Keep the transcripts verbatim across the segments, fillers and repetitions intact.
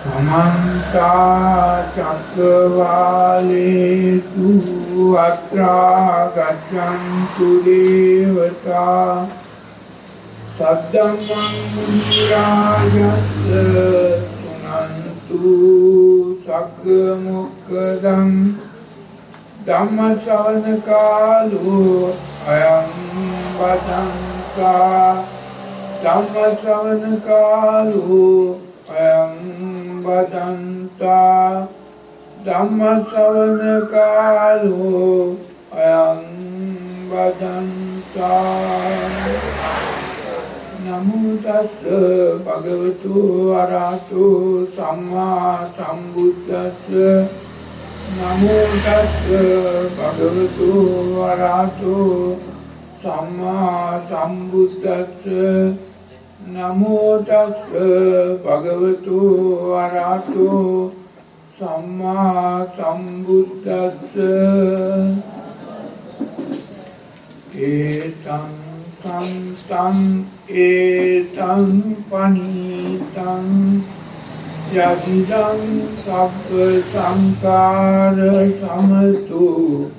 समन्ता चक्रवालेषु अत्रा गच्छन्तु देवता सद्धम्मं मुनिराजस्य शृण्वन्तु सग्गमुक्तं धम्मश्रवणकालो अयं वदन्ता धम्मश्रवणकालो अयं वदन्ता धम्मश्रवणकालो अयं वदन्ता नमो तस्स भगवतो अरहतो सम्मा सम्बुद्धस्स नमो तस्स भगवतो अरहतो सम्मा सम्बुद्धस्स नमो तस्स भगवतो अरहतो सम्मा सम्बुद्धस्स एतं संतं एतं पनीतं यदिदं सब्ब संकार समतो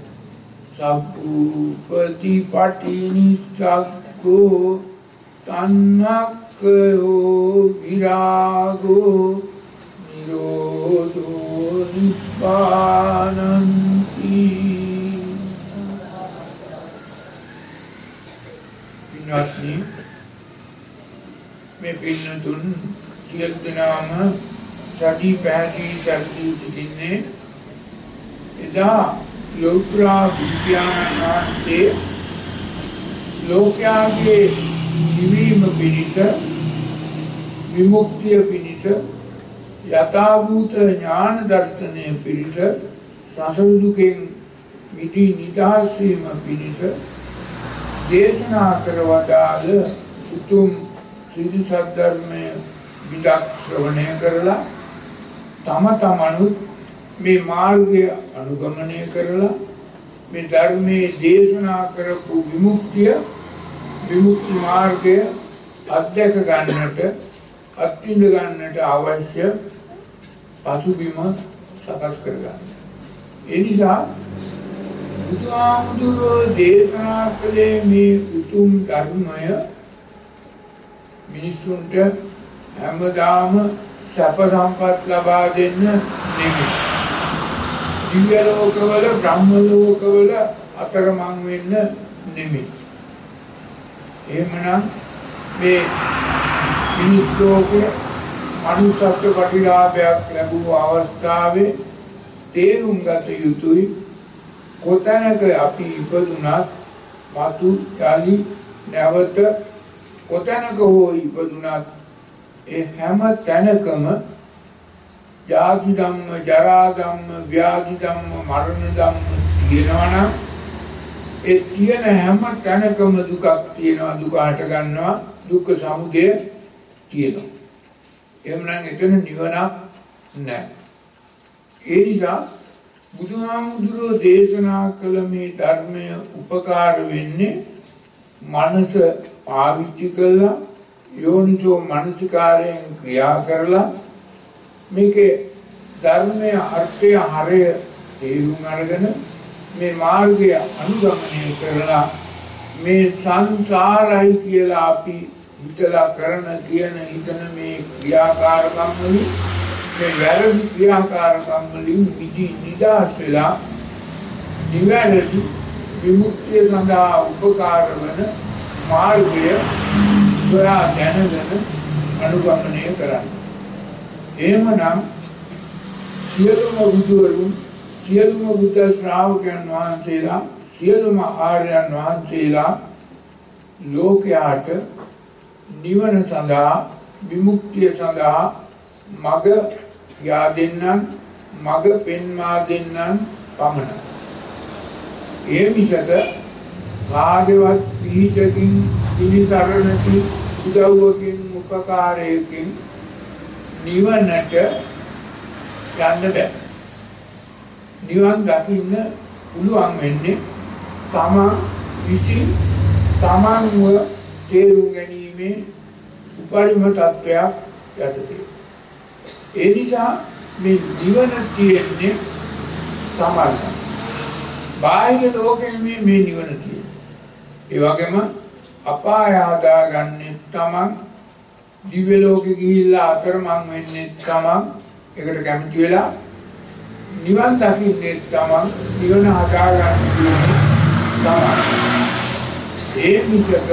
सब्बुपतिपटिनिश्चक्को तन्नक्को विरागो निरोधो निब्बानन्ति पिन्नात्नि में पिन्नतुन सियल्दनाम सदी पैदी सरसी सिद्धिने इदा लोकरा विज्ञान से लोक्या के निवीम पिनिस विमुक्तिय पिनिस यथाभूत ज्ञान दर्शने पिनिस संसर्दुकें मिति निदासीम पिनिस देशना करवदाल उतुम श्री सद्धर्म विदाक श्रवणे करला तम तमनु में मार्गे अनुगमने करला में धर्मे देशना करपु विमुक्तिय विमुक्ति मार्गे अध्यक्ष गन्नट अत्युंद गन्नट आवश्य पशुबिम सकस कर गන්න. ඒ නිසා බුදුහාමුදුරෝ දේශනා කළේ මේ උතුම් ධර්මය මිනිසුන්ට හැමදාම සැප සම්පත් ලබා දෙන්න නෙමෙයි. දිව්‍ය ලෝකවල බ්‍රහ්ම ලෝකවල අතරමං වෙන්න නෙමෙයි. එහෙමනම් මේ මිනිස් ලෝකේ මනුෂ්‍යත්ව ප්‍රතිලාභයක් ලැබුව අවස්ථාවේ තේරුම් ගත යුතුයි කොතැනක අපි ඉපදුනත් මතු යලි නැවත කොතැනක හෝ ඉපදුනත් ඒ හැම තැනකම ජාති ධම්ම ජරා ධම්ම ව්‍යාධි ධම්ම මරණ ධම්ම තියෙනවා නම් ඒ තියෙන හැම තැනකම දුකක් තියෙනවා දුක හට ගන්නවා දුක්ඛ සමුදය තියෙනවා එhmenan එතන නිවනක් නැහැ ඒ නිසා බුදුහාමුදුරෝ දේශනා කළ මේ ධර්මය උපකාර වෙන්නේ මනස පාවිච්චි කළා යෝනිසෝ මනසිකාරයෙන් ක්‍රියා කරලා මේකේ ධර්මයේ අර්ථය හරය තේරුම් අරගෙන මේ මාර්ගය අනුගමනය කරලා මේ සංසාරයි කියලා අපි හිතලා කරන කියන හිතන මේ ක්‍රියාකාරකම් වලින් මේ වැරදි ක්‍රියාකාරකම් වලින් මිදි නිදහස් වෙලා නිවැරදි විමුක්තිය සඳහා උපකාර වන මාර්ගය සොයා දැනගෙන අනුගමනය කරන්න. එහෙමනම් සියලුම බුදුවරුන් සියලුම බුද්ධ ශ්‍රාවකයන් වහන්සේලා සියලුම ආර්යයන් වහන්සේලා ලෝකයාට නිවන සඳහා විමුක්තිය සඳහා මඟ යා දෙන්නන් මඟ පෙන්වා දෙන්නන් පමණයි. ඒ මිසක කාගේවත් පිහිටකින් පිළිසරණකින් උදව්වකින් උපකාරයකින් නිවනට යන්න බෑ. නිවන් දකින්න පුළුවන් වෙන්නේ තමන් විසින් තමන්ව තේරුම් ගැනීමේ උපරිම තත්වයක් යටතේ. ඒ නිසා මේ ජීවන තියෙන්නේ තමයි. බාහිර ලෝකෙ මේ මේ නිවන තියෙන්නේ. ඒ වගේම අපාය හදාගන්නේ තමන්, දිව්‍ය ලෝකෙ ගිහිල්ලා අතරමං වෙන්නේ තමන්, ඒකට කැමති වෙලා නිවන් දකින්නේ තමන්, නිවන හදාගන්නේ තමන්. ඒ මිසක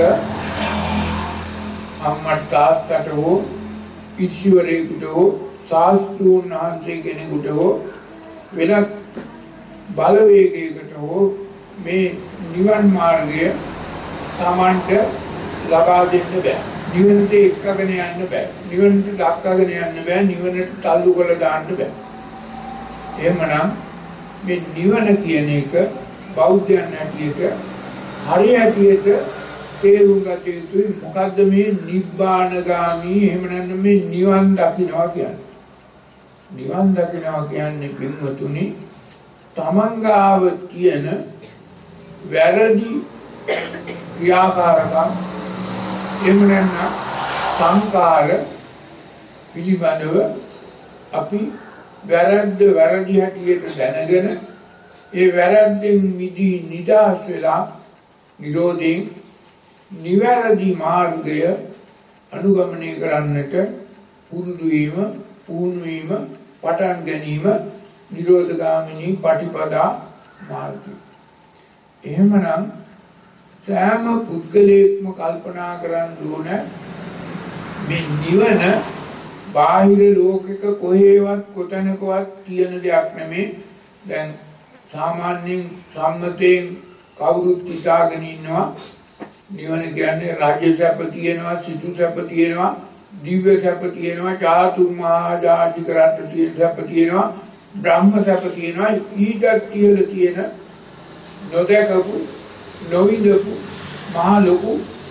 අම්මා තාත්තට හෝ ඉතිවරේකට හෝ සාස්ත්‍රූන් වහන්සේ කෙනෙකුට හෝ වෙනත් බලවේගයකට හෝ මේ නිවන් මාර්ගය තමන්ට ලබා දෙන්න බෑ. නිවනට එක්කගෙන යන්න බෑ. නිවනට දක්කගෙන යන්න බෑ. නිවනට තල්ලු කරලා දාන්න බෑ. එහෙමනම් මේ නිවන කියන එක බෞද්ධයන් හැටියට හරියටියට තේරුම් ගත යුතුයි. මොකද්ද මේ නිබ්බානගාමී, එහෙම නැත්නම් මේ නිවන් දකින්නවා කියන්නේ? නිවන් දකින්නවා කියන්නේ පින්වතුනි, තමන්ගාව තියෙන වැරදි ක්‍රියාකාරකම්, එහෙම නැත්නම් සංකාර පිළිබඳව අපි වැරද්ද වැරදි හැටියට දැනගෙන ඒ වැරද්දෙන් මිදී නිදහස් වෙලා නිරෝධයෙන් නිවැරදි මාර්ගය අනුගමනය කරන්නට පුරුදු වීම, පුහුණු වීම, පටන් ගැනීම නිරෝධගාමිනී පටිපදා මාර්ගය. එහෙමනම් සෑම පුද්ගලයෙක්ම කල්පනා කරන්න ඕන මේ නිවන බාහිර ලෝකෙක කොහේවත් කොතැනකවත් තියෙන දෙයක් නෙමෙයි. දැන් සාමාන්‍යයෙන් සම්මතයෙන් කවුරුත් හිතාගෙන ඉන්නවා නිවන කියන්නේ රාජ්‍ය සැප තියෙනවා, සිතු සැප තියෙනවා, දිව්‍ය සැප තියෙනවා, චාතුර්මහා ජාතික රට තියෙන සැප තියෙනවා, බ්‍රහ්ම සැප තියෙනවා. ඊට කියලා තියෙන නොදකපු නොවිඳපු මහා ලොකු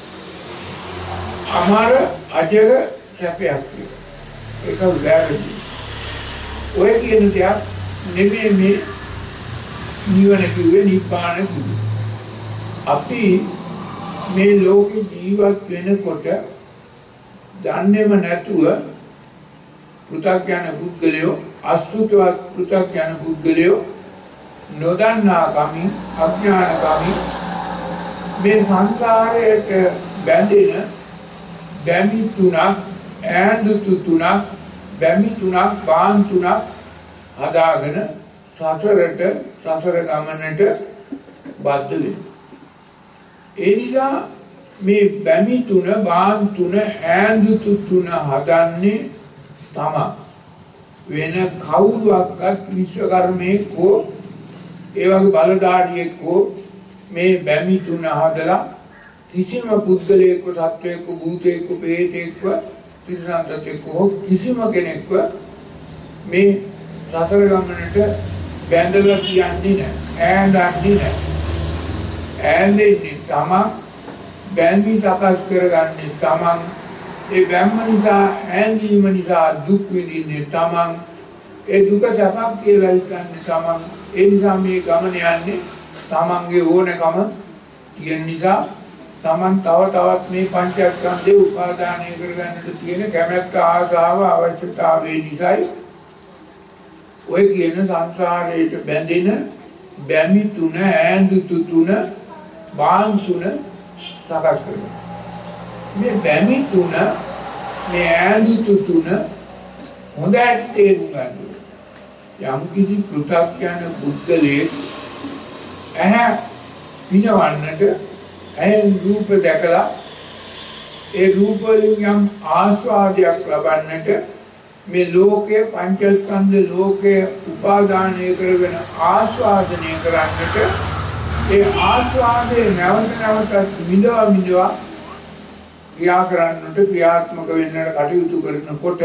අමර අජර සැපයක් තියෙනවා. ඒක වැරදි. ඔය කියන දෙයක් නෙමෙයි මේ නිවන කිව්වේ, නිබ්බාන කිව්වේ. අපි මේ ලෝකේ ජීවත් වෙනකොට දන්නේම නැතුව පෘථග්ජන පුද්ගලයෝ, අසුතවත් පෘථග්ජන පුද්ගලයෝ නොදන්නා කමින්, අඥාන කමින් මේ සංසාරයට බැඳෙන බැමි තුනක්, ඈඳුතු තුනක්, බැමි තුනක්, බාන් තුනක් හදාගෙන සසරට, සසර ගමනට බද්ධ වෙනවා. ඒ නිසා මේ බැමි තුන, බාන් තුන, ඈඳුතු තුන හදන්නේ තමයි. වෙන කවුරුවක්වත් විශ්වකර්මයෙක් හෝ ඒ වගේ බලධාරියෙක් හෝ මේ බැමි තුන හදලා කිසිම පුද්ගලයෙක්ව, සත්වයෙක්ව, භූතයෙක්ව, ප්‍රේතයෙක්ව, තිරිසන්තයෙක්ව හෝ කිසිම කෙනෙක්ව මේ සසර ගමනට බැඳලා කියන්නේ නැහැ, ඈඳන්නේ නැහැ. ඈඳෙන්නේ තමන්, බැඳි සකස් කරගන්නේ තමන්. ඒ බැම්ම නිසා, ඈඳීම නිසා දුක් විඳින්නේ තමන්. ඒ දුක සැපක් කියලා හිතන්නේ තමන්. ඒ නිසා මේ ගමන යන්නේ තමන්ගේ ඕනකම තියෙන නිසා, තමන් තව තවත් මේ පංචස්කන්ධේ උපාදානය කරගන්නට තියෙන කැමැත්ත, ආශාව, අවශ්‍යතාවය නිසායි ඔය කියන සංසාරයට බැඳෙන බැමි තුන, ඈඳුතු තුන, බාන් තුන සකස් කරගන්න. මේ බැමි තුන, මේ ඈඳුතු තුන හොඳට තේරුම් ගන්න. යම් කිසි පෘථග්ජන පුද්ගලයෙක් ඇහැ පිනවන්නට, ඇහෙන් රූප දැකලා ඒ රූප වලින් යම් ආස්වාදයක් ලබන්නට, මේ ලෝකයේ පංචස්කන්ධ ලෝකයේ උපාදානය කරගෙන ආස්වාදනය කරන්නට, ඒ ආස්වාදයේ නැවත නැවතත් විඳවා විඳවා ක්‍රියා කරන්නට, ක්‍රියාත්මක වෙන්නට කටයුතු කරනකොට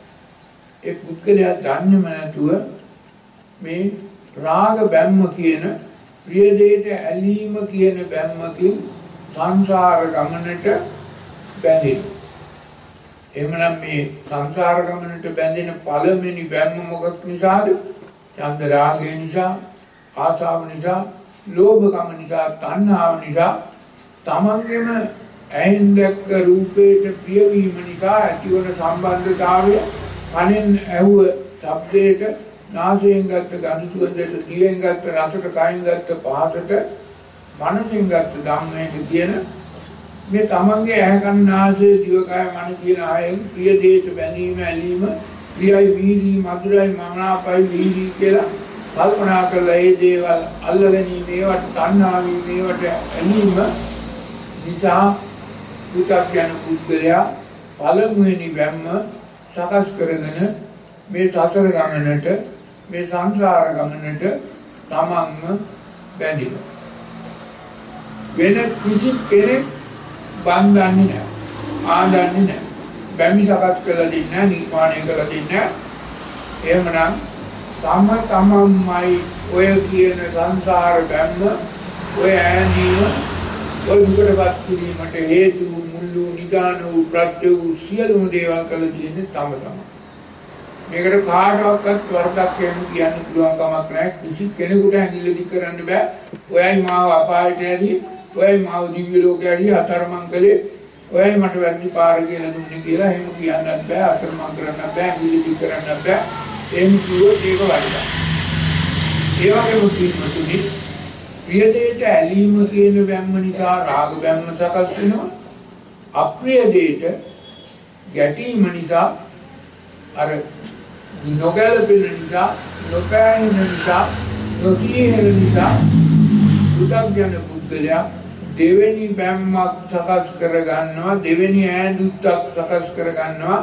ඒ පුද්ගලයා දන්නේම නැතුව මේ රාග බැම්ම කියන, ප්‍රිය දෙයට ඇලීම කියන බැම්මකින් සංසාර ගමනට බැඳෙනවා. එහෙමනම් මේ සංසාර ගමනට බැඳෙන පළවෙනි බැම්ම මොකක් නිසාද? චන්ද රාගය නිසා, ආශාව නිසා, ලෝභකම නිසා, තණ්හාව නිසා, තමන්ගේම ඇහෙන් දැක්ක රූපයට ප්‍රිය වීම නිසා ඇතිවන සම්බන්ධතාවය, කනෙන් ඇහුව ශබ්දයට, නාසයෙන් ගත්ත ගඳ සුවඳට, දිවෙන් ගත්ත රසට, කයෙන් ගත්ත පහසට, මනසෙන් ගත්ත ධම්මයට කියන මේ තමන්ගේ ඇහැ කන නාසය දිවකය මන කියන ආයෙන් ප්‍රිය දේට බැඳීම ඇලීම ප්‍රියයි වීදී මధుරයි මනාපයි වීදී කියලා කල්පනා කරලා ඒ දේවල් අල්ලගැනීම ඒවට තණ්හා වීම ඒවට ඇලීම නිසා පු탁යන පුද්ගලයා පළමුවෙනි බැම්ම සකස් කරගෙන මේ සසර ගමනට මේ සංසාර ගමනට තමන්ම බැඳිලා වෙන කිසි කෙනෙක් බන්ධන්නේ නැහැ ආදන්නේ නැහැ බැමි සකස් කරලා දෙන්නේ නැහැ නිර්මාණය කරලා දෙන්නේ නැහැ එහෙමනම් තම තමන්මයි ඔය කියන සංසාර බැම්ම ඔය ඇනීම ඔය දුකටපත් කිරීමට හේතු මුල්ලු නිදාන වූ ප්‍රත්‍ය වූ සියලුම දේවල් කළ දෙන්නේ තම තමන් මේකට කාටවත් වරදක් කියන්න පුළුවන් කමක් නැහැ කිසි කෙනෙකුට ඇඟිල්ල දික් කරන්න බෑ ඔයයි මාව අපායට ඇරි ඔයයි මාව දිව්‍ය ලෝකයට ඇරි අතරමං කළේ ඔයයි මට වැරදි පාර කියලා දුන්නේ කියලා එහෙම කියන්නත් බෑ අතරමං කරන්නත් බෑ ඇඟිල්ල දික් කරන්නත් බෑ එහෙම කිව්වොත් ඒක වරදක් ඒ වගේම කිව්වොත් ප්‍රිය දෙයට ඇලීම කියන බැම්ම නිසා රාග බැම්ම සකස් වෙනවා අප්‍රිය දෙයට ගැටීම නිසා අර නොගැලපෙන නිසා නොපෑහෙන නිසා නොතියෙන නිසා පු탁ජන පුද්ගලයා දෙවෙනි බැම්මක් සකස් කර ගන්නවා දෙවෙනි ඈඳුත්තක් සකස් කර ගන්නවා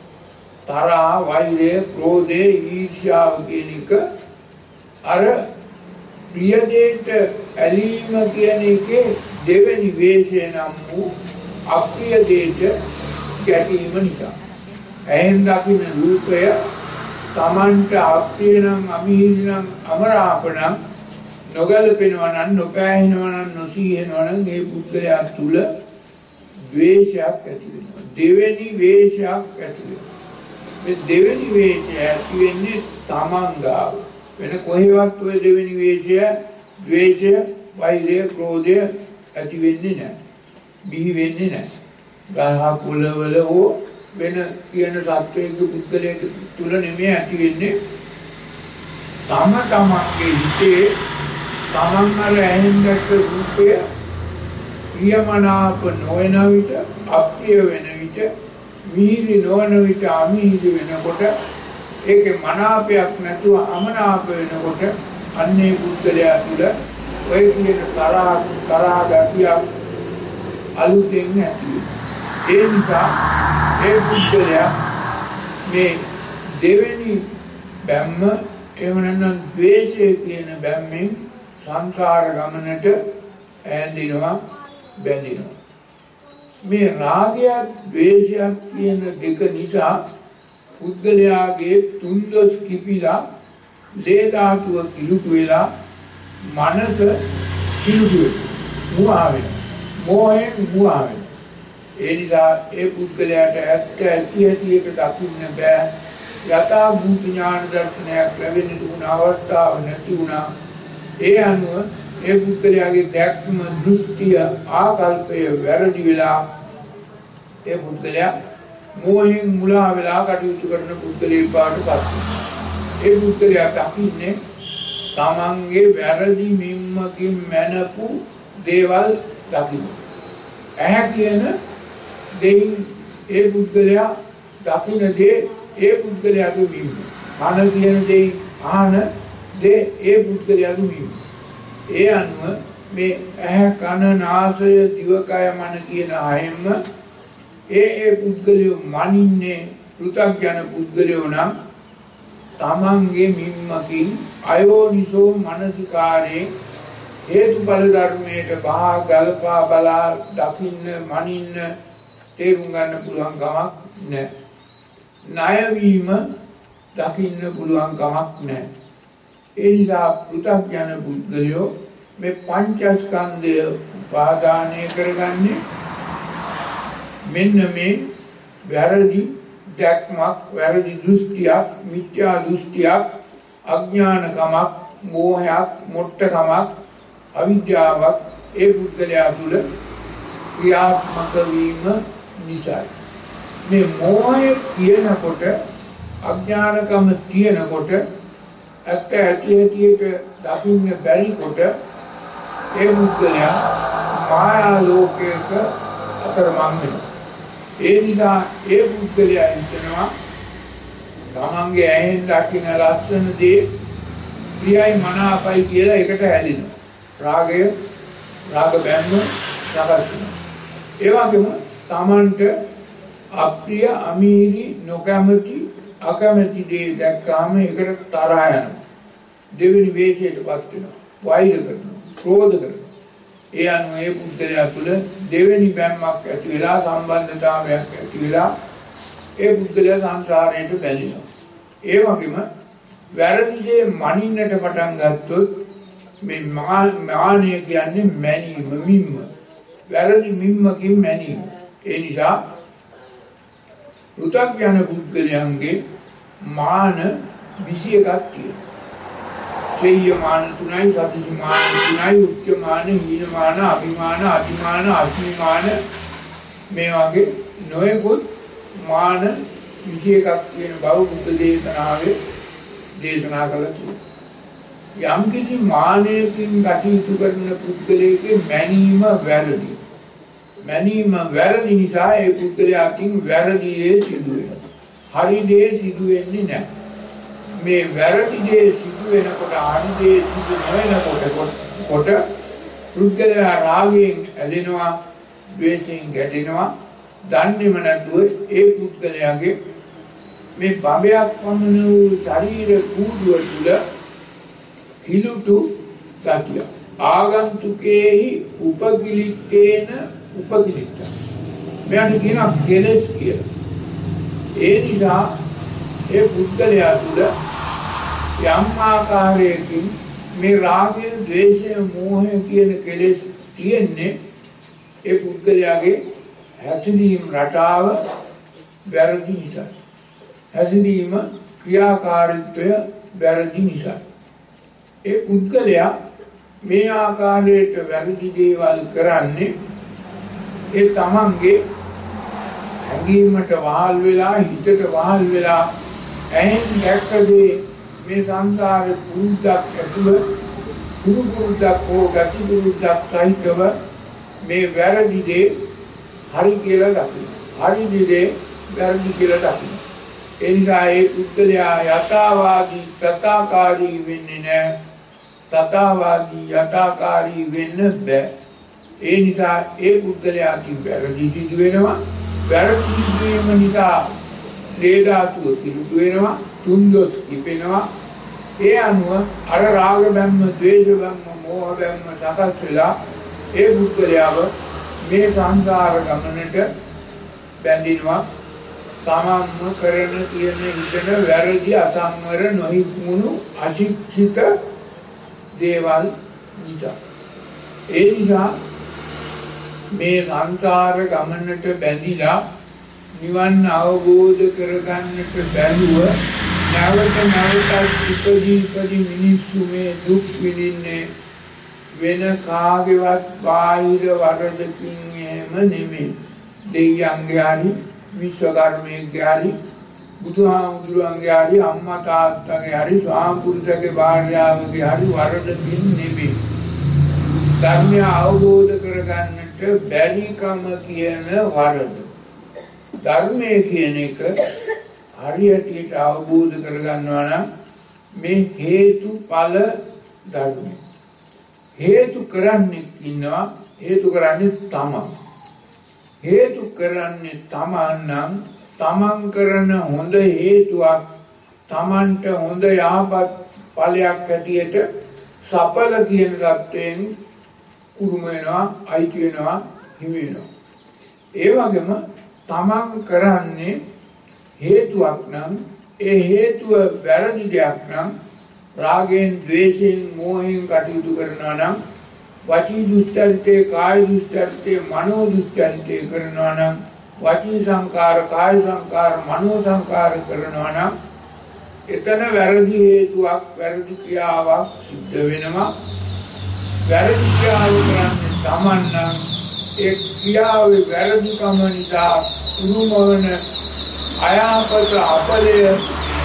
තරහ වෛරය ක්‍රෝධය ඊර්ෂ්‍යාව කියන එක අර ප්‍රිය දෙයට ඇලීම කියන එකේ දෙවෙනි වේශය නම් වූ අප්‍රිය දෙයට ගැටීම නිසා ඇහෙන් දකින්න රූපය තමන්ට අප්‍රිය නම් අමිහිරි නම් අමරාප නම් නොගැලපෙනවා නම් නොපෑහෙනවා නම් නොසීහෙනවා නම් ඒ පුද්ගලයා තුල ද්වේෂයක් ඇති වෙනවා දෙවෙනි වේශයක් ඇති වෙනවා මේ දෙවෙනි වේශය ඇති වෙන්නේ තමන් ගාව වෙන කොහෙවත් ඔය දෙවෙනි වේශය ද්වේෂය වෛරය ක්‍රෝධය ඇති වෙන්නේ නැහැ බිහි වෙන්නේ නැහැ ගහ කුලවල හෝ වෙන කියන සත්වයක පුද්ගලයෙක් තුල නෙමෙයි ඇති වෙන්නේ තම තමන්ගේ හිතේ තමන් අර ඇහෙන් දැක්ක රූපය ප්‍රියමනාප නොවන විට අප්‍රිය වෙන විට මිහිරි නොවන විට අමිහිරි වෙනකොට ඒකේ මනාපයක් නැතුව අමනාප වෙනකොට අන්නේ පුද්ගලයා තුල ඔය කියන තරහ තරහ ගතිය අලුතෙන් ඇති ඒ නිසා ඒ පුද්ගලයා මේ දෙවෙනි බැම්ම එහෙම නැත්නම් ද්වේෂය කියන බැම්මෙන් සංසාර ගමනට ඈඳිනවා බැඳිනවා මේ රාගයත් ද්වේෂයත් කියන දෙක නිසා පුද්ගලයාගේ තුන්දොස් කිපිලා ලේ ධාතුව කිලුට වෙලා මනස කිලුට වෙනවා මුවා වෙනවා මෝහයෙන් මුවා වෙනවා ඒ නිසා ඒ පුද්ගලයාට ඇත්ත ඇති ඇතික දකින්න බෑ යථා භූත ඥාන දර්ශනයක් ලැබෙන්න දුන අවස්ථාව නැති වුණා ඒ අනුව ඒ පුද්ගලයාගේ දැක්ම දෘෂ්ටිය ආකල්පය වැරදි වෙලා ඒ පුද්ගලයා මෝහයෙන් මුලා වෙලා කටයුතු කරන පුද්ගලයෙක් බවට පත් වෙනවා ඒ පුද්ගලයා දකින්නේ තමන්ගේ වැරදි මිම්මකින් මැනපු දේවල් දකින්න ඇහැ කියන දෙයින් ඒ පුද්ගලයා දකින්න දේ ඒ පුද්ගලයාගේ මිම්ම කන කියන දෙයින් ආන දේ ඒ පුද්ගලයාගේ මිම්ම ඒ අනුව මේ ඇහැ කන නාසය දිවකය මන කියන ආයෙම ඒ ඒ පුද්ගලයෝ මනින්නේ පෘථග්ජන පුද්ගලයෝ නම් තමන්ගේ මිම්මකින් අයෝනිසෝ මනසිකාරේ හේතුඵල ධර්මයට බහා ගල්පා බලා දකින්න මනින්න තේරුම් ගන්න පුළුවන් කමක් නැහැ. ණය වීම දකින්න පුළුවන් කමක් නැහැ. ඒ නිසා පෘථග්ජන පුද්ගලයෝ මේ පංචස්කන්ධය උපාදානය කරගන්නේ මෙන්න මේ වැරදි දැක්මක් වැරදි දෘෂ්ටියක් මිත්‍යා දෘෂ්ටියක් අඥානකමක් මෝහයක් මොට්ටකමක් අවිද්‍යාවක් ඒ පුද්ගලයා තුළ ක්‍රියාත්මක වීම නිසා මේ මෝහය කියනකොට අඥානකම තියෙනකොට ඇත්ත ඇති ඇතියට දකින්න බැරි කොට ඒ මුද්දලයා මායා ලෝකයක අතරමං වෙනවා. ඒ නිසා ඒ මුද්දලයා හිතනවා තමන්ගේ ඇහෙන් දකින්න ලස්සන දේ ප්‍රියයි මනාපයි කියලා එකට හැලෙනවා. රාගය රාග බැම්ම සකස් ඒ වගේම තමන්ට අප්‍රිය අමීරි නොකමැති අකමැති දේ දැක්කාම ඒකට තරහ යනවා. දෙවෙනි වේශයටපත් වෙනවා. වෛර කරනවා. ක්‍රෝධ කරනවා. ඒ අනුව ඒ පුද්ගලයා තුළ දෙවෙනි බැම්මක් ඇති වෙලා සම්බන්ධතාවයක් ඇති වෙලා ඒ පුද්ගලයා සංසාරයට බැඳෙනවා. ඒ වගේම වැරදිසේ මනින්නට පටන් ගත්තොත් මේ මානය කියන්නේ මැනීම මිම්ම. වැරදි මිම්මකින් මැනීම. ඒ නිසා පෘථග්ජන පුද්ගලයන්ගේ මාන විසි එකක් තියෙනවා. ශ්‍රේය මාන තුනයි, සතිසි මාන තුනයි, උච්ච මාන, හීන මාන, අභිමාන, අතිමාන, අතිමාන මේ වගේ නොයෙකුත් මාන විසි එකක් තියෙන බව බුද්ධ දේශනාවේ දේශනා කළා තියෙනවා. යම් කිසි මානයකින් කටයුතු කරන පුද්ගලයෙකුගේ මැනීම වැරදි. මැනීම වැරදි නිසා ඒ පුද්ගලයාකින් වැරදි දේ සිදු වෙනවා. හරි දේ සිදු වෙන්නේ නැහැ. මේ වැරදි දේ සිදු වෙනකොට හරි දේ සිදු නොවෙනකොට කොට පුද්ගලයා රාගයෙන් ඇලෙනවා, ද්වේෂයෙන් ගැටෙනවා. දන්නේම නැතුව ඒ පුද්ගලයාගේ මේ බඹයක් වමන වූ ශරීර කූඩුව තුළ කිලුටු ගතිය ආගන්තුකේහි උපකිලිටේන උපකිලිට මෙයාට කියනවා කෙලස් කියලා. ඒ නිසා ඒ පුද්ගලයා තුළ යම් ආකාරයකින් මේ රාගය, ද්වේෂය, මෝහය කියන කෙලස් තියෙන්නේ ඒ පුද්ගලයාගේ හැසිරීම රටාව වැරදි නිසා. හැසිරීම ක්‍රියාකාරීත්වය වැරදි නිසා. ඒ පුද්ගලයා මේ ආකාරයට වැරදි දේවල් කරන්නේ ඒ තමන්ගේ හැඟීමට වහල් වෙලා, හිතට වහල් වෙලා ඇහෙන් දැක්කදී මේ සංසාරේ පුරුද්දක් ඇතුව පුරු පුරුද්දක් හෝ ගති පුරුද්දක් සහිතව මේ වැරදි දේ හරි කියලා දකින්න. හරි දේ වැරදි කියලා දකින්න. ඒ නිසා ඒ පුද්ගලයා යථාවාදී තථාකාරී වෙන්නේ නැහැ. තථාවාදී යථාකාරී වෙන්න බෑ. ඒ නිසා ඒ පුද්ගලයාට වැරදි සිදු වෙනවා. වැරදි සිදු වීම නිසා ලේදාතුව පිළිතු වෙනවා, තුන්දොස් කිපෙනවා. ඒ අනුව අර රාග බැම්ම, ද්වේෂ බැම්ම, මෝහ බැම්ම සකස් වෙලා ඒ පුද්ගලයාව මේ සංසාර ගමනට බැඳිනවා. තමන්ම කරන කියන හිතන වැරදි, අසංවර, නොහික්මුණු අශික්ෂිත දේවල් නිසා. ඒ නිසා මේ සංසාර ගමනට බැඳිලා නිවන් අවබෝධ කරගන්නට බැරුව නැවත නැවතත් ඉපදී ඉපදී මිනිස්සු මේ දුක් විඳින්නේ වෙන කාගේවත් බාහිර වරදකින් එහෙම නෙමෙයි. දෙවියන්ගේ හරි, විශ්වකර්මයේ හරි, බුදුහාමුදුරන්ගේ හරි, අම්මා තාත්තගේ හරි, ස්වාමිපුරුෂගේ භාර්යාවගේ හරි වරදකින් නෙමෙයි. ධර්මය අවබෝධ කරගන්නට බැරිකම කියන වරද. ධර්මය කියන එක හරියට අවබෝධ කරගන්නවා නම් මේ හේතුඵල ධර්මය. හේතු කරන්නේ ඉන්නවා, හේතු කරන්නේ තමන්. හේතු කරන්නේ තමන් නම් තමන් කරන හොඳ හේතුවක් තමන්ට හොඳ යහපත් ඵලයක් ඇටියට සඵල කියන தත්යෙන් උරුම වෙනවා, අයිති වෙනවා, හිමි වෙනවා. ඒ වගේම තමන් කරන්නේ හේතුවක් නම් ඒ හේතුව වැරදි දෙයක් නම් රාගයෙන්, ද්වේෂයෙන්, මෝහයෙන් කටයුතු කරනවා නම් වචී දුස්චරිතේ, කාය දුස්චරිතේ, මනෝ දුස්චරිතේ කරනවා නම් වචී සංකාර, කාය සංකාර, මනෝ සංකාර කරනවා නම් එතන වැරදි හේතුවක්, වැරදි ක්‍රියාවක් සිද්ධ වෙනවා. වැරදි ක්‍රියාව කරන්නේ තමන් නම් ඒ ක්‍රියාවේ වැරදිකම නිසා උරුමවන අයහපත අපලය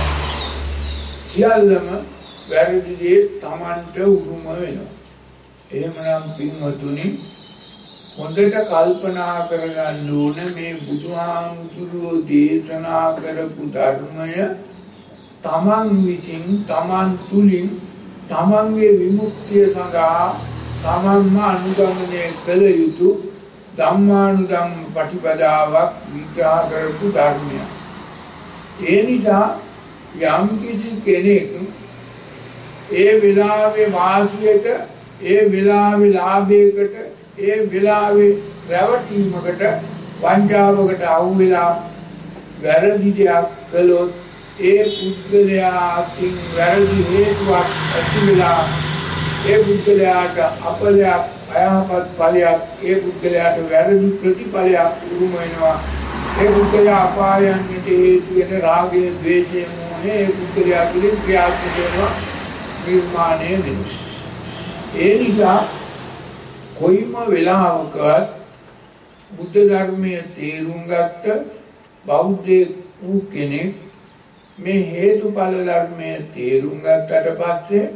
සියල්ලම වැරදි දේ Tamanට උරුම වෙනවා. එහෙමනම් පින්වතුනි හොඳට කල්පනා කරගන්න ඕන මේ බුදුහාමුදුරුවෝ දේශනා කරපු ධර්මය තමන් විසින් තමන් තුලින් තමන්ගේ විමුක්තිය සඳහා තමන්ම අනුගමනය කළ යුතු ධම්මානුධම්ම පටිපදාවක් විග්‍රහ කරපු ධර්මයක්. ඒ නිසා යම් කිසි කෙනෙක් ඒ වෙලාවේ වාසියට ඒ වෙලාවේ ලාභයකට ඒ වෙලාවේ රැවටීමකට වංචාවකට අහු වෙලා වැරදි දෙයක් කළොත් ඒ පුද්ගලයා අතින් වැරදි හේතුවක් ඇති වෙලා ඒ පුද්ගලයාට අපලයක් අයහපත් ඵලයක් ඒ පුද්ගලයාට වැරදි ප්‍රතිඵලයක් උරුම වෙනවා. ඒ පුද්ගලයා අපායන්ට හේතු වෙන රාගය, ද්වේෂය, මෝහය ඒ පුද්ගලයා තුළින් ක්‍රියාත්මක වෙනවා, නිර්මාණය වෙනවා. ඒ නිසා කොයිම වෙලාවකවත් බුද්ධ ධර්මයේ තේරුම් ගත්ත බෞද්ධ වූ කෙනෙක් මේ හේතුඵල ධර්මයේ තේරුම් ගත්තට පස්සේ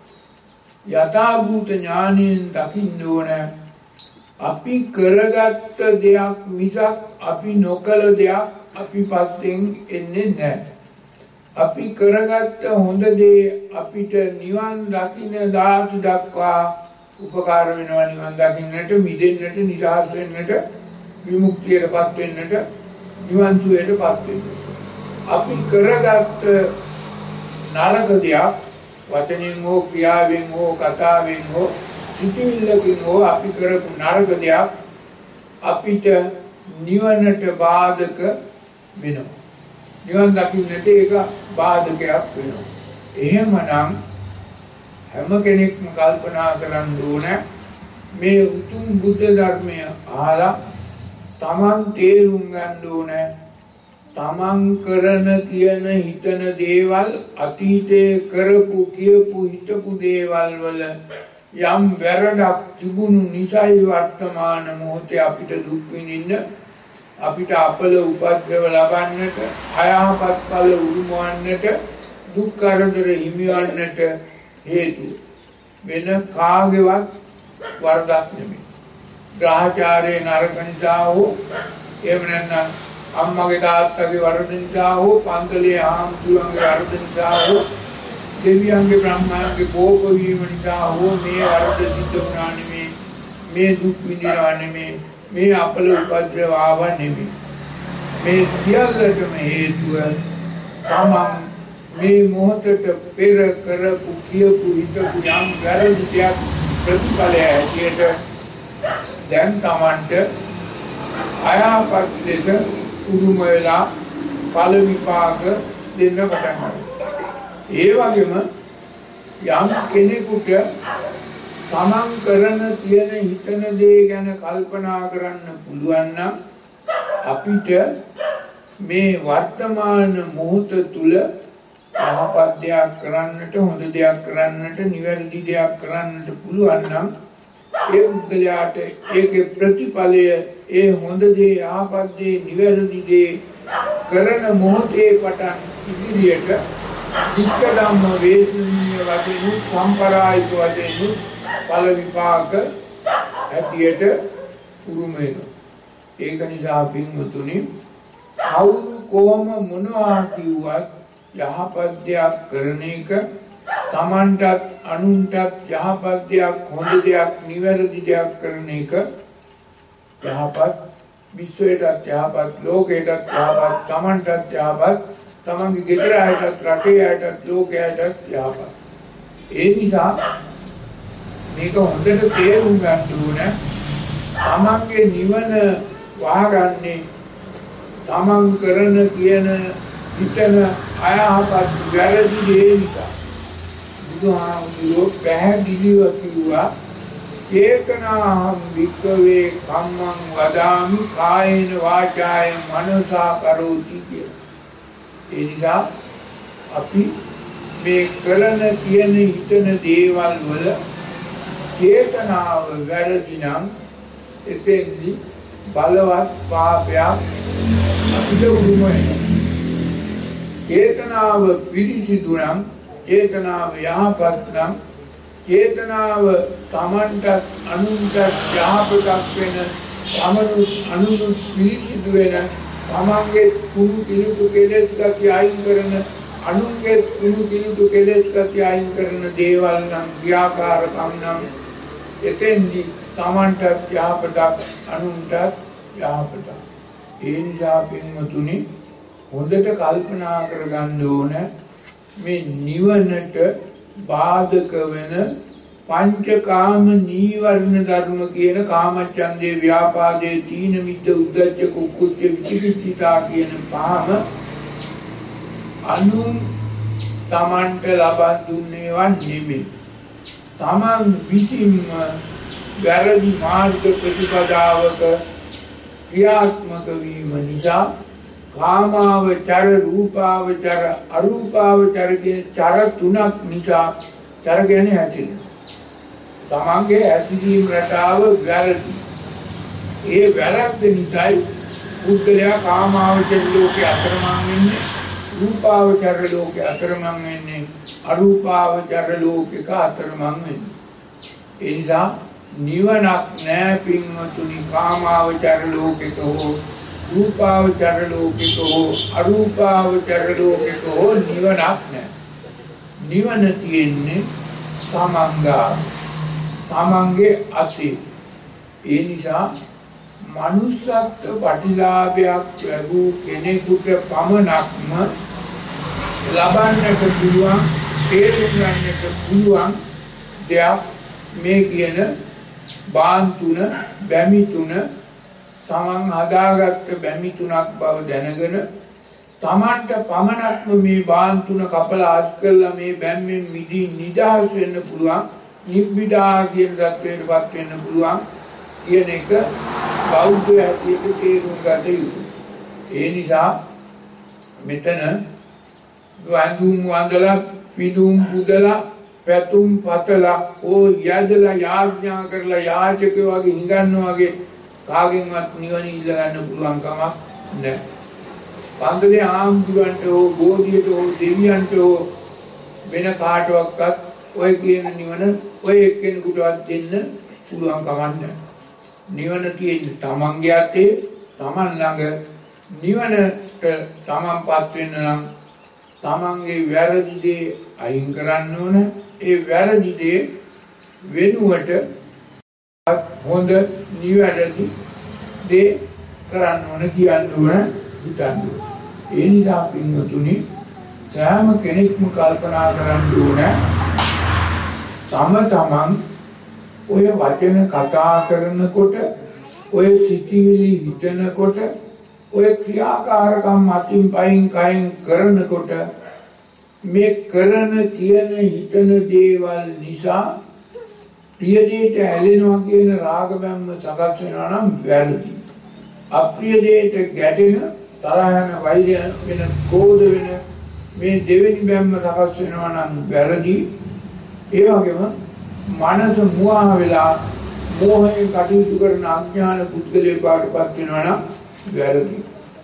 යථාභූත ඥානයෙන් දකින්න ඕන අපි කරගත්ත දෙයක් මිසක් අපි නොකළ දෙයක් අපි පස්සෙන් එන්නේ නැහැ. අපි කරගත්ත හොඳ දේ අපිට නිවන් දකින්න දාතු දක්වා උපකාර වෙනවා. නිවන් දකින්නට, මිදෙන්නට, නිදහස් වෙන්නට, විමුක්තියටපත් වෙන්නට, නිවන් සුවයටපත් වෙන්නට. අපි කරගත්ත නරක දෙයක් වචනෙන් හෝ ක්‍රියාවෙන් හෝ කතාවෙන් හෝ සිතුවිල්ලකින් හෝ අපි කරපු නරක දෙයක් අපිට නිවනට බාධක වෙනවා. නිවන් දකින්නට ඒක බාධකයක් වෙනවා. එහෙමනම් හැම කෙනෙක්ම කල්පනා කරන්න ඕන මේ උතුම් බුද්ධ ධර්මය අහලා තමන් තේරුම් ගන්න ඕන තමන් කරන කියන හිතන දේවල් අතීතයේ කරපු කියපු හිතපු දේවල් වල යම් වැරදක් තිබුණු නිසායි වර්තමාන මොහොතේ අපිට දුක් විඳින්න, අපිට අපල උපද්‍රව ලබන්නට, අයහපත් ඵල උරුමවන්නට, දුක් කරදර හිමිවන්නට හේතු වෙන කාගේවත් වරදක් නෙමෙයි. ග්‍රහචාරයේ නරක නිසා හෝ එහෙම නැත්නම් අම්මගේ තාත්තගේ වරද නිසා හෝ පන්තලේ ආම්තුරුන්ගේ වරද නිසා හෝ දෙවියන්ගේ බ්‍රහ්මයන්ගේ කෝප වීම නිසා හෝ මේ වරද සිද්ධ වුණා නෙමෙයි, මේ දුක් විඳිනවා නෙමෙයි, මේ අපල උපද්‍රව ආව නෙමෙයි. මේ සියල්ලටම හේතුව තමන් මේ මොහොතට පෙර කරපු කියපු හිතපු යම් වැරදි දෙයක් ප්‍රතිඵලය ඇටියට දැන් තමන්ට අයහපත් ලෙස උරුම වෙලා ඵල විපාක දෙන්න පටන් ගන්නවා. ඒ වගේම යම් කෙනෙකුට තමන් කරන තියෙන හිතන දේ ගැන කල්පනා කරන්න පුළුවන් නම් අපිට මේ වර්තමාන මොහොත තුල යහපත් දෙයක් කරන්නට, හොඳ දෙයක් කරන්නට, නිවැරදි දෙයක් කරන්නට පුළුවන් නම් ඒ උද්දලයාට ඒකේ ප්‍රතිඵලය ඒ හොඳ දේ, යහපත් දේ, නිවැරදි දේ කරන මොහොතේ පටන් ඉදිරියට ධික්ඛ ධම්ම වේදනීය වශයෙන් සම්ප්‍රායික වශයෙන් ඵල විපාක ඇටියට උරුම වෙනවා. ඒක නිසා පින්වතුනි කවුරු කොහොම මොනවා කිව්වත් යහපත් දෙයක් කරන එක තමන්ටත් අනුන්ටත් යහපත් දෙයක්, හොඳ දෙයක්, නිවැරදි දෙයක් කරන එක යහපත්, විශ්වයටත් යහපත්, ලෝකයටත් යහපත්, තමන්ටත් යහපත්, තමන්ගේ ගෙදර අයටත්, රටේ අයටත්, ලෝකයටත් යහපත්. ඒ නිසා මේක හොඳට තේරුම් ගන්න ඕන. තමන්ගේ නිවන වහගන්නේ තමන් කරන කියන හිතන අයහපත් වැරදි දේ නිසා. බුදුහාමුදුරුවෝ පැහැදිලිව කිව්වා චේතනාහං වික්ඛවේ කම්මං වදාමි කායේන වාචාය මනසා කරෝති කියලා. ඒ නිසා අපි මේ කරන කියන හිතන දේවල් වල චේතනාව වැරදි නම් එතෙන්දි බලවත් පාපයක් අපිට උරුම වෙනවා. චේතනාව පිරිසිදු නම් චේතනාව යහපත් නම් චේතනාව තමන්ට අනුන්ට යහපතක් වෙන තමනුත් අනුනුත් පිළිසිදු වෙන තමන්ගේ කුණු කිලුටු කෙලෙස් ගති අයින් කරන අනුන්ගේ කුණු කිලුටු කෙලෙස් ගති අයින් කරන දේවල් නම් ක්‍රියාකාරකම් නම් එතෙන්දි තමන්ට යහපතක් අනුන්ට යහපතක්. ඒ නිසා පින්වතුනි හොඳට කල්පනා කරගන්න ඕන මේ නිවනට බාධක වෙන පංචකාම නීවරණ ධර්ම කියන කාමච්ඡන්දේ ව්‍යාපාදේ තීන මිද්ද උද්ධච්ච කුක්කුච්ච විචිකිච්ඡා කියන පහම අනුන් තමන්ට ලබා දුන්නේවා නෙමෙයි. තමන් විසින්ම වැරදි මාර්ග ප්‍රතිපදාවක ක්‍රියාත්මක වීම නිසා කාමාවචර රූපාවචර අරූපාවචර කියන චර තුනක් නිසා චර කියන්නේ ඇතිනේ. තමන්ගේ ඇසිරීම රටාව වැරදි. ඒ වැරද්ද නිසායි පුද්ගලයා කාමාවචර ලෝකේ අතරමං වෙන්නේ, රූපාවචර ලෝකේ අතරමං වෙන්නේ, අරූපාවචර ලෝකේ අතරමං වෙන්නේ. ඒ නිසා නිවනක් නෑ පින්වතුනි කාමාවචර ලෝකෙක හෝ රූපාවචර ලෝකෙක හෝ අරූපාවචර ලෝකෙක හෝ නිවනක් නෑ. නිවන තියෙන්නේ තමන්ගා තමන්ගේ අතේ. ඒ නිසා මනුස්සත්ව ප්‍රතිලාභයක් ලැබූ කෙනෙකුට පමණක්ම ලබන්නට පුළුවන්, තේරුම් ගන්නට පුළුවන් දෙයක් මේ කියන බාන් තුන, බැමි තුන, තමන් හදාගත්ත බැමි තුනක් බව දැනගෙන තමන්ට පමණක්ම මේ බාන් තුන කපලා අස් කරලා මේ බැම්මෙන් මිදී නිදහස් වෙන්න පුළුවන්, නිබ්බිදා කියන தත්වයටපත් වෙන්න පුළුවන් කියන එක බෞද්ධ හැටියට තේරුම් ගත යුතුයි. ඒ නිසා මෙතන වඳුන් වන්දලා පිදුම් පුදලා පැතුම් පතලා ඕ යදලා යාඥා කරලා යාචකයෝ වගේ හිඟන්නා වගේ කාගෙන්වත් නිවන ඉල්ල ගන්න පුළුවන් කමක් නැහැ. පන්දලේ ආම්දුරන්ට හෝ බෝධියට හෝ දෙවියන්ට හෝ වෙන කාටවත් ඔය කියන නිවන ඔය එක්කෙනෙකුටවත් දෙන්න පුළුවන් කමක් නැහැ. නිවන තියෙන්නේ තමන්ගේ අතේ, තමන් ළඟ. නිවනට තමන්පත් වෙන්න නම් තමන්ගේ වැරදි දේ අයින් කරන්න ඕන. ඒ වැරදි දේ වෙනුවට හොඳ නිවැරදි දේ කරන්න ඕන කියන්න ඕන හිතන්න. ඒ නිසා පින්වතුනි සෑම කෙනෙක්ම කල්පනා කරන්න ඕන තම තමන් ඔය වචන කතා කරනකොට, ඔය සිතිවිලි හිතනකොට, ඔය ක්‍රියාකාරකම් අතින් පයින් කයින් කරනකොට මේ කරන කියන හිතන දේවල් නිසා ප්‍රිය දෙයට ඇලෙනවා කියන රාග බැම්ම සකස් වෙනවා නම් වැරදි. අප්‍රිය දෙයට ගැටෙන, තරහ යන, වෛරය වෙන, ක්‍රෝධ වෙන මේ දෙවෙනි බැම්ම සකස් වෙනවා නම් වැරදි. ඒ වගේම මනස මුවා වෙලා මෝහයෙන් කටයුතු කරන අඥාන පුද්ගලයෙක් බවටපත් වෙනවා නම් වැරදි.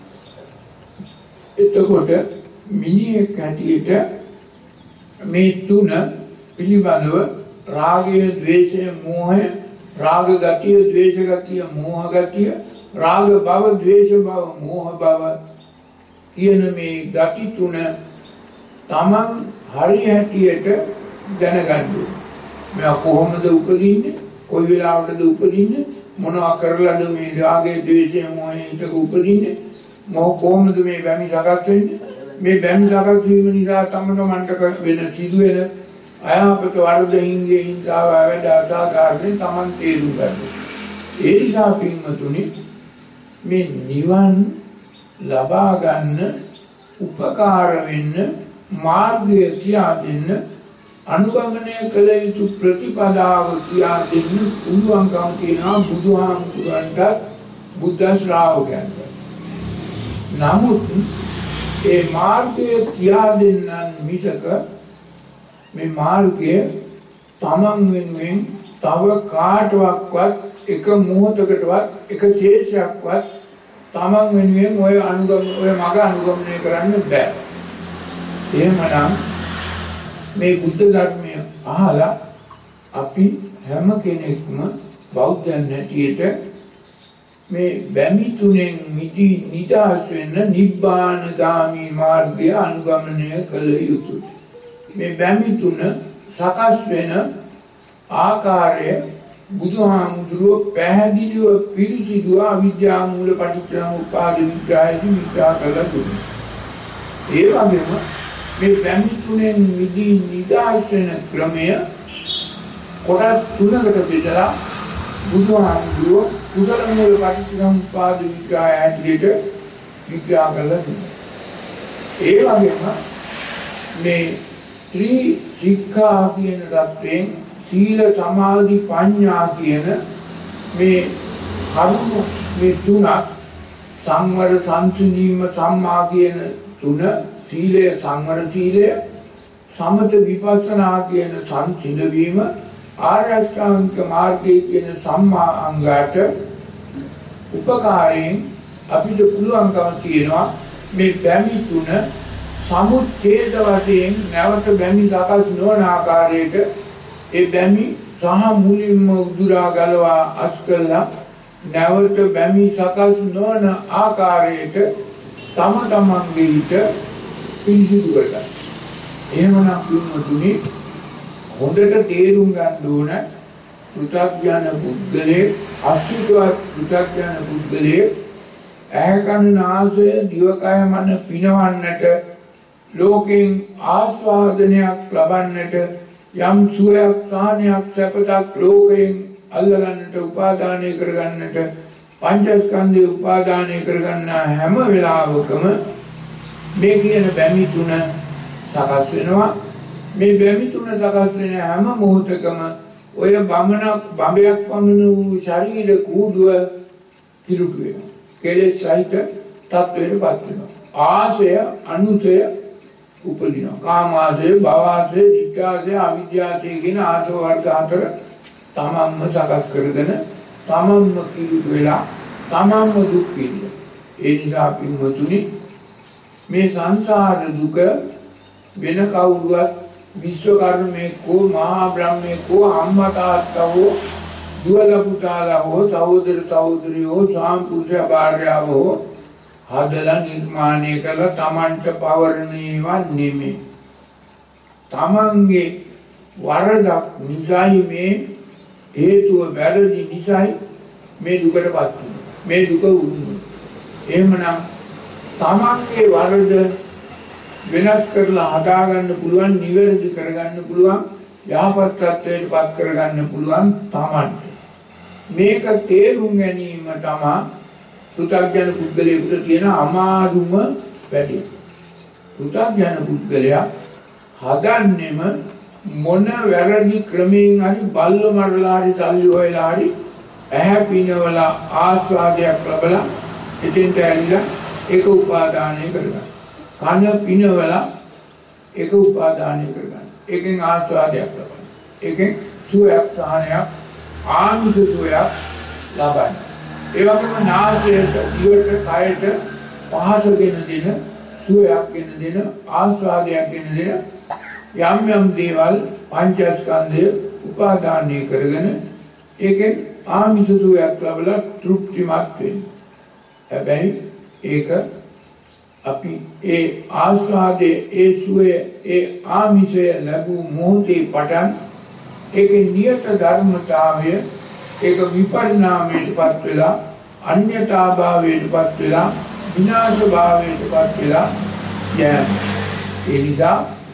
එතකොට මිනිහෙක් හැටියට මේ තුන පිළිබඳව රාගය, ද්වේෂය, මෝහය, රාග ගතිය, ද්වේෂ ගතිය, මෝහ ගතිය, රාග භව, ද්වේෂ භව, මෝහ භව කියන මේ ගති තුන තමන් හරි හැටියට දැනගන්න. මෙයා කොහොමද උපදින්නේ, කොයි වෙලාවටද උපදින්නේ, මොනවා කරලාද මේ රාගය, ද්වේෂය, මෝහය හිතක උපදින්නේ, මොහ කොහොමද මේ බැමි සකස් වෙන්නේ, මේ බැමි සකස් වීම නිසා තම තමන්ට වෙන සිදුවෙන අයහපත වරද හිංගේ හිංසාව වැඩ අසාධාරණේ තමන් තේරුම් ගන්න. ඒ නිසා පින්වතුනි මේ නිවන් ලබා ගන්න උපකාර වෙන්න මාර්ගය කියා දෙන්න, අනුගමනය කළ යුතු ප්‍රතිපදාව කියා දෙන්න පුළුවන්කම් තියෙනවා බුදුහාමුදුරන්ට, බුද්ධ ශ්‍රාවකයන්ට. නමුත් ඒ මාර්ගය කියා දෙන්නන් මිසක මේ මාර්ගය තමන් වෙනුවෙන් තව කාටවත් එක මොහොතකටවත් එක ශේෂයක්වත් තමන් වෙනුවෙන් ඔය අනුගම ඔය මග අනුගමනය කරන්න බෑ. එහෙමනම් මේ බුද්ධ ධර්මය අහලා අපි හැම කෙනෙක්ම බෞද්ධයන් හැටියට මේ බැමි තුනෙන් මිදී නිදහස් වෙන්න නිබ්බානගාමී මාර්ගය අනුගමනය කළ යුතුයි. මේ බැමි තුන සකස් වෙන ආකාරය බුදුහාමුදුරුව පැහැදිලිව පිළිසිදුව අවිද්‍යා මූල පටිච්චසමුප්පාද විග්‍රහයේදී විග්‍රහ කළා දුන්නා. ඒ වගේම මේ බැමි තුනෙන් මිදී නිදහස් වෙන ක්‍රමය කොටස් තුනකට බෙදලා බුදුහාමුදුරුව කුසල මූල පටිච්චසමුප්පාද විග්‍රහය ඇටියට විග්‍රහ කළා දුන්නා. ඒ වගේම මේ ත්‍රි ශික්ෂා කියන தත්යෙන් සීල සමාධි ප්‍රඥා කියන මේ කරුණු මේ තුනක් සංවර සංසිඳීම සම්මා කියන තුන සීලය සංවර සීලය සමත විපස්සනා කියන සංසිඳ වීම ආර්ය අෂ්ටාංගික මාර්ගයේ කියන සම්මා අංගයට උපකාරයෙන් අපිට පුළුවන්කම තියෙනවා මේ බැමි තුන සමුච්ඡේද වශයෙන් නැවත බැමි සකස් නොවන ආකාරයට ඒ බැමි සහ මුලින්ම උදුරා ගලවා අස් කළා නැවත බැමි සකස් නොවන ආකාරයට තම තමන්ගේ හිත පිළිසිදු කරගන්න. එහෙමනම් පින්වතුනි හොඳට තේරුම් ගන්න ඕන පෘථග්ජන පුද්ගලයේ අසුතවත් පෘථග්ජන පුද්ගලයේ ඇහැ කන නාසය දිවකය මන පිනවන්නට ලෝකෙන් ආස්වාදනයක් ලබන්නට යම් සුවයක් සාහනයක් සැපතක් ලෝකයෙන් අල්ලගන්නට උපාදානය කරගන්නට පංචස්කන්ධය උපාදානය කරගන්න හැම වෙලාවකම මේ කියන බැමි තුන සකස් වෙනවා. මේ බැමි තුන සකස් වෙන හැම මොහොතකම ඔය බමනක් බඹයක් වමන වූ ශරීර කූඩුව කිලුටු වෙනවා. කෙලෙස් සහිත තත්වයටපත් වෙනවා. ආසය අනුසය උපදිනවා. කාමාසය, භවආසය, ditthාසය, අවිද්‍යාසය කියන ආසව වර්ග හතර තමන්ම සකස් කරගෙන තමන්ම කිලුටු වෙලා තමන්ම දුක් විඳිනවා. ඒ නිසා පින්වතුනි මේ සංසාර දුක වෙන කවුරුවත් විශ්වකර්මයේ කෝ මහා බ්‍රහ්මයේ කෝ අම්මා තාත්තා හෝ දුවල පුතාලා හෝ සහෝදර සහෝදරියෝ සාම්පූර්ණ භාර්යාව හෝ හදලා නිර්මාණය කළ තමන්ට පවරණේවා නෙමෙයි. තමන්ගේ වරදක් නිසායි මේ හේතුව වැරදි නිසායි මේ දුකටපත් වෙන්නේ. මේ දුක උන්නේ. එහෙමනම් තමන්ගේ වරද වෙනස් කරලා හදාගන්න පුළුවන්, නිවැරදි කරගන්න පුළුවන්, යහපත් තත්ත්වයටපත් කරගන්න පුළුවන් තමන්ට. මේක තේරුම් ගැනීම තමයි පෘථග්ජන පුද්ගලයාට තියෙන අමාරුම වැඩි. පෘථග්ජන පුද්ගලයා හදන්නෙම මොන වැරදි ක්‍රමයෙන් හරි බල්ල මරලා හරි සල්ලි හොයලා හරි ඇහැ පිනවලා ආස්වාදයක් ලැබලා එතෙන්ට ඇවිල්ලා ඒක උපාදානය කරගන්න. කන පිනවලා ඒක උපාදානය කරගන්න. ඒකෙන් ආස්වාදයක් ලබන්න. ඒකෙන් සුවයක් සහනයක් ආමිෂ සුවයක් ලබන්න. ඒ වගේම නාසයට, දිවට, කයට පහසගෙන දෙන, සුවයක් ගෙන දෙන, ආස්වාදයක් ගෙන දෙන යම් යම් දේවල් පංචස්කන්ධය උපාදානය කරගෙන ඒකෙන් ආමිෂ සුවයක් ලැබලා තෘප්තිමත් වෙන්න. හැබැයි ඒක අපි ඒ ආස්වාදයේ ඒ සුවය ඒ ආමිෂය ලැබූ මොහොතේ පටන් ඒකේ නියත ධර්මතාවය ඒක විපරිණාමයටපත් වෙලා අන්‍යතාභාවයටපත් වෙලා විනාශ භාවයටපත් වෙලා යෑම. ඒ නිසා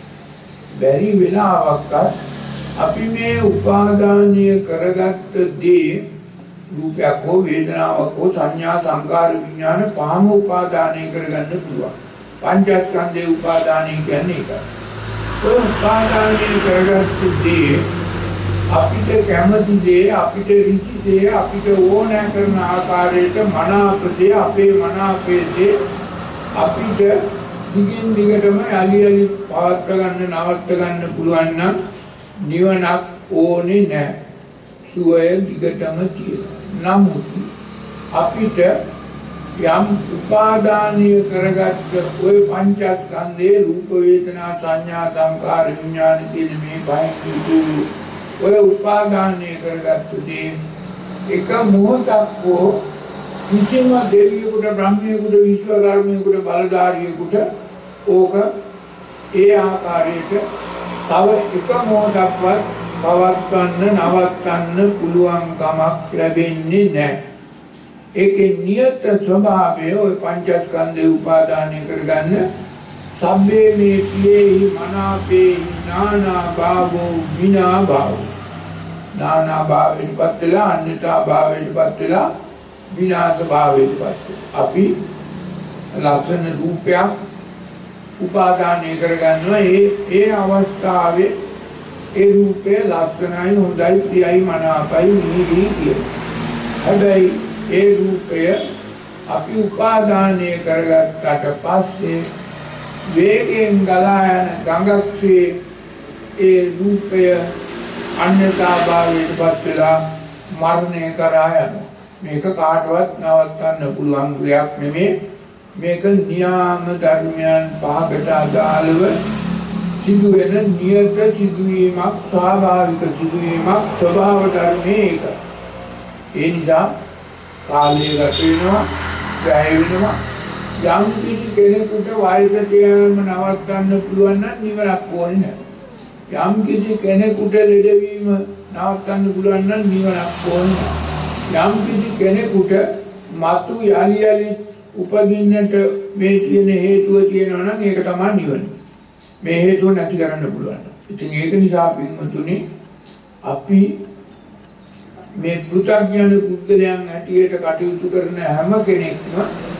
බැරි වෙලාවක අපි මේ උපාදානය කරගත්ත දේ රූපයක් හෝ වේදනාවක් හෝ සංඥා සංකාර විඥාන පහම උපාදානය කරගන්න පුළුවන්. පංචස්කන්ධේ උපාදානය කියන්නේ ඒකයි. ඔය උපාදානය කරගත්ත දේ අපිට කැමති දේ, අපිට රුචි දේ, අපිට ඕන කරන ආකාරයට මනාපදේ, අපේ මනාපයේ අපිට දිගින් දිගටම යලි යලි පවත් ගන්න, නවත්ත ගන්න පුළුවන් නම් නිවනක් ඕනේ නැහැ. සුවය දිගටම තියෙනවා. නමුත් අපිට යම් උපාදානීය කරගත්ත ඔය පංචස්කන්ධේ රූප වේදනා සංඥා සංකාර විඥාන කියන මේ පහෙන් ඔය උපාදානීය කරගත්ත දේ එක මොහොතක් හෝ කිසිම දෙවියෙකුට බ්‍රහ්මයෙකුට විශ්වකර්මයෙකුට බලධාරියෙකුට ඕක ඒ ආකාරයට තව එක මොහොතක්වත් පවත්වන්න නවත්තන්න පුළුවන් කමක් ලැබෙන්නේ නැහැ. ඒකේ නියත ස්වභාවය ඔය පංචස්කන්ධේ උපාදානය කරගන්න සබ්බේ මේ පියේහි මනාපේ නානා භාවෝ විනා භාවෝ නානා භාවයටපත් වෙලා අන්‍යතා භාවයටපත් වෙලා විනාශ භාවයටපත් අපි ලක්ෂණ රූපයක් උපාදානය කරගන්නවා. ඒ ඒ අවස්ථාවේ ඒ රූපේ ලක්ෂණයි හොඳයි ප්‍රියයි මනාපයි නිහිරි කියන. හැබැයි ඒ රූපය අපි උපාදානය කරගත්තට පස්සේ වේගයෙන් ගලා යන ගඟක්සේ ඒ රූපය අන්‍යතා භාවයටපත් වෙලා මරණය කරා යනවා. මේක කාටවත් නවත්තන්න පුළුවන් දෙයක් නෙමෙයි. මේක නියාම ධර්මයන් පහකට අදාළව සිදුවෙන නියත සිදුවීමක්, ස්වාභාවික සිදුවීමක්, ස්වභාව ධර්මයේ ඒක. ඒ නිසා කාලය ගත වෙනවා, වැය වෙනවා. යම් කිසි කෙනෙකුට වයසට යෑම නවත්තන්න පුළුවන් නම් නිවනක් ඕනේ නැහැ. යම් කිසි කෙනෙකුට ලෙඩවීම නවත්තන්න පුළුවන් නම් නිවනක් ඕනේ නැහැ. යම් කිසි කෙනෙකුට මතු යලි යලි උපදින්නට මේ තියෙන හේතුව තියෙනවා නම් ඒක තමයි නිවන. මේ හේතුව නැති කරන්න පුළුවන්. ඉතින් ඒක නිසා පින්වතුනි අපි මේ පෘථග්ජන පුද්ගලයන් හැටියට කටයුතු කරන හැම කෙනෙක්ම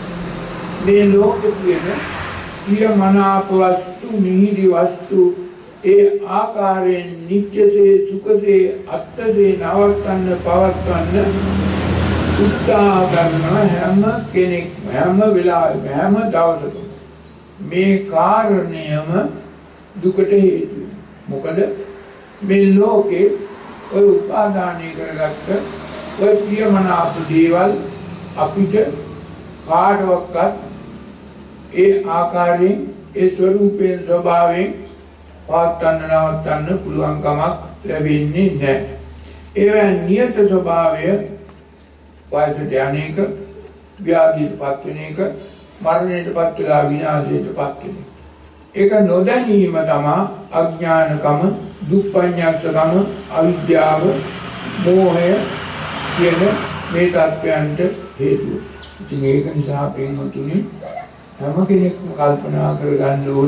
මේ ලෝකෙ තියෙන ප්‍රියමනාප වස්තු, මිහිරි වස්තු ඒ ආකාරයෙන් නිත්‍යසේ, සුඛසේ, අත්ථසේ නවත්තන්න පවත්වන්න උත්සාහ කරන හැම කෙනෙක්ම හැම වෙලාවෙම හැම දවසකම මේ කාරණයම දුකට හේතු වෙනවා. මොකද මේ ලෝකේ ඔය උපාදානය කරගත්ත ඔය ප්‍රියමනාප දේවල් අපිට කාටවත් ඒ ආකාරයෙන් ඒ ස්වરૂපයෙන් ස්වභාවයෙන් පවත්වන්න නවත්තන්න පුළුවන් කමක් ලැබෙන්නේ නැහැ. ඒවා නියත ස්වභාවය වයසට යන්නේක, ව්‍යාධියටපත් වෙන එක, මරණයටපත් වෙලා විනාශයටපත් වෙන එක. ඒක නොදැනීම තමයි අඥානකම, දුප්පඤ්ඤාක්ෂකම, අවිද්‍යාව, මෝහය කියන මේ තත්ත්වයන්ට හේතුව. ඉතින් ඒක නිසා පින්වතුනි හැම කෙනෙක්ම කල්පනා කරගන්න ඕන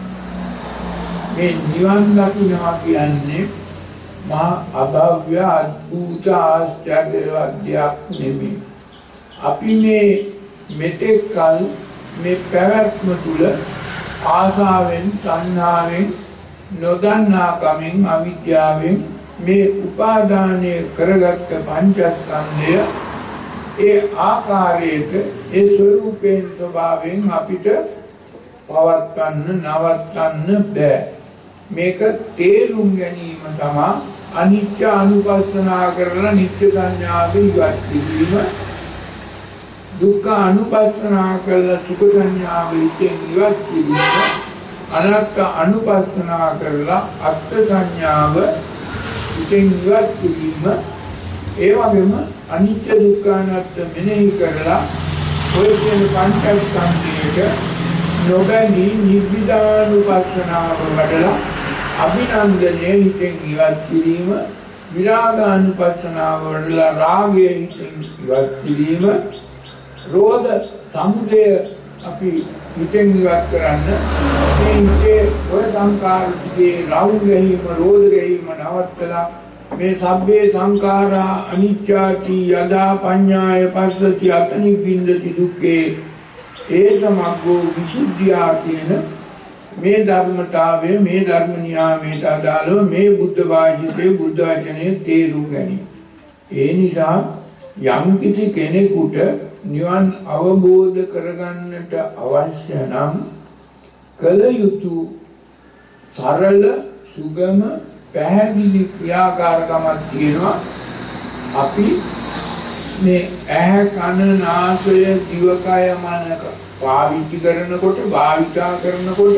මේ නිවන් දකින්නවා කියන්නේ මහා අභව්‍ය අද්භූත ආශ්චර්යවත් දෙයක් නෙමෙයි. අපි මේ මෙතෙක් කල මේ පැවැත්ම තුල ආසාවෙන්, තණ්හාවෙන්, නොදන්නාකමින්, අවිද්‍යාවෙන් මේ උපාදානය කරගත්ත පංචස්කන්ධය ඒ ආකාරයට ඒ ස්වરૂපයෙන් ස්වභාවයෙන් අපිට පවත්වන්න නවත්තන්න බෑ. මේක තේරුම් ගැනීම තමයි අනිත්‍ය අනුපස්සනා කරලා නිත්‍ය සංඥාවෙන් ඉවත් කිරීම, දුක්ඛ අනුපස්සනා කරලා සුඛ සංඥාවෙන් ඉවත් කිරීම, අනාත්ම අනුපස්සනා කරලා අත්ථ සංඥාව ඉවත් කිරීම, ඒ වගේම අනිත්‍ය දුක්ඛ අනාත්ම මෙනෙහි කරලා ඔය කියන පංචස්කන්ධයට නොබැඳී නිබ්බිදානුපස්සනාව වඩලා අභිනන්දනයේ හිතෙන් ඉවත් කිරීම, විරාගානුපස්සනාව වඩලා රාගයේ හිතෙන් ඉවත් කිරීම, රෝධ සමුදය අපි හිතෙන් ඉවත් කරන්න මේ හිතේ ඔය සංකාර දිගේ රාග ගැනීම, රෝධ ගැනීම නවත්තලා මේ සබ්බේ සංඛාරා අනිච්චාති යදා පඤ්ඤාය පස්සති අතනිබ්බින්දති දුක්ඛේ ඒ සමග්ගෝ විසුද්ධියා කියන මේ ධර්මතාවය, මේ ධර්ම නියාමයට අදාළව මේ බුද්ධ වාචිකේ බුද්ධ වචනේ තේරුම් ගැනීම. ඒ නිසා යම් කිසි කෙනෙකුට නිවන් අවබෝධ කරගන්නට අවශ්‍ය නම් කල යුතු සරල, සුගම, පැහැදිලි ක්‍රියාකාරකමක් තියෙනවා. අපි මේ ඇහැ කන නාසය දිවකය මන පාවිච්චි කරනකොට භාවිතා කරනකොට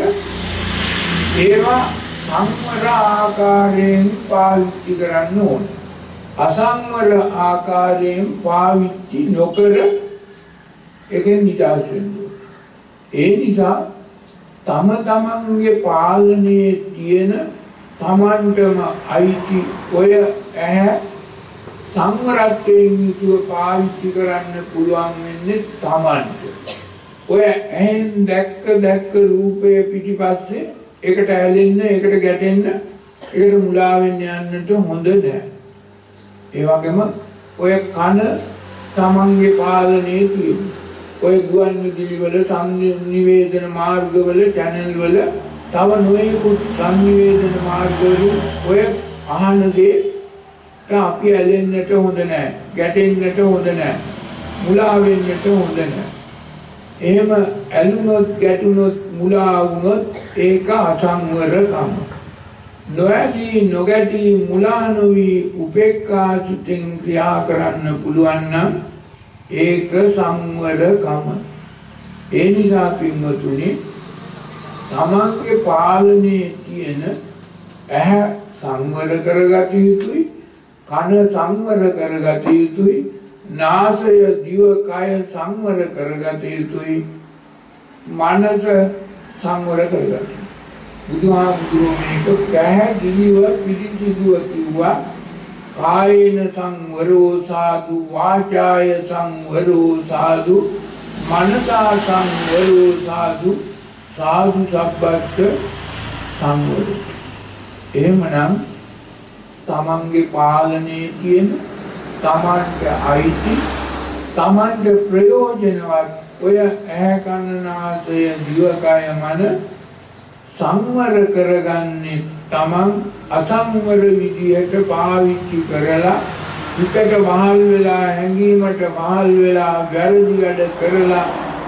ඒවා සංවර ආකාරයෙන් පාවිච්චි කරන්න ඕන. අසංවර ආකාරයෙන් පාවිච්චි නොකර එකෙන් නිදහස් වෙන්න. ඒ නිසා තම තමන්ගේ පාලනයේ තියෙන තමන්ටම අයිති ඔය ඇහැ සංවරත්වයෙන් යුතුව පාවිච්චි කරන්න පුළුවන් වෙන්නේ තමන්ට. ඔය ඇහෙන් දැක්ක දැක්ක රූපය පිටිපස්සේ ඒකට ඇලෙන්න, ඒකට ගැටෙන්න, ඒකට මුලා වෙන්න යන්නට හොඳ නැහැ. ඒ වගේම ඔය කන තමන්ගේ පාලනයේ තියෙන. ඔය ගුවන් විදුලි වල සංනිවේදන මාර්ගවල channel වල තව නොයෙකුත් සංනිවේදන මාර්ගවල ඔය අහන දේ අපි ඇලෙන්නට හොඳ නැහැ, ගැටෙන්නට හොඳ නැහැ, මුලා වෙන්නට හොඳ නැහැ. එහෙම ඇලුනොත් ගැටුනොත් මුලා වුනොත් ඒක අසංවරකම. නොඇලී නොගැටී මුලා නොවි උපේක්ඛා සිතෙන් ක්‍රියා කරන්න පුළුවන් නම් ඒක සංවරකම. ඒ නිසා පින්වතුනි තමන්ගේ පාලනයේ තියෙන ඇහැ සංවර කරගත යුතුයි, කන සංවර කරගත යුතුයි, නාසය දිව කය සංවර කරගත යුතුයි, මනස සංවර කරගත යුතුයි. බුදුහාමුදුරුවෝ මේක පැහැදිලිව පිළිසිදුව කිව්වා. කායේන සංවරෝ සාදු, වාචාය සංවරෝ සාදු, මනසා සංවරෝ සාදු, සාදු සබ්බත් සංවරෝ. එහෙමනම් තමන්ගේ පාලනයේ තියෙන තමන්ට අයිති තමන්ට ප්‍රයෝජනවත් ඔය ඇහැ කන නාසය දිවකය මන සංවර කරගන්නේ තමන් අසංවර විදිහට පාවිච්චි කරලා හිතට මහල් වෙලා හැඟීමට මහල් වෙලා වැරදි වැඩ කරලා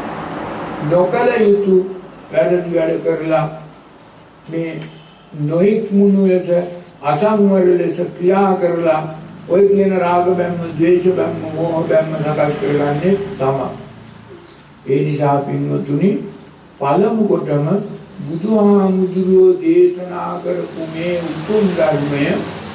නොකල යුතු වැරදි වැඩ කරලා මේ නොයික් මුණු ලෙස අසංවර ලෙස ක්‍රියා කරලා ඔය කියන රාග බැම්ම, ද්වේෂ බැම්ම, මෝහ බැම්ම සකස් කරගන්නේ තමයි. ඒ නිසා පින්වතුනි පළමු කොටම බුදුහාමුදුරුවෝ දේශනා කරපු මේ උතුම් ධර්මය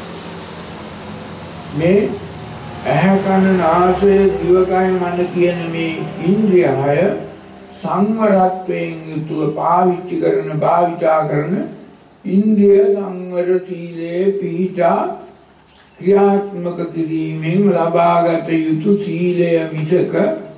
මේ ඇහැ කන නාසය දිවකය මන කියන මේ ඉන්ද්‍රිය හය සංවරත්වයෙන් යුතුව පාවිච්චි කරන භාවිතා කරන ඉන්ද්‍රිය සංවර සීලයේ පිහිටා ක්‍රියාත්මක කිරීමෙන් ලබාගත යුතු සීලය මිසක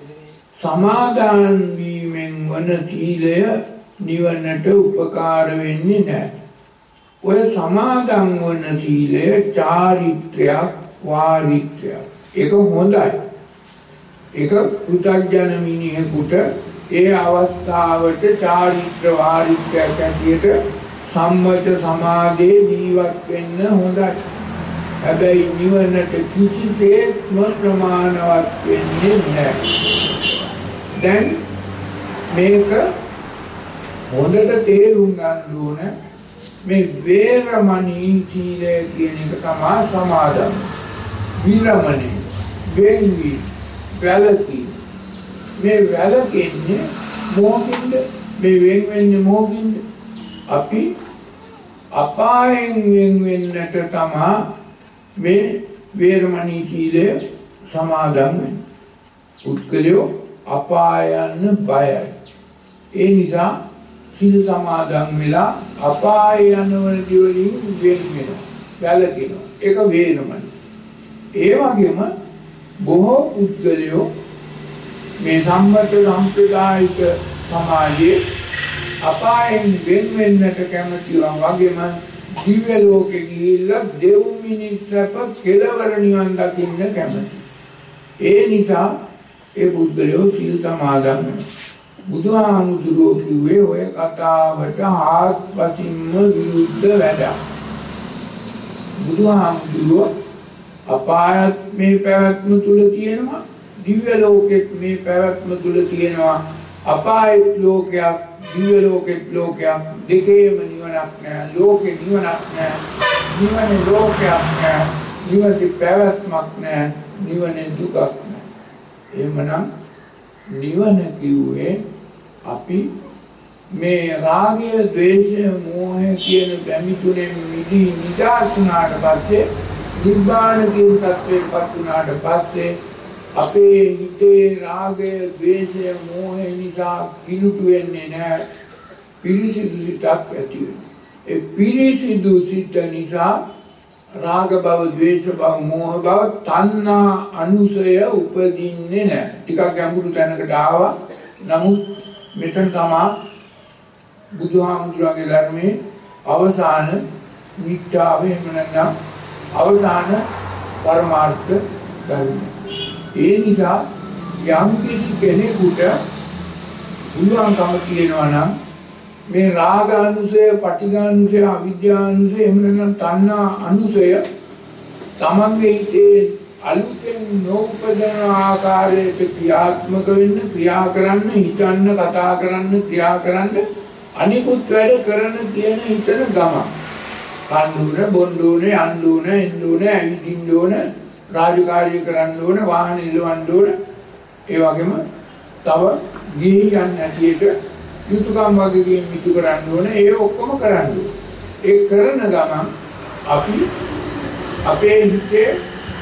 සමාදාන් වීමෙන් වන සීලය නිවනට උපකාර වෙන්නේ නැහැ. ඔය සමාදන් වන සීලය චාරිත්‍රයක්, වාරිත්‍රයක්. ඒක හොඳයි. ඒක පුතග්ජන මිනිහෙකුට ඒ අවස්ථාවට චාරිත්‍ර වාරිත්‍රයක් ඇටියට සම්මත සමාධියේ ජීවත් වෙන්න හොඳයි. හැබැයි නිවනට කිසිසේත්ම ප්‍රමාණවත් වෙන්නේ නැහැ. දැන් මේක හොඳට තේරුම් ගන්න ඕන. මේ වේරමණී සීලය කියන එක තමයි සමාදන්. විරමණී වෙන්වි වැළකී. මේ වැළකෙන්නේ මොකින්ද? මේ වෙන් වෙන්නේ මොකින්ද? අපි අපායෙන් වෙන් වෙන්නට තමයි මේ වේරමණී සීලය සමාදන් වෙන්නේ. උත්කලියෝ අපායන්න බයයි. ඒ නිසා සීල සමාදන් වෙලා අපාය යනවලදී වලින් වෙන් වෙනවා, වැළකෙනවා. ඒක වේරමණී. ඒ වගේම බොහෝ පුද්ගලයෝ මේ සම්මත සම්ප්‍රදායික සමාජයේ අපායෙන් වෙන් වෙන්නට කැමතිවා වගේම දිව්‍ය ලෝකෙ ගිහිල්ලා දෙව් මිනිස්සප කෙලවර නිවන් දකින්න කැමති. ඒ නිසා ඒ පුද්ගලයෝ සීල් සමාදන් වෙනවා. බුදුහාමුදුරුවෝ කිව්වේ ඔය කතාවට හාත්පසින්ම විරුද්ධ වැඩක්. බුදුහාමුදුරුවෝ අපායත් මේ පැවැත්ම තුල තියෙනවා, දිව්‍ය ලෝකෙත් මේ පැවැත්ම තුල තියෙනවා. අපායත් ලෝකයක්, දිව්‍ය ලෝකෙත් ලෝකයක්, දෙකේම නිවනක් නැහැ. ලෝකේ නිවනක් නැහැ, නිවනේ ලෝකයක් නැහැ. නිවනේ පැවැත්මක් නැහැ, නිවනේ දුකක් නැහැ. එහෙමනම් නිවන කිව්වේ අපි මේ රාගය, ද්වේෂය, මෝහය කියන බැමි තුනෙන් මිදී නිදාසුනාට පස්සේ නිබ්බාන කියන තත්ත්වයටපත් වුණාට පස්සේ අපේ හිතේ රාගය, ද්වේෂය, මෝහය නිසා කිලුට වෙන්නේ නැහැ. පිරිසිදු සිතක් ඇති වෙනවා. ඒ පිරිසිදු සිත නිසා රාග භව, ද්වේෂ භව, මෝහ භව, තණ්හා අනුසය උපදින්නේ නැහැ. ටිකක් ගැඹුරු තැනකට ආවා. නමුත් මෙතන තමයි බුදුහාමුදුරන්ගේ ධර්මයේ අවසාන නිට්ඨාව, එහෙම නැත්නම් අවසාන පරමාර්ථ ධර්මය. ඒ නිසා යම් කිසි කෙනෙකුට බුදුහාමුදුරන් කියනවා නම් මේ රාග අනුසය, පටිඝ අනුසය, අවිද්‍යා අනුසය, එහෙම නැත්නම් තණ්හා අනුසය තමන්ගේ හිතේ අලුතෙන් නෝපදන ආකාරයට ක්‍රියාත්මක වෙන්න, ක්‍රියා කරන්න, හිතන්න, කතා කරන්න, ක්‍රියා කරන්න, අනිකුත් වැඩ කරන කියන හිතන ගම. කන්දුන, බොන්දුන, යන්දුන, එන්දුන, ඇවිදින්න, රාජකාරී කරන්න ඕන, වාහන ඉලවන්න ඕන. ඒ වගේම තව ගිහියන් ඇටියට යුතුයකම් වගේකින් මිතු කරන්න ඕනේ. ඒ ඔක්කොම කරන්න ඕනේ. ඒ කරන ගමන් අපි අපේ හිතේ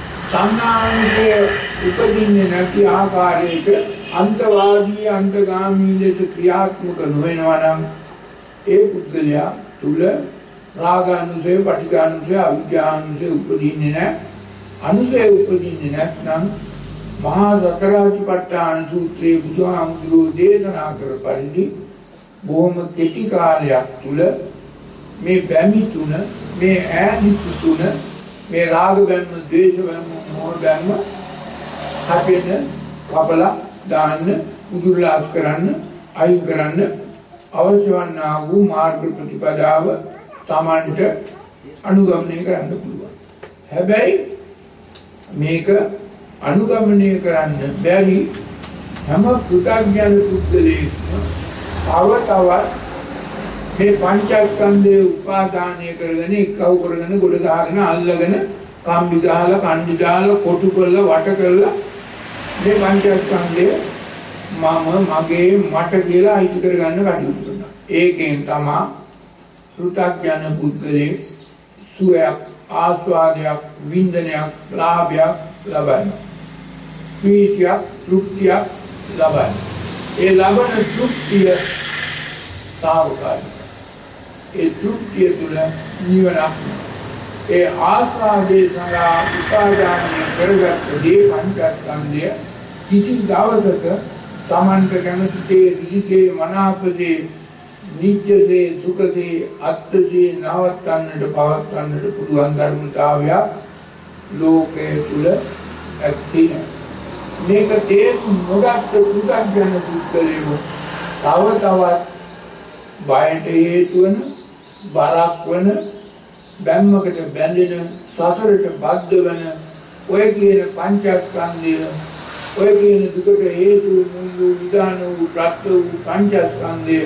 සංඥාන්ගේ උපදින්නේ නැති ආකාරයකට අන්තවාදී, අන්තගාමී ලෙස ක්‍රියාත්මක නොවෙනවා නම් ඒ පුද්ගලයා තුල රාගානුසය, පටිඝානුසය, අවිද්‍යානුසය උපදින්නේ නැහැ. අනුසය උපදින්නේ නැත්නම් මහා සතරාතිපට්ඨාන සූත්‍රයේ බුදුහාමුදුරුවෝ දේශනා කර පරිදි බොහොම කෙටි කාලයක් තුල මේ බැමි තුන, මේ ඈදිතු තුන, මේ රාග බැම්ම, ද්වේෂ බැම්ම, මෝහ බැම්ම හපෙන කපලා දාන්න, උදුරලාස් කරන්න, අයින් කරන්න අවශ්‍ය වන්නා වූ මාර්ග ප්‍රතිපදාව තමන්ට අනුගමනය කරන්න පුළුවන්. හැබැයි මේක අනුගමනය කරන්න බැරි හැම පුතග්ජන පුද්ගලයෙක්ම තව තවත් මේ පංචස්කන්ධයේ උපාදානය කරගෙන, එක්කව කරගෙන, ගොඩ ගහගෙන, අල්ලගෙන, කම්බි ගහලා, කණ්ඩි දාලා, කොටු කරලා, වට කරලා මේ පංචස්කන්ධය මම, මගේ, මට කියලා අයිති කරගන්න කටයුතු කරනවා. ඒකෙන් තමයි පුතග්ජන පුද්ගලයෙක් සුවයක්, ආස්වාදයක්, වින්දනයක්, ලාභයක් ලබන්නේ. ප්‍රීතියක්, තෘප්තියක් ලබන්නේ. ඒ ලබන තෘප්තිය තාවකාලිකයි. ඒ තෘප්තිය තුළ නිවනක්. ඒ ආස්වාදයේ සඳහා උපාදානය කරගත් දේ පංචස්කන්ධය කිසි දවසක තමන්ට කැමතිසේ, ඍජුසේ, මනාපසේ, නිත්‍යසේ, සුඛසේ, අත්ථසේ නවත්තන්නට, පවත්තන්නට පුළුවන් ධර්මතාවයක් ලෝකයේ තුල ඇති. මේක තේරුම් නොගත්ත පුතග්ජන පුද්ගලයෝ තව තවත් බයට හේතු වන, බරක් වන, බැම්මකට බැඳෙන, සසරට බද්ධ වන ඔය කියන පංචස්කන්ධය, ඔය කියන දුකට හේතු මුල් විදාන වූ ප්‍රත්‍ය වූ පංචස්කන්ධය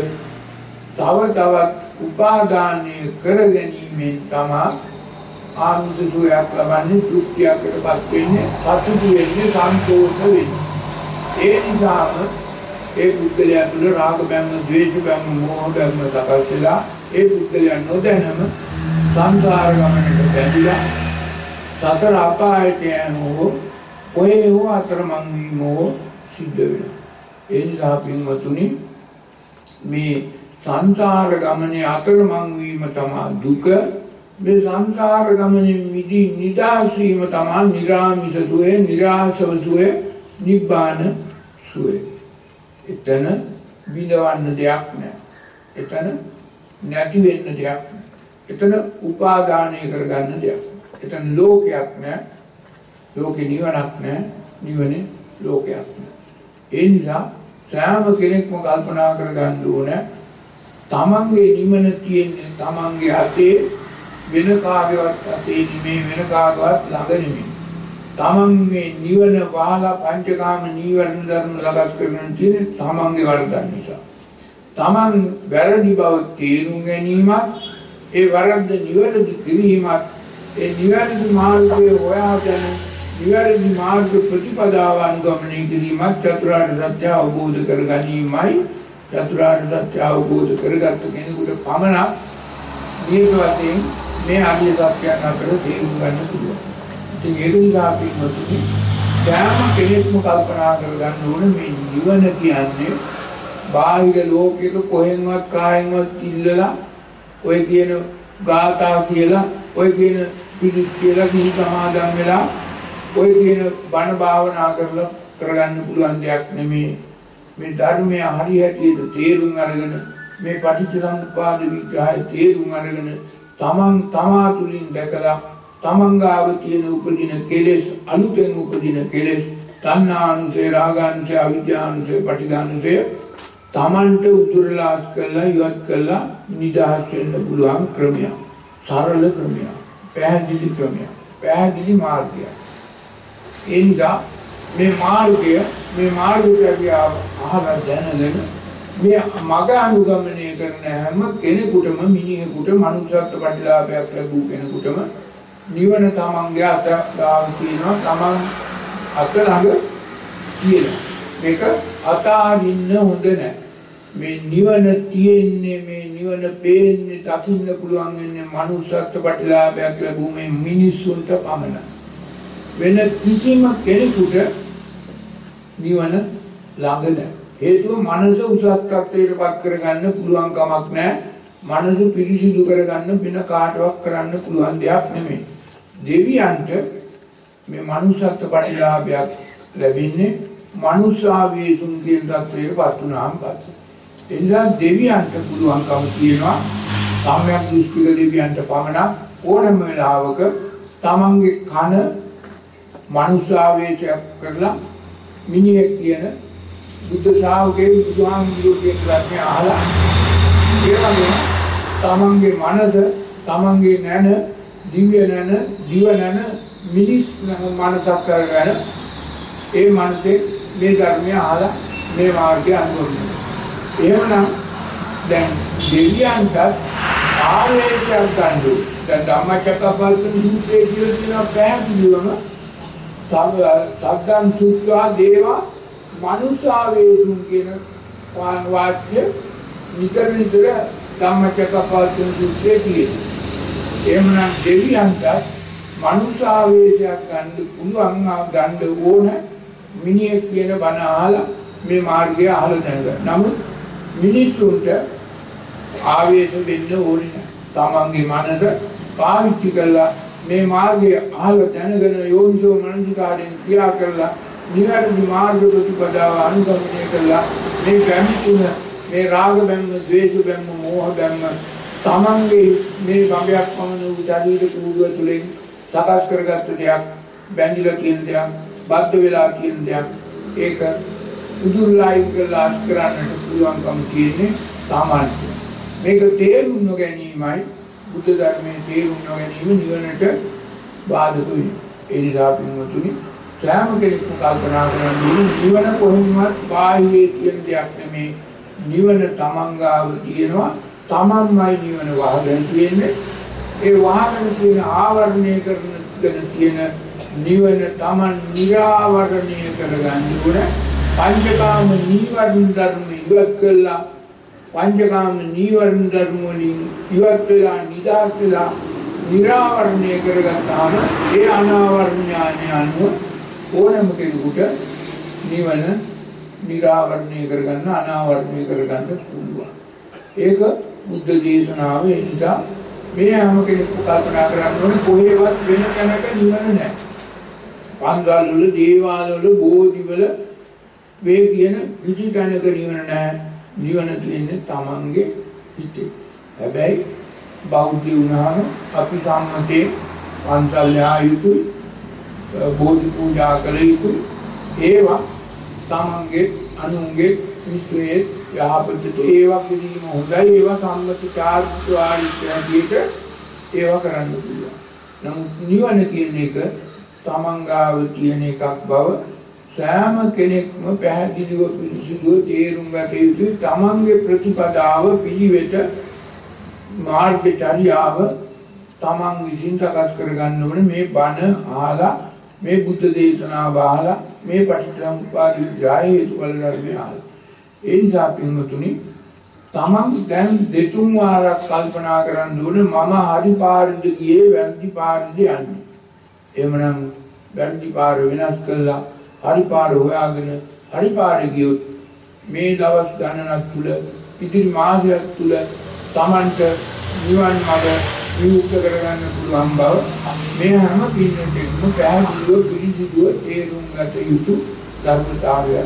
තව තවත් උපාදානය කර ගැනීමෙන් තමයි ආමිෂ සුවයක් ලබන්නේ, තෘප්තියකටපත් වෙන්නේ, සතුටු වෙන්නේ, සන්තෝෂ වෙන්නේ. ඒ නිසාම ඒ පුද්ගලයා තුළ රාග බැම්ම, ද්වේෂ බැම්ම, මෝහ බැම්ම සකස් වෙලා ඒ පුද්ගලයා නොදැනම සංසාර ගමනට බැඳිලා සතර අපායට යනෝ ඔය හෝ අතරමං වීමෝ සිද්ධ වෙනවා. ඒ නිසා පින්වතුනි, මේ සංසාර ගමනේ අතරමං වීම තමයි දුක. මේ සංසාර ගමනේ මිදී නිදහස් වීම තමයි නිරාමිෂ සුවේ, නිරාසව සුවේ, නිබ්බාන සුවේ. එතන විඳවන්න දෙයක් නැහැ. එතන නැති වෙන්න දෙයක් නැහැ. එතන උපාදානය කරගන්න දෙයක්. එතන ලෝකයක් නැහැ. ලෝකේ නිවනක් නැහැ. නිවනේ ලෝකයක් නැහැ. ඒ නිසා සෑම කෙනෙක්ම කල්පනා කරගන්න ඕනේ තමන්ගේ නිවන තියෙන්නේ තමන්ගේ අතේ, වෙන කාගේවත් අතේ නෙමෙයි, වෙන කාගේවත් ළඟ නෙමෙයි. තමන් මේ නිවන වහලා පංචකාම නීවරණ ධර්ම ළඟ කරගෙන තියෙන්නේ තමන්ගේ වරදක් නිසා. තමන් වැරදි බව තේරුම් ගැනීමත්, ඒ වරද නිවැරදි කිරීමත්, ඒ නිවැරදි මාර්ගයේ හොයාගෙන නිවැරදි මාර්ග ප්‍රතිපදාව අනුගමනය කිරීමත් චතුරාර්ය සත්‍ය අවබෝධ කර ගැනීමයි. චතුරාර්ය සත්‍ය අවබෝධ කරගත්ත කෙනෙකුට පමණක් නියත වශයෙන් මේ ආර්ය සත්‍යයන් අතර තේරුම් ගන්න පුළුවන්. ඉතින් ඒක නිසා අපි මොකද සෑම කෙනෙක්ම කල්පනා කරගන්න ඕනේ මේ නිවන කියන්නේ බාහිර ලෝකෙක කොහෙන්වත් කායෙන්වත් ඉල්ලලා ඔය කියන ගාථා කියලා ඔය කියන පිළිත් කියලා කිසි සමාදම් වෙලා ඔය කියන බණ භාවනා කරලා කරගන්න පුළුවන් දෙයක් නෙමෙයි. මේ ධර්මය හරියට තේරුම් අරගෙන මේ පටිච්චසමුප්පාද විග්‍රහය තේරුම් අරගෙන තමන් තමා තුළින් දැකලා තමන් ගාව තියෙන උපදින කෙලෙස් අනුතෙන් උපදින කෙලෙස් තණ්හානුසය රාගානුසය අවිද්‍යානුසය පටිඝානුසය තමන්ට උදුරලාස් කරලා ඉවත් කරලා නිදහස් වෙන්න පුළුවන් ක්‍රමයක්. සරල ක්‍රමයක්. පැහැදිලි ක්‍රමයක්. පැහැදිලි මාර්ගයක්. ඒ නිසා මේ මාර්ගය මේ මාර්ගය අහලා දැනගෙන මේ මග අනුගමනය කරන හැම කෙනෙකුටම මිනිහෙකුට මනුෂ්‍යත්ව ප්‍රතිලාභයක් ලැබූ කෙනෙකුටම නිවන තමන්ගේ අත ගාව තියෙනවා තමන් අත ළඟ තියෙනවා. මේක අතාරින්න හොඳ නැහැ. මේ නිවන තියෙන්නේ මේ නිවන පේන්නේ දකින්න පුළුවන් වෙන්නේ මනුෂ්‍යත්ව ප්‍රතිලාභයක් ලැබූ මේ මිනිස්සුන්ට පමණයි. වෙන කිසිම කෙනෙකුට නිවන ළඟ නැහැ. හේතුව මනස උසස් තත්ත්වයට පත් කරගන්න පුළුවන් කමක් නැහැ. මනස පිරිසිදු කරගන්න වෙන කාටවත් කරන්න පුළුවන් දෙයක් නෙමෙයි. දෙවියන්ට මේ මනුෂ්‍යත්ව ප්‍රතිලාභයක් ලැබෙන්නේ මනුෂ්‍යාවේසුන් කියන තත්ත්වයට පත් වුණාම පස්සේ. එනිසා දෙවියන්ට පුළුවන්කම තියෙනවා සම්‍යක් දෘෂ්ටික දෙවියන්ට පමණක් ඕනම වෙලාවක තමන්ගේ කන මනුෂ්‍යාවේශයක් කරලා මිනිහෙක් කියන බුද්ධ ශ්‍රාවකේ බුදුහාමුදුරුවෝ කියන ධර්මය අහලා ඒ වගේම තමන්ගේ මනස තමන්ගේ නැන දිව්‍ය නැන දිව නැන මිනිස් මනසක් කරගෙන ඒ මනසේ මේ ධර්මය අහලා මේ මාර්ගය අනුගමනය. එහෙමනම් දැන් දෙවියන්ට ආවේශයක් ගන්න. දැන් ධම්මචක්කපවත්තන සූත්‍රයේ කියලා තියෙනවා පැහැදිලිවම සද්දං සුත්වා දේවා මනුෂ්‍යාවේසුන් කියන වාක්‍ය නිතර නිතර ධම්මචක්කපවත්තන සූත්‍රයේ තියෙනවා. එහෙමනම් දෙවියන්ට මනුෂ්‍යාවේශයක් ගන්න පුළුවන් ගන්න ඕන මිනිහෙක් කියන බණ අහලා මේ මාර්ගය අහලා දැනගන්න. නමුත් මිනිස්සුන්ට ආවේශ වෙන්න ඕනේ නැහැ. තමන්ගේ මනස පාවිච්චි කරලා මේ මාර්ගය අහලා දැනගෙන යෝනිසෝ මනසිකාරයෙන් ක්‍රියා කරලා නිවැරදි මාර්ග ප්‍රතිපදාව අනුගමනය කරලා මේ බැමි තුන මේ රාග බැම්ම, ද්වේෂ බැම්ම, මෝහ බැම්ම තමන්ගේ මේ භවයක් පමණ වූ ශරීර කූඩුව තුළින් සකස් කරගත්ත දෙයක්, බැඳිලා තියෙන දෙයක්, බද්ධ වෙලා තියෙන දෙයක්, ඒක උදුරලායි කරලා කරන්නට පුළුවන්කම තියෙන්නේ සාමාන්‍යයෙන්. මේක තේරුම් නොගැනීමයි බුද්ධ ධර්මයේ තේරුම් නොගැනීම නිවනට බාධක වෙන්නේ. ඒ නිසා පින්වතුනි සෑම කෙනෙක්ම කල්පනා කරන්නේ නිවන කොහොමවත් බාහිරේ තියෙන දෙයක් නෙමේ. නිවන තමන් ගාව තියෙනවා. තමන්මයි නිවන වහගෙන තියෙන්නේ. ඒ වහගෙන තියෙන ආවරණය කරගෙන තියෙන නිවන තමන් නිරාවරණය කරගන්න ඕනේ. පංචකාම නීවරණ ධර්ම ඉවත් කළා. පංචකාම නීවරණ ධර්ම වලින් ඉවත් වෙලා නිදහස් වෙලා නිරාවරණය කරගත්තාම ඒ අනාවරණ්‍යාය අනුව ඕනම කෙනෙකුට නිවන නිරාවරණය කරගන්න අනාවරණය කරගන්න පුළුවන්. ඒක බුද්ධ දේශනාව. ඒ නිසා මේ හැම කෙනෙක්ම කල්පනා කරන්න ඕනේ කොහෙවත් වෙන තැනක නිවන නැහැ. පන්සල් වල, දේවාල වල, බෝධි වල මේ කියන කිසි තැනක නිවන නැහැ. නිවන තියෙන්නේ තමන්ගේ හිතේ. හැබැයි බෞද්ධ වුණාම අපි සම්මතේ පන්සල් යා යුතුයි, බෝධි පූජා කළ යුතුයි. ඒවා තමන්ගේ අනුන්ගේ විශ්වයේ යහපතට ඒවා කිරීම හොඳයි. ඒවා සම්මත චාරිත්‍රාරිත්‍යයට ඒවා කරන්න පුළුවන්. නමුත් නිවන කියන එක තමන් ගාව තියෙන එකක් බව සෑම කෙනෙක්ම පැහැදිලිව පිළිසිදුව තේරුම් ගත යුතුයි. තමන්ගේ ප්‍රතිපදාව පිළිවෙත මාර්ගචර්යාව තමන් විසින් සකස් කරගන්න ඕනේ. මේ බණ අහලා මේ බුද්ධ දේශනාව අහලා මේ පටිච්චසමුප්පාද විග්‍රහය හේතුඵල ධර්මය අහලා. ඒ නිසා පින්වතුනි තමන් දැන් දෙතුන් වාරක් කල්පනා කරන්න ඕනේ මම හරි පාරද ගියේ වැරදි පාරද යන්නේ. එහෙමනම් වැරදි පාර වෙනස් කළා හරි පාර හොයාගෙන හරි පාරේ ගියොත් මේ දවස් ගණනක් තුල ඉදිරි මාසයක් තුල තමන්ට නිවන් මඟ විමුක්ත කරගන්න පුළුවන් බව මේ හැම පින්නකෙම පැහැදිලිව පිළිසිදුව තේරුම් ගත යුතු ධර්මතාවයක්.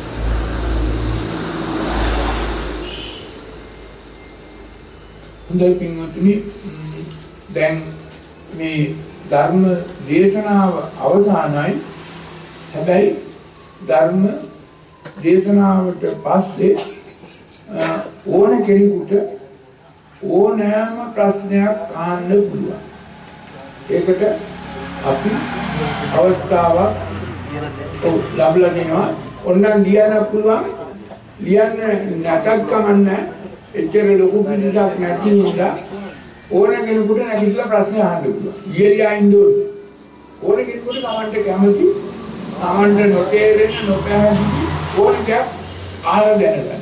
හොඳයි පින්වතුනි දැන් මේ ධර්ම දේශනාව අවසానයි. හැබැයි ධර්ම දේශනාවට පස්සේ ඕන කෙනෙකුට ඕනෑම ප්‍රශ්නයක් අහන්න පුළුවන්. ඒකට අපි අවස්ථාවක් ලැබලා දෙනවා. ඕනනම් ලියන්න පුළුවන්. ලියන්න නැතත් කමන්නේ. එච්චර ලොකු පිළිසක් නැති නිසා ඕන කෙනෙකුට නැගිටලා ප්‍රශ්න අහන්න පුළුවන්. ලියලා ඉන්න ඕනේ. ඕන කෙනෙකුට කමෙන්ට් කැමති කමෙන්ට් නොතේරෙන නොපැහැදිලි ඕන දෙයක් අහලා දැනගන්න.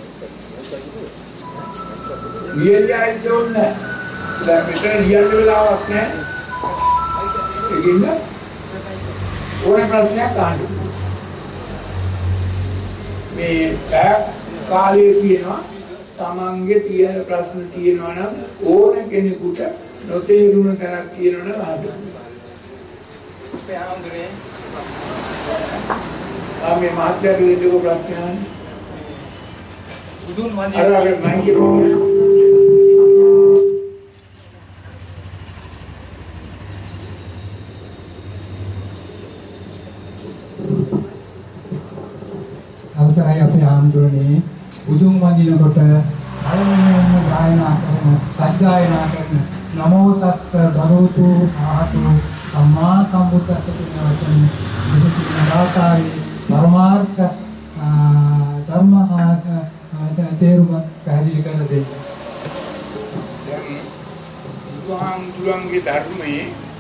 ලියලා ඉන්න ඕනේ. දැන් මෙතන ලියන්න වෙලාවක් නැහැ. ඒකින්ද ඕන ප්‍රශ්නයක් අහන්න. මේ පැය කාලේ තියෙනවා. තමන්ගේ තියෙන ප්‍රශ්න තියෙනවා නම් ඕන කෙනෙකුට නොතේරුණ තැනක් තියෙනවා නම් අහන්න. අපේ ආන්දරේ ආමේ මාත්‍යාට දෙක ප්‍රශ්න අහන්න. බුදුන් වහන්සේ අර අර මම කියන්නේ අවසරයි අපේ ආන්දරේ බුදුන් වඳිනකොට පළවෙනිම ගායනා කරන සජ්ජායනා කරන නමෝ තස්ස භගවතු ආරහතු සම්මා සම්බුද්දස්ස කියන වචන දෙකකින් පරමාර්ථ ධර්ම තේරුම පැහැදිලි කර දෙන්න. දැන් බුදුහාමුදුරන්ගේ ධර්මයේ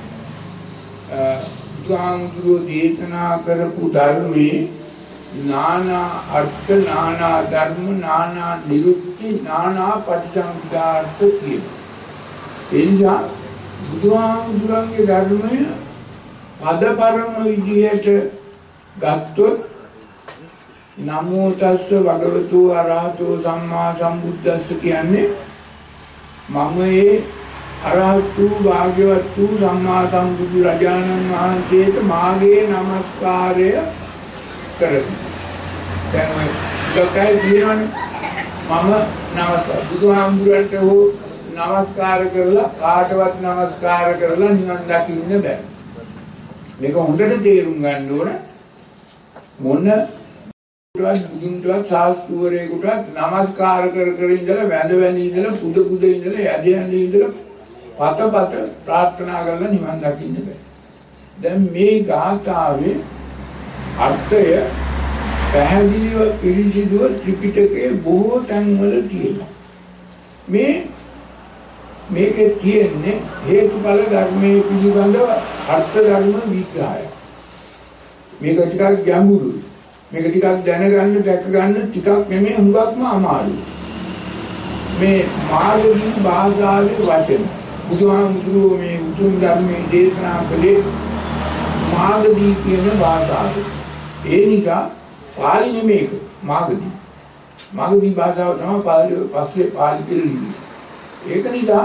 බුදුහාමුදුරෝ දේශනා කරපු ධර්මයේ नाना अर्थ नाना धर्म नाना निरुक्ति नाना पටිසමුප්පාදාර්ථ කියන. එනිසා බුදුහාමුදුරන්ගේ ධර්මය පදපරම විදිහට ගත්තොත් නමෝ තස්ස භගවතු අරහතෝ සම්මා සම්බුද්දස්ස කියන්නේ මම ඒ අරහතු භාග්‍යවතු සම්මා සම්බුදු රජාණන් වහන්සේට මාගේ নমස්කාරය කරමි. දැන් ඔය ලෝකයි කියනවනේ මම නමස්කාර බුදුහාමුදුරන්ට හෝ නමස්කාර කරලා කාටවත් නමස්කාර කරලා නිවන් දකින්න බෑ. මේක හොඳට තේරුම් ගන්න ඕන. මොන බුදුන්ටවත් සාස්ත්‍රවරයෙකුටවත් නමස්කාර කර කර ඉඳලා වැඳ වැඳ ඉඳලා පුද පුද ඉඳලා යද යද ඉඳලා පත පත ප්‍රාර්ථනා කරලා නිවන් දකින්න බෑ. දැන් මේ ගාථාවේ අර්ථය පැහැදිලිව පිළිසිදුව ත්‍රිපිටකයේ බොහෝ තැන්වල තියෙනවා. මේ මේකේ තියෙන්නේ හේතුඵල ධර්මයේ පිළිබඳව අර්ථ ධර්ම විග්‍රහය. මේක ටිකක් ගැඹුරුයි. මේක ටිකක් දැනගන්න දැක ගන්න ටිකක් නෙමෙයි හුඟක්ම අමාරුයි. මේ මාර්ගී භාෂාවේ වචන බුදුහාමුදුරුවෝ මේ උතුම් ධර්මයේ දේශනා කළේ මාර්ගී කියන භාෂාවෙන්. ඒ නිසා පාලි නෙමෙයි මාගදී. මාගදී භාෂාව තමයි පාලි පස්සේ පාලි කියලා. ඒක නිසා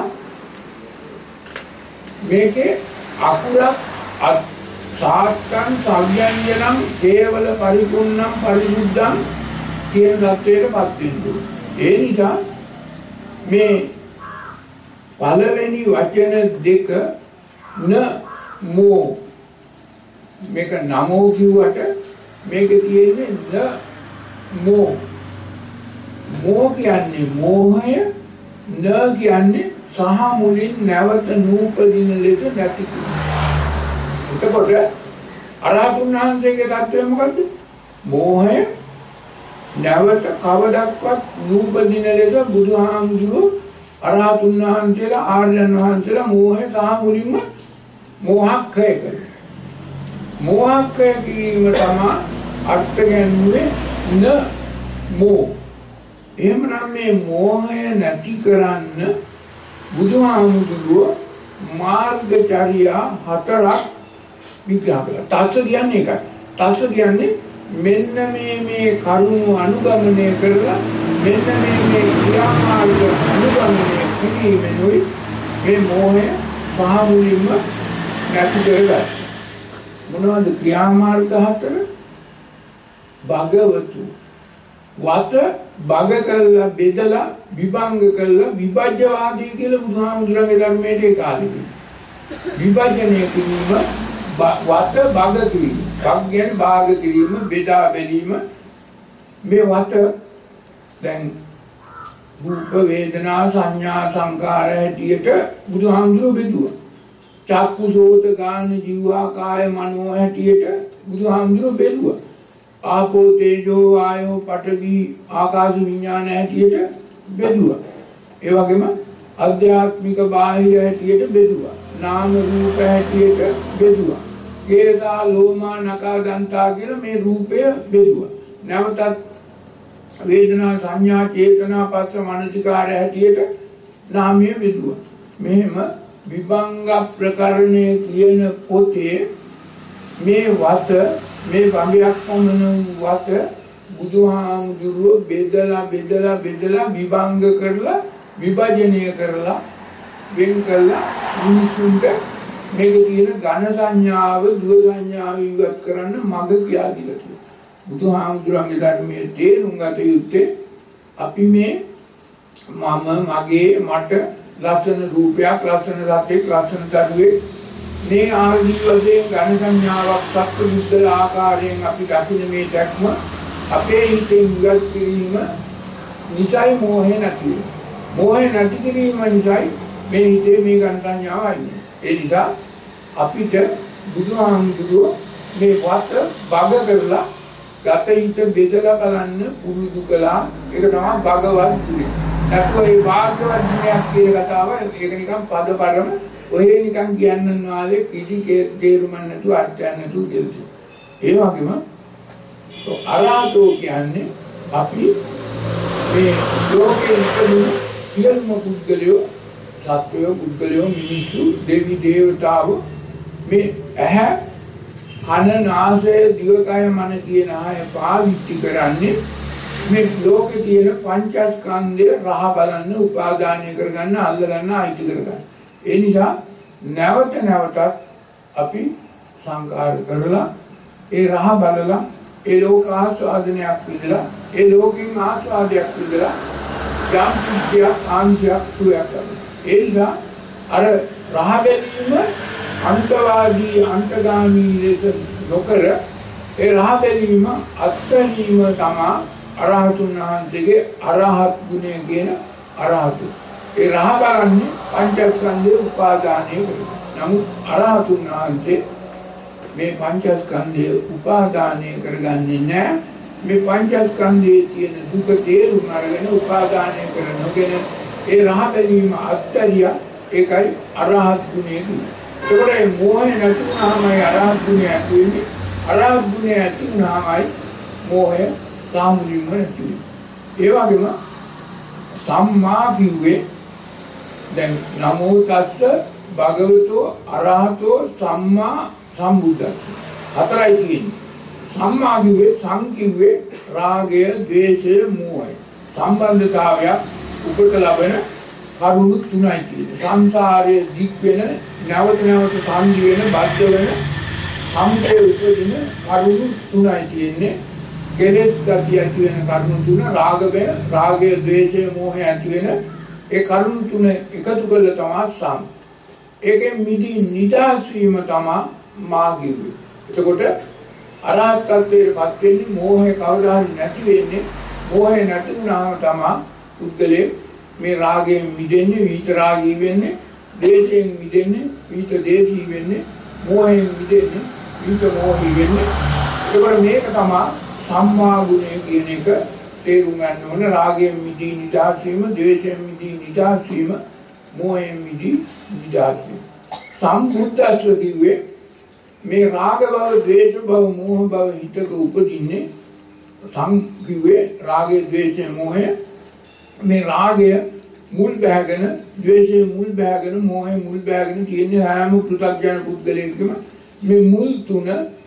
මේකේ අකුරක් සාත්තං සව්‍යංජනං කේවල පරිපූර්ණං පරිසුද්ධං කියන தත්වයකටපත් වෙනවා. ඒ නිසා මේ පළවෙනි වචන දෙක න මෝ මේක නමෝ කිව්වට මේක තියෙන්නේ න මෝ මෝ කියන්නේ මෝහය න කියන්නේ සහ මුලින් නැවත නූපදින ලෙස නැති එතකොට අරහතුන් වහන්සේගේ தත්වය මොකද්ද? මෝහය නැවත කවදක්වත් නූපදින ලෙස බුදුහාමුදුරුවෝ අරහතුන් වහන්සේලා ආර්යයන් වහන්සේලා මෝහය සහ මුලින්ම මෝහක්ඛය කළා. මෝහක්කය කිරීම තමයි අර්ථ ගැන්වෙන්නේ න මෝ. එහෙමනම් මේ මෝහය නැති කරන්න බුදුහාමුදුරුවෝ මාර්ගචර්යා හතරක් විග්‍රහ කළා. තස්ස කියන්නේ ඒකයි. තස්ස කියන්නේ මෙන්න මේ මේ කරුණු අනුගමනය කරලා මෙන්න මේ මේ ක්‍රියාමාර්ග අනුගමනය කිරීමෙනුයි මේ මෝහය පහමුලින්ම නැති කරගන්න. මොනවද ක්‍රියාමාර්ග හතර? භගවතු වත භග කළා බෙදලා විභංග කළා විභජ්‍යවාදී කියලා බුදුහාමුදුරන්ගේ ධර්මයේ ඒ කාලේ විභජනය කිරීම වත භග කිරීම භග කියන්නේ භාග කිරීම බෙදා බැලීම මේ වත දැන් රූප වේදනා සංඥා සංකාර හැටියට බුදුහාමුදුරුවෝ බෙදුවා. චක්කු සෝත ගාන ජීවා කාය මනෝ හැටියට බුදුහාමුදුරුවෝ බෙදුවා. ආපෝ තේජෝ ආයෝ පඨවි ආකාශ විඥාන හැටියට බෙදුවා. ඒ වගේම අධ්‍යාත්මික බාහිර හැටියට බෙදුවා. නාම රූප හැටියට බෙදුවා. කේසා ලෝමා නකා දන්තා කියලා මේ රූපය බෙදුවා. නැවතත් වේදනා සංඥා චේතනා පස්ස මනසිකාර හැටියට නාමය බෙදුවා. මෙහෙම විභංග ප්‍රකරණය කියන පොතේ මේ වත මේ වංගයක් පමණ වත බුදුහාමුදුරුවෝ බෙදලා බෙදලා බෙදලා විභංග කරලා විභජනය කරලා වෙන් කරලා මිනිසුන්ට මේක තියෙන ඝන සංඥාව දුර සංඥාව ඉවත් කරන්න මඟ කියලා දීලා. බුදුහාමුදුරන්ගේ ධර්මයේ තේරුම් ගත යුත්තේ අපි මේ මම මගේ මට ලක්ෂණ රූපයක් ලක්ෂණ රතෙක් ලක්ෂණ දරුවේ මේ ආදී වශයෙන් ඝන සංඥාවක් සත්පුරුෂ ආකාරයෙන් අපි දකින මේ දැක්ම අපේ හිතෙන් ඉවත් කිරීම නිසයි මෝහය නැති වෙන්නේ. මෝහය නැති කිරීම නිසයි මේ හිතේ මේ ඝන සංඥාව ආන්නේ. ඒ නිසා අපිට බුදුහාමුදුරුවෝ මේ වත භග කරලා ගත හිත බෙදලා බලන්න පුරුදු කළා. ඒක තමයි භගවත් ගුණය. නැත්නම් ඒ භාගවත් ගුණයක් කියන කතාව ඒක නිකන් පදපරම ඔය නිකන් කියන්නන් වාලේ කිසි තේරුමක් නැතුව අර්ථයක් නැතුව කියලා. ඒ වගේම අරහතෝ කියන්නේ අපි මේ ලෝකේ ඉපදුණු සියලුම පුද්ගලයෝ සත්වයෝ පුද්ගලයෝ මිනිස්සු දෙවි දේවතාවෝ මේ ඇහැ කන නාසය දිවකය මන කියන ආය පාවිච්චි කරන්නේ මේ ලෝකේ තියෙන පංචස්කන්ධය රහ බලන්න උපාදානය කරගන්න අල්ලගන්න අයිති කරගන්න. ඒ නිසා නැවත නැවතත් අපි සංකාර කරලා ඒ රහ බලලා ඒ ලෝක ආස්වාදනයක් විඳලා ඒ ලෝකෙන් ආස්වාදයක් විඳලා යම් කිසියක් ආංශයක් සුවයක් ලබනවා. ඒ නිසා අර රහ බැලීම අන්තවාදී අන්තගාමී ලෙස නොකර ඒ රහ බැලීම අත්හැරීම තමයි අරහතුන් වහන්සේගේ අරහත් ගුණය කියන අරහතු. ඒ රහ බලන්නේ පංචස්කන්ධේ උපාදානය කරගෙන. නමුත් අරහතුන් වහන්සේ මේ පංචස්කන්ධය උපාදානය කරගන්නේ නැහැ. මේ පංචස්කන්ධයේ තියෙන දුක තේරුම් අරගෙන උපාදානය කර නොගෙන ඒ රහ බැලීම අත්හැරිය ඒකයි අරහත් ගුණය කියන්නේ. ඒකට මේ මෝහය නැති වුණාමයි අරහත් ගුණය ඇති වෙන්නේ. අරහත් ගුණය ඇති වුණාමයි මෝහය සාමුලින්ම නැති වෙන්නේ. ඒ වගේම සම්මා කිව්වේ දැන් නමෝ තස්ස භගවතෝ අරහතෝ සම්මා සම්බුද්දස්ස හතරයි තියෙන්නේ. සම්මා කිව්වේ සං කිව්වේ රාගය, ද්වේෂය, මෝහය සම්බන්ධතාවය උපත ලබන කරුණු තුනයි තියෙන්නේ. සංසාරයේ දික් වෙන නැවත නැවත සංදි වෙන බද්ධ වෙන සම්පේ උපදින කරුණු තුනයි තියෙන්නේ. කෙලෙස් ගතිය ඇති වෙන කරුණු තුන රාගය, රාගය, ද්වේෂය, මෝහය ඇති වෙන ඒ කරුණු තුන එකතු කරලා තමයි සම්. ඒකෙන් මිදී නිදහස් වීම තමයි මා කිව්වේ. එතකොට අරහත් ත්වයටපත් වෙන්නේ මෝහය කවදා හරි නැති වෙන්නේ. මෝහය නැති වුණාම තමයි පුද්ගලයේ මේ රාගයෙන් මිදෙන්නේ, විත රාගී වෙන්නේ, දේශයෙන් මිදෙන්නේ, විත දේශී වෙන්නේ, මෝහයෙන් මිදෙන්නේ, විත මෝහී වෙන්නේ. ඒකවල මේක තමයි සම්මා ගුණය කියන එක තේරුම් ගන්න ඕන. රාගයෙන් මිදී නිදහස් වීම, ද්වේෂයෙන් මිදී නිදහස් වීම, මෝහයෙන් මිදී නිදහස් වීම. සම්බුද්ධත්ව කිව්වේ මේ රාග භව, ද්වේෂ භව, මෝහ භව හිතක උපදින්නේ සංකිවේ රාගය, ද්වේෂය, මෝහය. මේ රාගය මුල් බැහැගෙන, ද්වේෂය මුල් බැහැගෙන, මෝහය මුල් බැහැගෙන තියෙන හැම පෘථග්ජන පුද්ගලයෙක්ම මේ මුල් තුන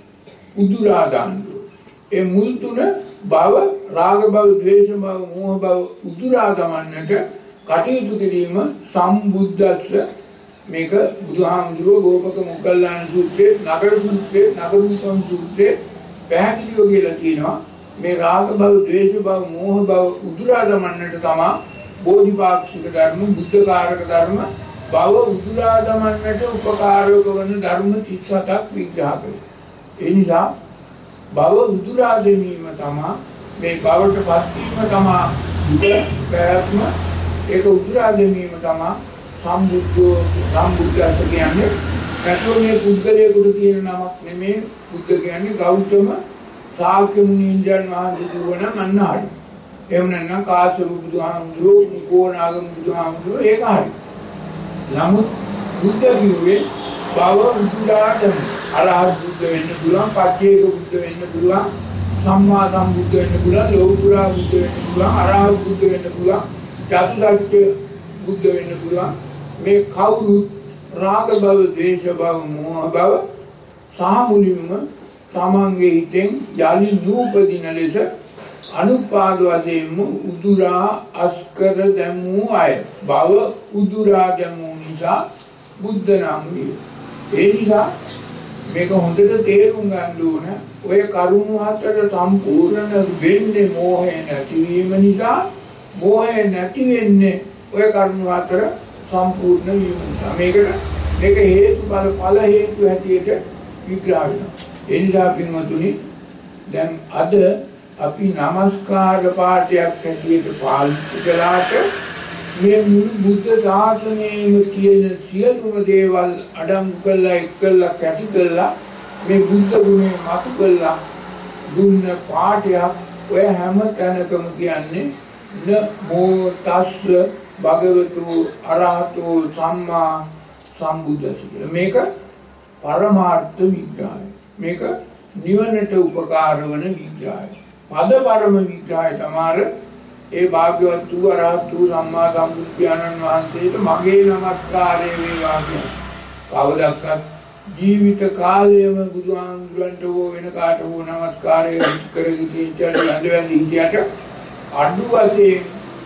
උදුරා දානවා. ඒ මුල් තුන භව, රාග භව, ද්වේෂ භව, මෝහ භව උදුරා දමන්නට කටයුතු කිරීම සම්බුද්දස්ස. මේක බුදුහාමුදුරුවෝ ගෝපක මොග්ගල්ලාන සූත්‍රයේ, නගර සූත්‍රයේ, නගරූපම් සූත්‍රයේ පැහැදිලිව කියලා තියෙනවා. මේ රාග භව, ද්වේෂ භව, මෝහ භව උදුරා දමන්නට තමයි බෝධිපාක්ෂික ධර්ම, බුද්ධකාරක ධර්ම භව උදුරා දමන්නට උපකාරක වන ධර්ම තිස් හතක් විග්‍රහ කළා. ඒ නිසා භව උදුරා දැමීම තමයි මේ භවට පත්වීම තමයි බුද්ධ ප්‍රයත්න. ඒක උදුරා දැමීම තමයි සම්බුද්ධෝ සම්බුද්දස්ස කියන්නේ. නැත්නම් මේ පුද්ගලයෙකුට තියෙන නමක් නෙමෙයි. බුද්ධ කියන්නේ ගෞතම ශාක්‍ය මුනියන්ජන් වහන්සේ දුවන මන්නාරි. එහෙම නැත්නම් කාශ්‍යප බුදුහාමුදුරුවෝ, කෝණාගම බුදුහාමුදුරුවෝ ඒක හරි. නමුත් බුද්ධ කිව්වේ භව උදුරාදම. අරහත් බුද්ධ වෙන්න පුළුවන්, පච්චේක බුද්ධ වෙන්න පුළුවන්, සම්මා සම්බුද්ධ වෙන්න පුළුවන්, ලෝකුරා බුද්ධ වෙන්න පුළුවන්, අරහත් බුද්ධ වෙන්න පුළුවන්, චතුරාර්ය බුද්ධ වෙන්න පුළුවන්. මේ කවුරුත් රාග භව, ද්වේෂ භව, මෝහ භව සහ මුලින්ම තමන්ගේ හිතෙන් යලි නූපදින ලෙස අනුපාද වශයෙන්ම උදුරා අස්කර දැමූ අය. භව උදුරා දැමූ නිසා බුද්ධ නම් වේ. ඒ නිසා මේක හොඳට තේරුම් ගන්න ඕන. ඔය කරුණු හතර සම්පූර්ණ වෙන්නේ මෝහය නැතිවීම නිසා. මෝහය නැති වෙන්නේ ඔය කරුණු හතර සම්පූර්ණ වීම නිසා. මේකට මේක හේතු බල ඵල හේතු හැටියට විග්‍රහ වෙනවා. ඒ නිසා පින්වතුනි, දැන් අද අපි নমස්කාර පාඨයක් හැටියට පාවිච්චි කළාට මේ මුළු බුද්ධ ශාසනයේම තියෙන සියලුම දේවල් අඩංගු කරලා එක්කලා කැටි කරලා මේ බුද්ධ ගුණය මතු කරලා දුන්න පාඨයක්. ඔය හැම තැනකම කියන්නේ නමෝ තස්ස භගවතු අරහතෝ සම්මා සම්බුද්දස්ස කියලා. මේක පරමාර්ථ විග්‍රහය. මේක නිවනට උපකාර වන විග්‍රහය. පද පරම විග්‍රහය තමයි ඒ භාග්‍යවත් වූ අරහත් වූ සම්මා සම්බුද්ධයන්න් වහන්සේට මගේ නමස්කාරය වේවා කියන. කවදාවත් ජීවිත කාලයම බුදුහාමුදුරන්ට හෝ වෙන කාට හෝ නමස්කාරය කරගෙන ඉච්ඡාට වැඳවැඳි හිටියට අඩු වශයෙන්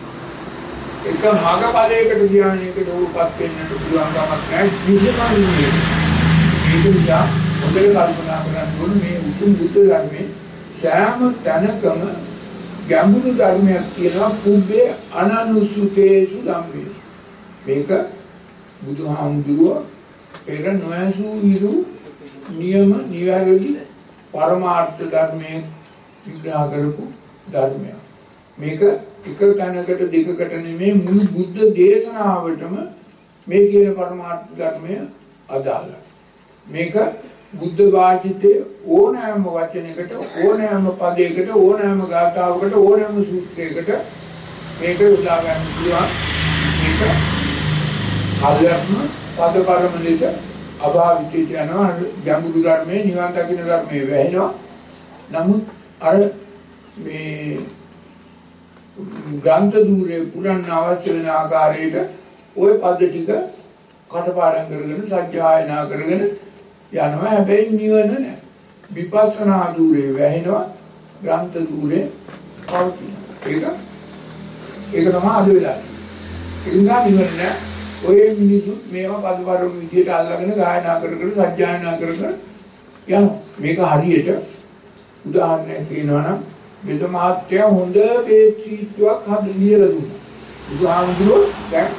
එක මගපලයකට ධ්‍යානයකට උපත් වෙන්නට පුළුවන් කමක් නැහැ. විශේෂයෙන්ම මේක නිසා හොඳට කල්පනා කරන්න ඕනේ. මේ උතුම් බුද්ධ ධර්මයේ සෑම තැනකම ගැඹුරු ධර්මයක් තියෙනවා. පුබ්බේ අනනුසුතේසු ධම්මේසු. මේක බුදුහාමුදුරුවෝ පෙර නොඇසූ විරු නියම නිවැරදි පරමාර්ථ ධර්මයේ විග්‍රහ කරපු ධර්මයක්. මේක එක තැනකට දෙකකට නෙමෙයි මුළු බුද්ධ දේශනාවටම මේ කියන පරමාර්ථ ධර්මය අදාළයි. මේක බුද්ධ වාචිතේ ඕනෑම වචනයකට, ඕනෑම පදයකට, ඕනෑම ගාථාවකට, ඕනෑම සූත්‍රයකට මේක යොදා ගන්න පුළුවන්. මේක හරියටම පද පරම ලෙස අභාවිතයට යනවා. ගැඹුරු ධර්මයේ නිවන් දකින්න ධර්මයේ වැහෙනවා. නමුත් අර මේ ග්‍රන්ථ ධූරේ පුරන්න අවශ්‍ය වෙන ආකාරයට ওই පද ටික කටපාඩම් කරගෙන සත්‍යයනා කරගෙන යනවා. හැබැයි නිවන නැහැ. විපස්සනා ධූරේ වැහෙනවා, ග්‍රන්ථ ධූරේ පවතිනවා. ඒක ඒක තමයි අද වෙලාවේ. ඒ නිසා නිවන නැහැ. ඔය මිනිස්සු මේවා පදවරුන් විදියට අල්ලගෙන ගායනා කර කර සත්‍යයනා කර කර යනවා. මේක හරියට උදාහරණයක් කියනවා නම් මෙද මහත්ය හොඳ බේත් සීට්ටුවක් හදලා ලියලා දුන්නා. බුදුහාමුදුරුවෝ දැන්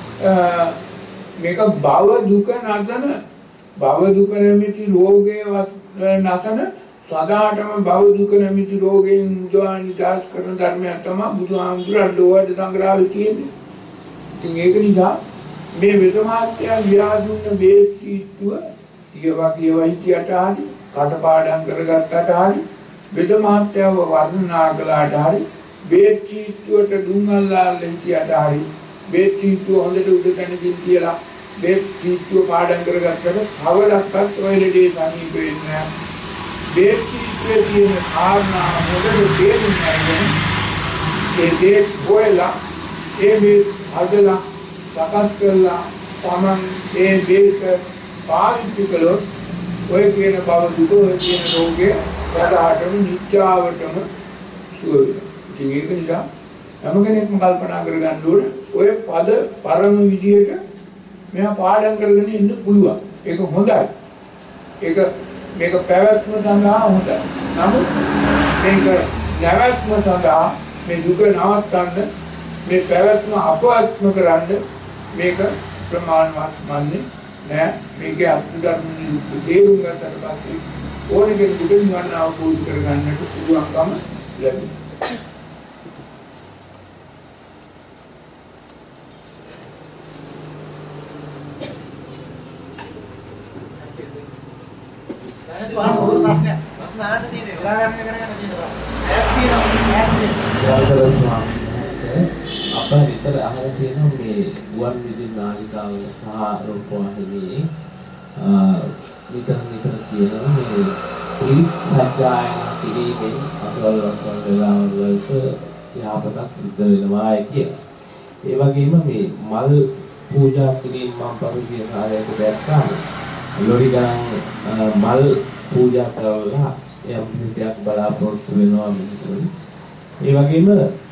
මේක භව දුක නැතන භව දුක නැමැති රෝගයේ නැතන සදාටම භව දුක නැමැති රෝගයෙන් මුදවා නිදහස් කරන ධර්මයක් තමයි බුදුහාමුදුරුවෝ ලෝවාද සංග්‍රහයේ තියෙන්නේ. ඉතින් ඒක නිසා මේ මෙද මහත්ය ලියා දුන්න බේත් සීට්ටුව කියවා කියවා හිටියට හරි කටපාඩම් කරගත්තට හරි වෙද මහත්යව වර්ණනා කළාට හරි බේත් චීත්තුවට දුන්නල්ලා හිටියට හරි බේත් චීත්තුව හොඳට උඩ තැනකින් කියලා මේ කීතුව පාඩම් කරගත්තට කවදාවත් ඔය ලෙඩේ සනීප වෙන්නේ නැහැ. මේ කීතුවේ තියෙන කාරණා මොකද තේරුම් ගන්න. ඒ දේ කොහෙලා ඒ මේ අදලා සකස් කළා තමන් ඒ දේක පාවිච්චි කළොත් ඔය කියන බව දුක ඔය කියන රෝගේ වඩාටම නිත්‍යාවටම සුව වෙනවා. ඉතින් ඒක නිසා හැම කෙනෙක්ම කල්පනා කරගන්න ඕනේ ඔය පද පරම විදියට මෙයා පාඩම් කරගෙන ඉන්න පුළුවන්. ඒක හොඳයි. ඒක මේක පැවැත්ම සඳහා හොඳයි. නමුත් මේක නැවැත්ම සඳහා මේ දුක නවත්තන්න මේ පැවැත්ම අපවත්ම කරන්න මේක ප්‍රමාණවත් වන්නේ නෑ. මේකේ අත්දැකීම් නිරුක්ත තේරුම් ගන්නට පස්සේ ඕනෙ කෙනෙකුට නිවන අවබෝධ කරගන්නට පුළුවන්කම ලැබෙනවා. අප විතර අහලා තියෙනවා මේ ගුවන් විදුලි නාලිකාව සහ රූපවාහිනියේ විතර විතර කියනවා මේ ත්‍රිසත්‍යයන් කිරීමෙන් අසවල් අසවල් වෙලාවල් වලට යහපතක් සිද්ධ වෙනවා කියලා. ඒ වගේම මේ මල් පූජා කිරීම මම පසුගිය කාලයක දැක්කා. ලොරි ගණන් මල් පූජා කරලා යම් විදියක් බලාපොරොත්තු වෙනවා මිනිස්සු. ඒ වගේම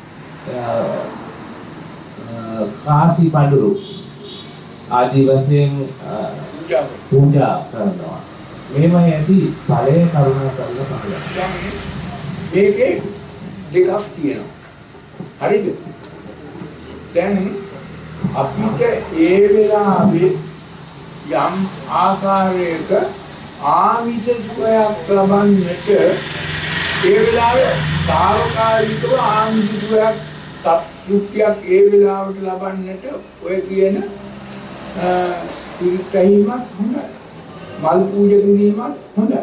කාසි පඳුරු ආදී වශයෙන් පූජා කරනවා. මේව ඇති ඵලයේ කරුණා කරලා පහළ. මේකේ දෙකක් තියෙනවා. හරිද? දැන් අපිට ඒ වෙලාවේ යම් ආකාරයක ආමිෂ සුවයක් ලබන්නට ඒ වෙලාවේ තාවකාලිකව ආමිෂ සුවයක් තෘප්තියක් ඒ වෙලාවට ලබන්නට ඔය කියන පිළිපැහිමක් හොඳයි. මල් පූජා කිරීමක් හොඳයි.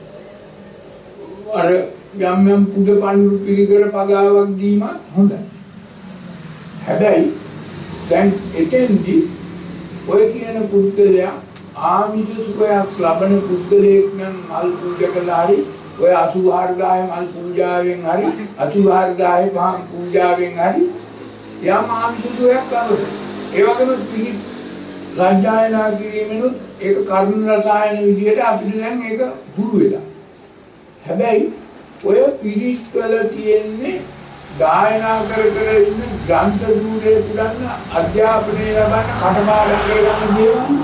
අර යම් යම් පුද පඳුරු පිළිකර පගාවක් දීමක් හොඳයි. හැබැයි දැන් එතෙන්දී ඔය කියන පුද්ගලයා ආමිෂ සුඛයක් ලබන පුද්ගලයෙක් නම් මල් පූජා කළා හරි ඔය අසුභාර්ගාය මල් පූජාවෙන් හරි අසුභාර්ගාය පහන් පූජාවෙන් හරි යම් ආමිෂ සුඛයක් ලබනවා. ඒ වගේම පිළි රාජ්‍යයනා කිරීමෙනුත් ඒක කර්ම රසායන විදියට අපිට දැන් ඒක හුරු වෙලා. හැබැයි ඔය පිළිස් වල තියෙන්නේ ගායනා කර කර ඉන්න ග්‍රන්ථ දූරේ පුරන්න අධ්‍යාපනය ලබන්න කටපාඩම් කරගන්න දේවල්.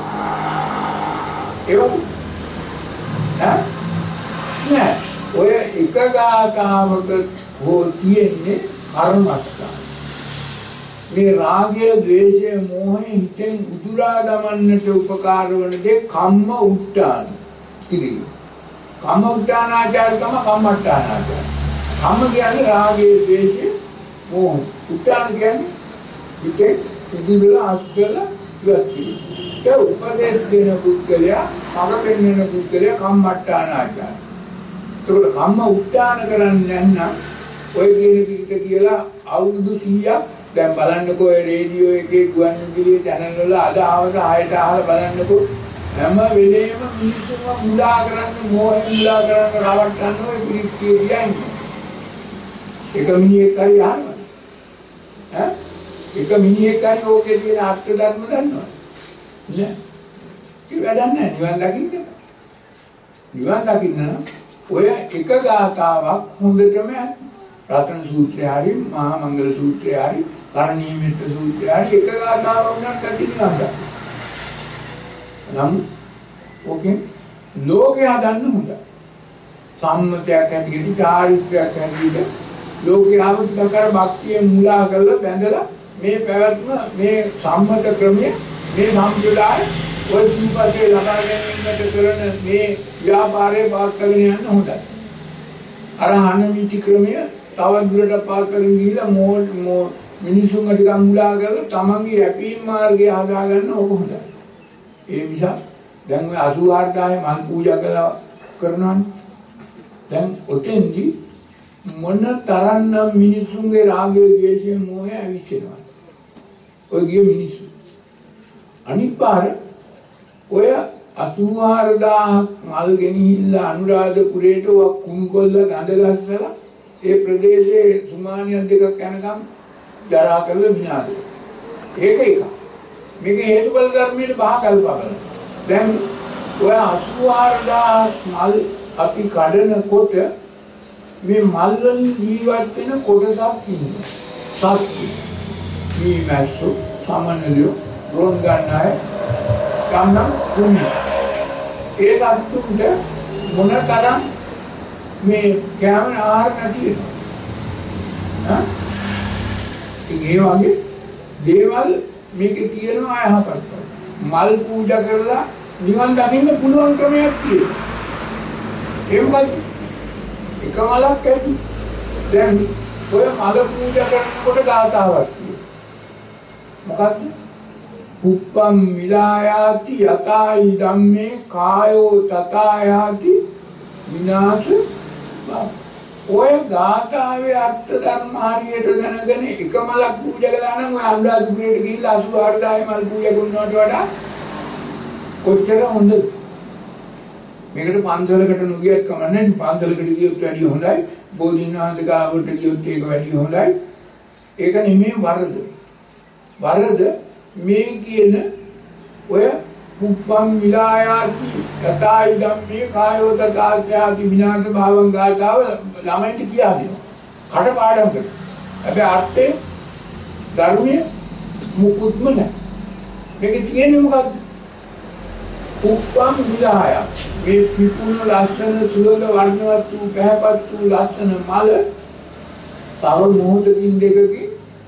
ඒක ඈ නෑ ඔය එක ගාථාවක හෝ තියෙන්නේ කර්මස්ථාන. මේ රාගය, ද්වේෂය, මෝහය හිතෙන් උදුරා දමන්නට උපකාර වන දේ කම්ම උට්ටාන කිරීම. කම්ම උට්ටානාචාර තම කම්මට්ටානාචාර. කම්ම කියන්නේ රාගය, ද්වේෂය, මෝහය. උට්ටාන කියන්නේ හිතේ උදුරලා අස්කලා ඉවත් කිරීම. ඒ උපදේශ දෙන පුද්ගලයා, මඟ පෙන්වන පුද්ගලයා කම්මට්ටානාචාර. ඒකට කම්ම උට්ටාන කරන්නේ නැත්නම් ඔය කියන පිට කියලා අවුරුදු සීයක් දැන් බලන්නකෝ ඒ රේඩියෝ එකේ ගුවන් විදුලියේ channel වල අද ආවද ආයෙත් අහලා බලන්නකෝ හැම වෙලේම මිනිස්සුන්ව මුලා කරන්න මොහේ මුලා කරන්න රවට්ටන්න ඔය පිළිත් කියන්නේ. එක මිනිහෙක් හරි අහනවා. ඈ එක මිනිහෙක් හරි ඕකේ තියෙන අර්ථ ධර්ම දන්නවා. නෑ. ඒ වැඩක් නෑ නිවන් දකින්න. නිවන් දකින්න ඔය එක ගාථාවක් හොඳටම රතන සූත්‍රය හරි මහා මංගල සූත්‍රය හරි කරණීයමෙත්ත සූත්‍රය හරි එක ගාථාවක් උනත් ඇතිවෙනවා. නම් ඕකේ ලෝකේ හදන්න හොඳයි. සම්මතයක් ඇතිවෙදි චාරිත්‍රයක් ඇතිවෙදි ලෝකේ ආවුද්දකර භක්තිය මුලා කරලා බැඳලා මේ පැවැත්ම මේ සම්මත ක්‍රමයේ මේ සම්ප්‍රදාය ඔය සූපතේ ලබා ගැනීමට කරන මේ ව්‍යාපාරයේ පාත්කගෙන යන්න හොඳයි. අර හනමිටි ක්‍රමය තව දුරට පාත්කගෙන ගිහිල්ලා මෝ මිනිසුන් ටිකක් මුලා කරලා තමන්ගේ යැපීම් මාර්ගය හදාගන්න ඕක හොඳයි. ඒ නිසා දැන් ඔය අසුහාර්දාය මල් පූජා කළා කරනවානේ. දැන් ඔතෙන්දි මොන තරම්නම් මිනිසුන්ගේ රාගය, ද්වේෂය, මෝහය ඇවිස්සෙනවා. ඔය ගිය මිනිස්සු. අනිත් පාර ඔය අසූහාර දාහක් මල් ගෙනිහිල්ලා අනුරාධපුරේට කුණු කොල්ල ගඳ ගස්සලා ඒ ප්‍රදේශයේ සුමානියක් දෙකක් යනකම් ජරා කරලා විනාශ කරනවා. ඒක එක. මේක හේතුඵල ධර්මයේ බහ කල්පබල. දැන් ඔය අසූහාර දාහක් මල් අපි කඩනකොට මේ මල් වලින් ජීවත් වෙන කොටසක් ඉන්නවා. සත්තු, මේ මැස්සු, සමනලියෝ, රෝන් ගන්න අය ගන්නම් කුමි. ඒ සත්තුන්ට මොනතරම් මේ කැම ආහාර නැති වෙනවා. හා? ඒ වගේ දේවල් මේකේ තියෙනවා අයහපත්. මල් පූජා කරලා නිවන් දකින්න පුළුවන් ක්‍රමයක් තියෙනවා. ඒ මොකද? එක මලක් ඇති. දැන් ඔය මල පූජා කරනකොට ගාතාවක් තියෙනවා. මොකක්ද? උප්පම් මිලායාති යතයි ධම්මේ කායෝ තථායාති විනාශ. ඔය ගාථාවේ අර්ථ ධර්ම හරියට දැනගෙන එක මලක් පූජා කළා නම් ඔය අනුරාධපුරයට ගිහිල්ලා අසූහාර දාහේ මල් පූජා කරනවට වඩා කොච්චර හොඳද? මේකට පන්සලකට නොගියත් කමන්නේ. පන්සලකට ගියොත් වැඩිය හොඳයි. බෝධිනාථ ගාවට ගියොත් ඒක වැඩිය හොඳයි. ඒක නෙමෙයි වරද. වරද මේ කියන ඔය උප්පම් විලායාති යතයි ධම්මේ කායෝ තථාත්‍යාති විනාශ භාවං ගාතාව ළමයින්ට කියා දෙනවා. කටපාඩම් කරනවා. හැබැයි අර්ථේ ධර්මයේ මුකුත්ම නැහැ. මේකේ තියෙන්නේ මොකක්ද? උප්පම් විලාය මේ පිපුණු ලස්සන සුවඳ වර්ණවත් වූ පැහැපත් වූ ලස්සන මල තව මොහොතකින් දෙකකින්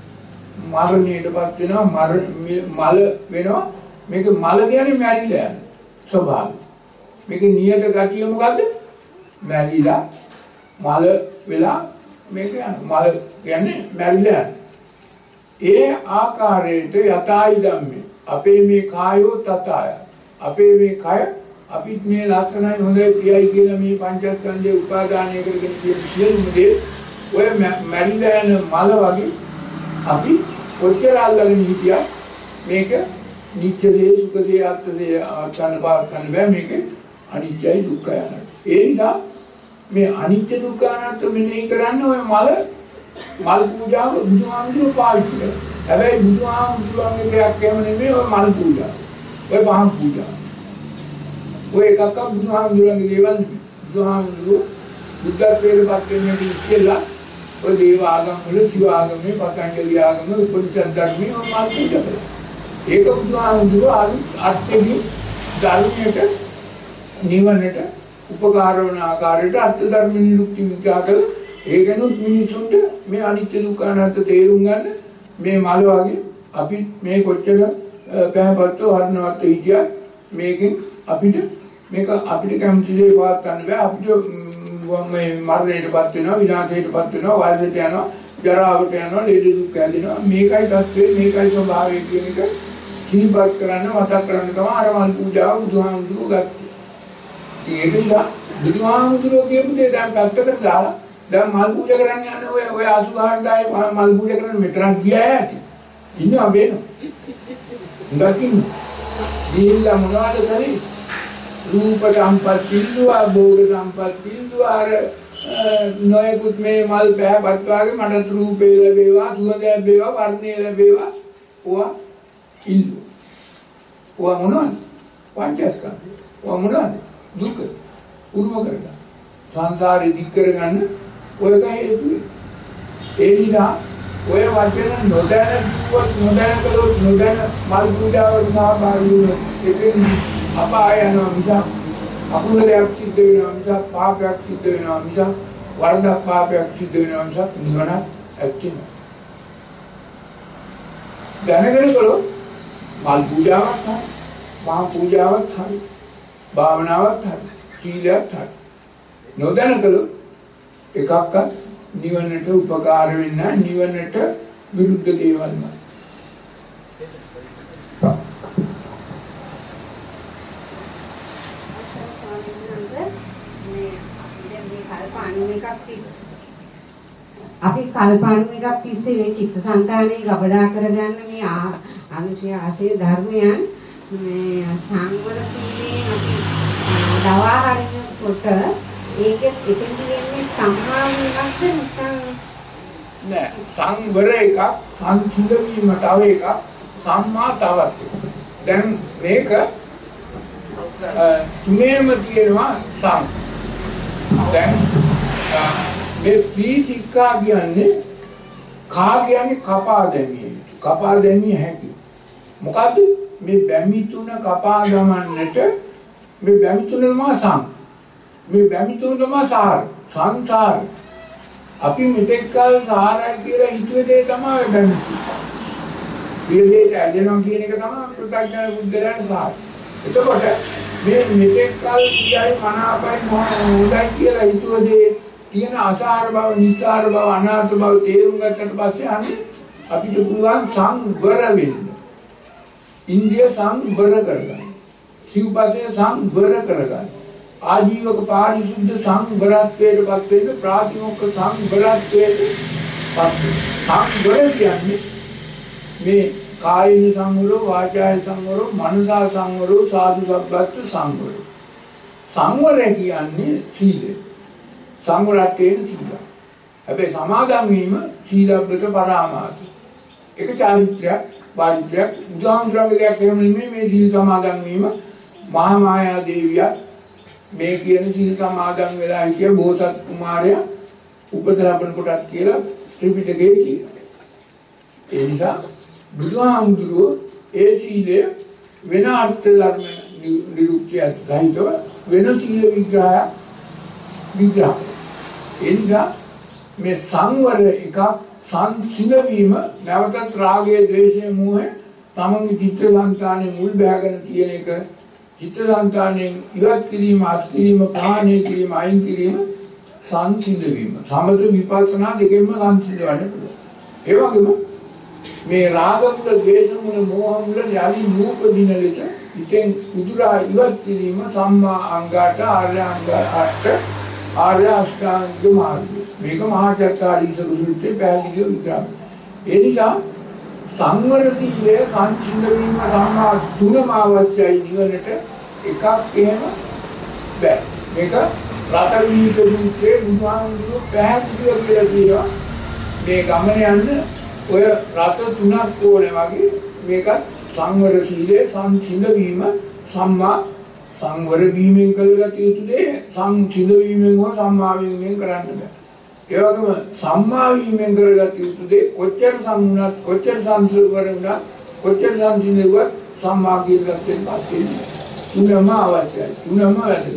මරණයටපත් වෙනවා. මල වෙනවා. මේක මල කියන්නේ මැරිලා යන ස්වභාවය. මේක නියත ගතිය මොකද්ද? මැරිලා මල වෙලා මේක යන මල කියන්නේ මැරිලා යන. ඒ ආකාරයට යතයි ධම්මේ අපේ මේ කායෝ තතය අපේ මේ කය අපිත් මේ ලක්ෂණයි හොඳයි ප්‍රියයි කියලා මේ පංචස්කන්ධයේ උපාදානය කරගෙන තියෙන සියලුම දේ ඔය මැරිලා යන මල වගේ අපි කොච්චර අල්ලගෙන හිටියා මේක නිත්‍ය දේ සුඛ දේ අර්ථ දේ අර්ථන පාත් කරන බෑ. මේක අනිත්‍යයි දුක්ඛයි අනාත්මයි. ඒ නිසා මේ අනිත්‍ය දුක්ඛ අනාත්ම මෙනෙහි කරන්නේ ඔය මල මල් පූජාව බුදුහාමුදුරුවෝ පාවිච්චි කරා. හැබැයි බුදුහාමුදුරුවන්ගේ දෙයක් එහෙම නෙමෙයි ඔය මල් පූජාව. ඔය පහන් පූජාව. ඔය එකක්ක බුදුහාමුදුරුවන්ගේ දේවල් බුදුහාමුදුරුවෝ බුද්ධත්වයට පත් වෙන්නේ ඉස්සෙල්ලා ඔය දේව ආගම් වල සිව ආගමේ පතංජලි ආගමේ උපනිෂද් ධර්මයේ ඔය මල් පූජා කරා. ඒක බුදුහාමුදුරුවෝ අර්ථයෙන් ධර්මයට නිවනට උපකාර වන ආකාරයට අර්ථ ධර්ම නිරුක්ති විග්‍රහ කළා. ඒකනොත් මිනිසුන්ට මේ අනිත්‍ය දුක්ඛ අනාත්ම තේරුම් ගන්න මේ මල වගේ අපි මේ කොච්චර පැහැපත්ව වර්ණවත් හිටියත් මේකෙන් අපිට මේක අපිට කැමති දේ වාත් ගන්න බෑ. අපිට මේ මරණයටපත් වෙනවා, විනාශයටපත් වෙනවා, වයසට යනවා, ජරාවට යනවා, ලෙඩ දුක් හැදෙනවා. මේකයි තත්ත්වය, මේකයි ස්වභාවය කියන එක සිහිපත් කරන්න මතක් කරන්න තමයි අර මල් පූජාව බුදුහාමුදුරුවෝ ගත්තේ. ඒක නිසා බුදුහාමුදුරුවෝ කියපු දේ දැන් පැත්තකට දාලා දැන් මල් පූජා කරන්න යන ඔය ඔය අසූහාර දායේ මල් පූජා කරන්න මෙතරම් ගියා ඇති. ඉන්නවා බේනවා. දකින්න. දීලා මොනවද කරේ? රූප සම්පත් ඉල්ලුවා, භෝග සම්පත් ඉල්ලුවා. අර නොයෙකුත් මේ මල් පැහැපත් වාගේ මට රූපේ ලැබේවා, සුවඳ ලැබේවා, වර්ණය ලැබේවා. ඔවා ඉල්ලුවා. ඔවා මොනවද? පංචස්කන්ධය. ඔවා මොනවද? දුක. උරුම කරගන්න. සංසාරේ දික් කරගන්න ඔයක හේතුයි. ඒ නිසා ඔය වචන නොදැන කිව්වොත් නොදැන කළොත් නොදැන මල් පූජාවට සහභාගී වුණොත් ඒකෙන් අපාය යනවා මිසක් අකුසලයක් සිද්ධ වෙනවා මිසක් පාපයක් සිද්ධ වෙනවා මිසක් වරදක් පාපයක් සිද්ධ වෙනවා මිසක් නිවනක් ඇත්තේ නැහැ. දැනගෙන කළොත් මල් පූජාවක් හරි, මහා පූජාවක් හරි, භාවනාවක් හරි, සීලයක් හරි. නොදැන කළොත් එකක්වත් නිවනට උපකාර වෙන්නේ නැහැ. නිවනට විරුද්ධ දේවල්මයි. අපි කල්පණු එකක් තිස්සේ මේ චිත්තසංතානයේ ගබඩා කරගන්න මේ අනුශය ආසේ ධර්මයන් මේ සංවර සීලයෙන් අපි දවා හරිනකොට ඒක එතෙන්දි වෙන්නේ සම්මා වීමක්ද නැත්නම් නෑ සංවර එකක් සංසිඳ වීම තව එකක් සම්මා තවත් එකක්. දැන් මේක තුනේම තියෙනවා සම්. දැන් මේ පීසිකා කියන්නේ කා කියන්නේ කපා දැමීම. කපා දැමිය හැකි. මොකද්ද මේ බැමි තුන කපා ගමන්නට මේ බැමි තුනම සම්. මේ බැමි තුන තමයි සාර. සංසාර. අපි මෙතෙක් කල සාරය කියලා හිතුවේ දේ තමයි බැමි. පිළිදේට ඇදෙනවා කියන එක තමයි ප්‍රත්‍යඥ බුද්ධයන් සාර. එතකොට මේ මෙතෙක් කල කියයි මනාපයි මොහොතයි කියලා හිතුවේ තියෙන අසාර බව, නිසාර බව, අනාත්ම බව තේරුම් ගත්තට පස්සේ අන්නේ අපිට පුළුවන් සංවර වෙන්න. ඉන්ද්‍රිය සංවර කරගන්න. සිව්පස්සේ සංවර කරගන්න. ආජීවක පාරිශුද්ධ සංවරත්වයට පත් වෙන්න ප්‍රාතිමෝක්ඛ සංවරත්වයට පත් වෙන්න. සංවර කියන්නේ මේ කායින සංවරෝ, වාචාය සංවරෝ, මනසා සංවරෝ, සාදු සබ්බත් සංවරෝ. සංවර කියන්නේ සීලය. සංවරත්වයෙන් සීලය. හැබැයි සමාදන් වීම සීලබ්බත පරාමාස. ඒක චාරිත්‍රයක්, වාරිත්‍රයක්, උදාහරණයක් එහෙම නෙමෙයි මේ සීල සමාදන් වීම. මහා මායා දේවිය මේ කියන සීල සමාදන් වෙලා හිටිය බෝසත් කුමාරයා උපත ලැබෙන කොටත් කියලා ත්‍රිපිටකයේ කියනවා. ඒ නිසා බුදුහාමුදුරුවෝ ඒ සීලය වෙන අර්ථ ධර්ම නිරුක්තියක් සහිතව වෙන සීල විග්‍රහය විග්‍රහ. ඒ නිසා මේ සංවර එකක් සංසිඳ වීම නැවතත් රාගය, ද්වේෂය, මෝහය තමන්ගේ චිත්තසංතානයේ මුල් බැහැගෙන තියෙන එක චිත්තසංතානයෙන් ඉවත් කිරීම, අස්කිරීම, ප්‍රහාණය කිරීම, අයින් කිරීම සංසිඳ වීම. සමත විපස්සනා දෙකෙන්ම සංසිඳවන්න පුළුවන්. ඒ වගේම මේ රාග මුල, ද්වේෂ මුල, මෝහ මුල යලි නූපදින ලෙස ඉතින් උදුරා ඉවත් කිරීම සම්මා අංගාට ආර්ය අංගාට ආර්ය අෂ්ටාංග මාර්ගය. මේක මහා චත්තාරීසක සූත්‍රයේ පැහැදිලිව විග්‍රහ. ඒ නිසා සංවර සීලය සංසිඳ වීම සම්මා තුනම අවශ්‍යයි නිවනට. එකක් එහෙම බෑ. මේක රතවිනික සූත්‍රයේ බුදුහාමුදුරුවෝ පැහැදිලිව කියලා තියෙනවා. මේ ගමන යන්න ඔය රත තුනක් ඕනේ වගේ මේක සංවර සීලය සංසිඳ වීම සම්මා සංවර වීමෙන් කළගත යුතු දේ සංසිඳ වීමෙන් හෝ සම්මා වීමෙන් කරන්න බෑ. ඒ වගේම සම්මා වීමෙන් කරගත යුතු දේ කොච්චර සම්මුණත් කොච්චර සංසවර වුණත් කොච්චර සංසිඳුවත් සම්මා කියලාත් වෙනපත් තුනම අවශ්‍යයි. තුනම වැදගත්.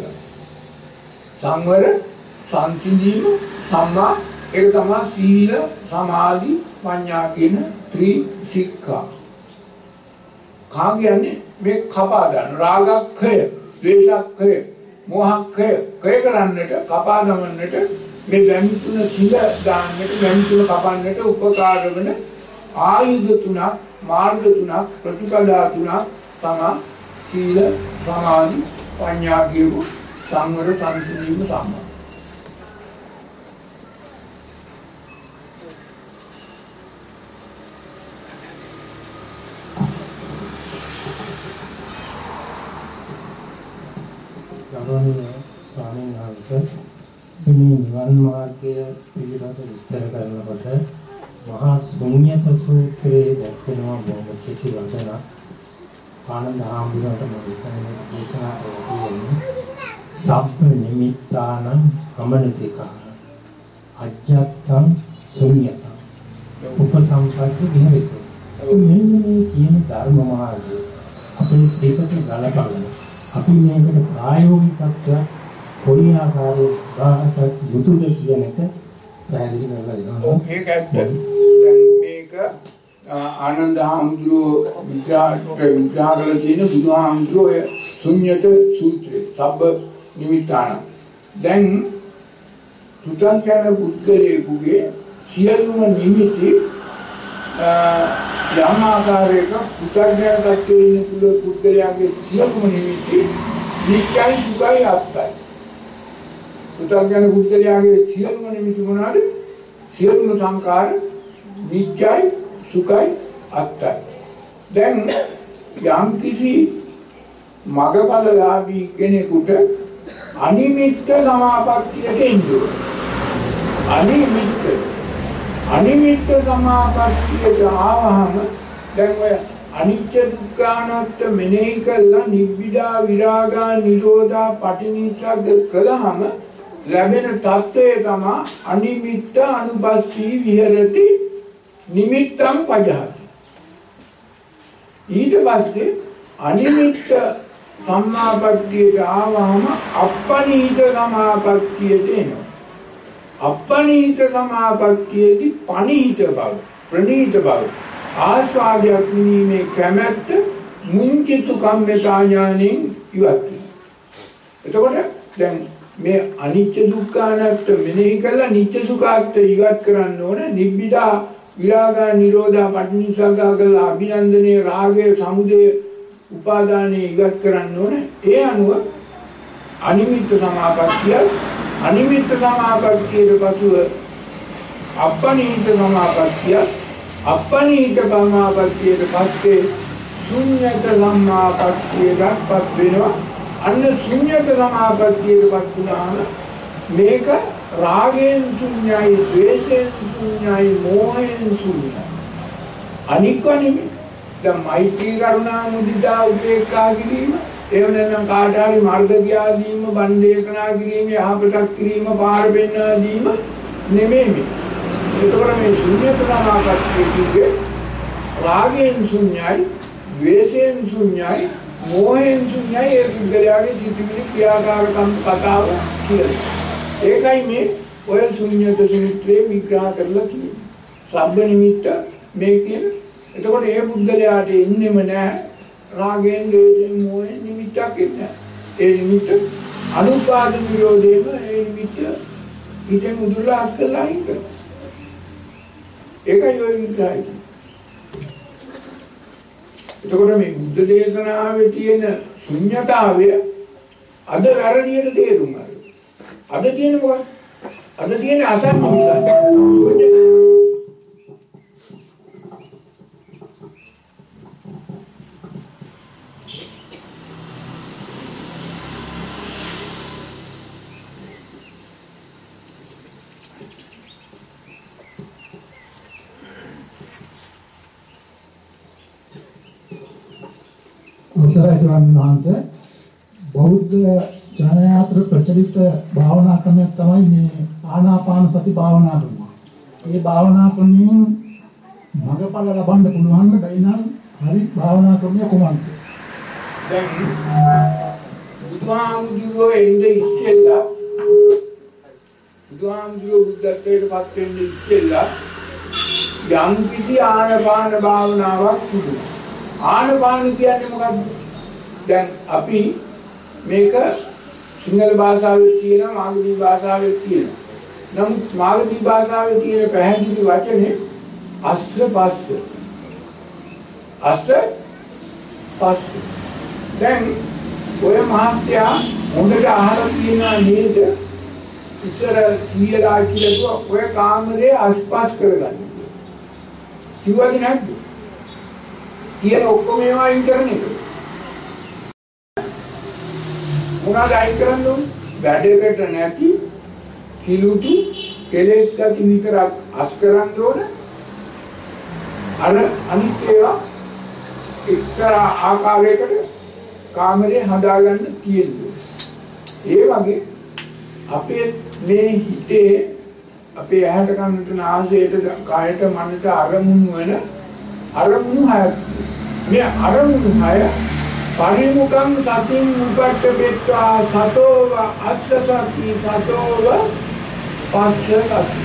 සංවර, සංසිඳීම, සම්මා ඒක තමයි සීල, සමාධි, ප්‍රඥා කියන ත්‍රිසික්ඛා. කා කියන්නේ මේ කපා ගන්න රාගක්ඛය, ද්වේෂක්ඛය, මෝහක්ඛය කය කරන්නට කපා ගමන්නට මේ බැමි තුන සිල දාන්නට බැමි තුන කපන්නට උපකාර වන ආයුධ තුනක්, මාර්ග තුනක්, ප්‍රතිපදා තුනක් තමයි සීල, සමාධි, ප්‍රඥා කියපු සංවර සංසිඳීම සම්මා. ගෞරවනීය ස්වාමීන් වහන්සේ මේ නිවන් මාර්ගය පිළිබඳ විස්තර කරනකොට මහා ශුන්‍යත සූත්‍රයේ දක්වනවා බොහොම කෙටි වචන ආනන්ද හාමුදුරුවන්ට මම දේශනා කරන්නේ සබ්බ නිමිත්තානං අමනසිකා අජ්ජත්තං ශුන්‍යතං උපසම්පත්ති විහෙරති. මෙන්න මේ කියන ධර්ම මාර්ගය අපේ සිතට ගලපන්න අපි මේකට ප්‍රායෝගිකත්වයක් කොයි ආකාරයේ උදාහරණයක් යුතුයද කියන එක පැහැදිලි කරලා දෙනවා. ඔව් ඒක ඇත්ත. දැන් මේක ආනන්ද හාමුදුරුවෝ විග්‍රහ විග්‍රහ කරලා තියෙන බුදුහාමුදුරුවෝ ශුන්‍යත සූත්‍රය සබ්බ නිමිත්තාන. දැන් තුතං පුද්ගලයෙකුගේ සියලුම නිමිති යම් ආකාරයක පුතර්ජන තත්ත්වයේ ඉන්න පුළුවන් පුද්ගලයාගේ සියලුම නිමිති නිත්‍යයි සුඛයි අත්තයි. පුතර්ජන පුද්ගලයාගේ සියලුම නිමිති මොනවාද? සියලුම සංකාර නිත්‍යයි සුඛයි අත්තයි. දැන් යම් කිසි මගඵලලාභී කෙනෙකුට අනිමිත්ත සමාපත්තියට එන්න ඕනේ. අනිමිත්ත අනිමිත්ත සමාපත්තියට ආවහම දැන් ඔය අනිත්‍ය දුක්ඛ අනාත්ම මෙනෙහි කළා නිබ්බිදා විරාගා නිරෝධා පටිනිස්සග්ග කළාම ලැබෙන தත්ත්වය තමයි අනිමිත්ත අනුපස්සී විහෙරති නිමිත්තං පජහති. ඊට පස්සේ අනිමිත්ත සම්මාපත්තියට ආවම අප්පනීත සමාපත්තියට එනවා. අප්පනීත සමාපත්තියේදී පනීත බව ප්‍රනීත බව ආස්වාදයක් විනීමේ කැමැත්ත මුංචිතු කම්මතා ඥානෙන් ඉවත් වෙනවා. එතකොට දැන් මේ අනිත්‍ය දුක්ඛ අනාත්ම මෙනෙහි කළා නිත්‍ය සුඛාත් ඉවත් කරන්න ඕන. නිබ්බිදා විරාගා නිරෝධා පටිනිස්සග්ගා කළා අභිනන්දනේ රාගය සමුදය උපාදානෙ ඉවත් කරන්න ඕන. ඒ අනුව අනිමිත්ත සමාපත්තිය අනිමිත්ත සමාපත්තියට පසුව අප්පනීත සමාපත්තිය අප්පනීත සමාපත්තියට පස්සේ ශුන්‍යත සමාපත්තියටපත් වෙනවා. අන්න ශුන්‍යත සමාපත්තියටපත් වුණාම මේක රාගයෙන් ශුන්‍යයි, ද්වේෂයෙන් ශුන්‍යයි, මෝහයෙන් ශුන්‍යයි. අනිකවනිමි දැන් මෛත්‍රී කරුණා මුදිතා උපේක්ඛා කිරීම එහෙම නැත්නම් කාට හරි මාර්ග දියා දීම, බණ දේශනා කිරීම, යහපතක් කිරීම, පාර පෙන්වා දීම නෙමෙයි මේ. එතකොට මේ ශුන්‍යත සමාපත්තිය කියන්නේ රාගයෙන් ශුන්‍යයි, ද්වේෂයෙන් ශුන්‍යයි, මෝහයෙන් ශුන්‍යයි. ඒ පුද්ගලයාගේ සිතිවිලි ක්‍රියාකාරකම් කතාව කියලා. ඒකයි මේ ඔය ශුන්‍යත සූත්‍රයේ විග්‍රහ කරලා තියෙන්නේ. සබ්බ නිමිත්ත මේ කියන. එතකොට ඒ පුද්ගලයාට ඉන්නෙම නැහැ රාගයෙන්, ද්වේෂයෙන්, මෝහයෙන් නිමිත්තක් ඉන්නේ. ඒ නිමිත්ත අනුපාද නිරෝධේම ඒ නිමිත්ත ඉතින් උදුරලා අස්කලා ඉන්න. ඒකයි ඔය විග්‍රහය. එතකොට මේ බුද්ධ දේශනාවේ තියෙන ශුන්‍යතාවය අද වැරදියට තේරුම් ගන්න. අද තියෙන මොකක්ද? අද තියෙන අසම්මත ශුන්‍ය අවසරයි ස්වාමීන් වහන්සේ. බෞද්ධ ජනයාත්‍ර ප්‍රචලිත භාවනා ක්‍රමයක් තමයි මේ ආනාපාන සති භාවනා ක්‍රමය. මේ භාවනා ක්‍රමයෙන් මඟඵල ලබන්න පුළුවන් බැයිනම් හරි භාවනා ක්‍රමය කොහොමද? දැන් බුදුහාමුදුරුවෝ එන්නේ ඉස්සෙල්ලා බුදුහාමුදුරුවෝ බුද්ධත්වයට පත් වෙන්නේ ඉස්සෙල්ලා යම් කිසි ආනාපාන භාවනාවක් තිබුණා. ආනාපාන කියන්නේ මොකක්ද? දැන් අපි මේක සිංහල භාෂාවේ තියෙනවා, මාගධී භාෂාවේ තියෙනවා. නමුත් මාගධී භාෂාවේ තියෙන පැහැදිලි වචනේ අස්ස පස්ස. අස්ස පස්ස. දැන් ඔය මහත්යා හොඳට අහලා තියෙනවා නේද? ඉස්සර කීයලා කියලා ඔය කාමරේ අස්පස් කරගන්න. කිව්වද නැද්ද? කියන ඔක්කොම ඒවා අයින් කරන එක. මොනවාද අයින් කරන්න ඕනේ? වැඩකට නැති කිලුටු කෙලෙස් ගති විතරක් අස් කරන්න ඕනේ. අර අනිත් ඒවා එක්තරා ආකාරයකට කාමරේ හදාගන්න තියෙනවා. ඒ වගේ අපේ මේ හිතේ අපේ ඇහැට කනට නාසයට කායට මනසට අරමුණු වෙන අරමුණු හය. මේ අරමුණු හය පරිමුඛං සතින් උපට්ඨපෙත්වා සතෝව අස්ස සති සතෝව පස්ස සති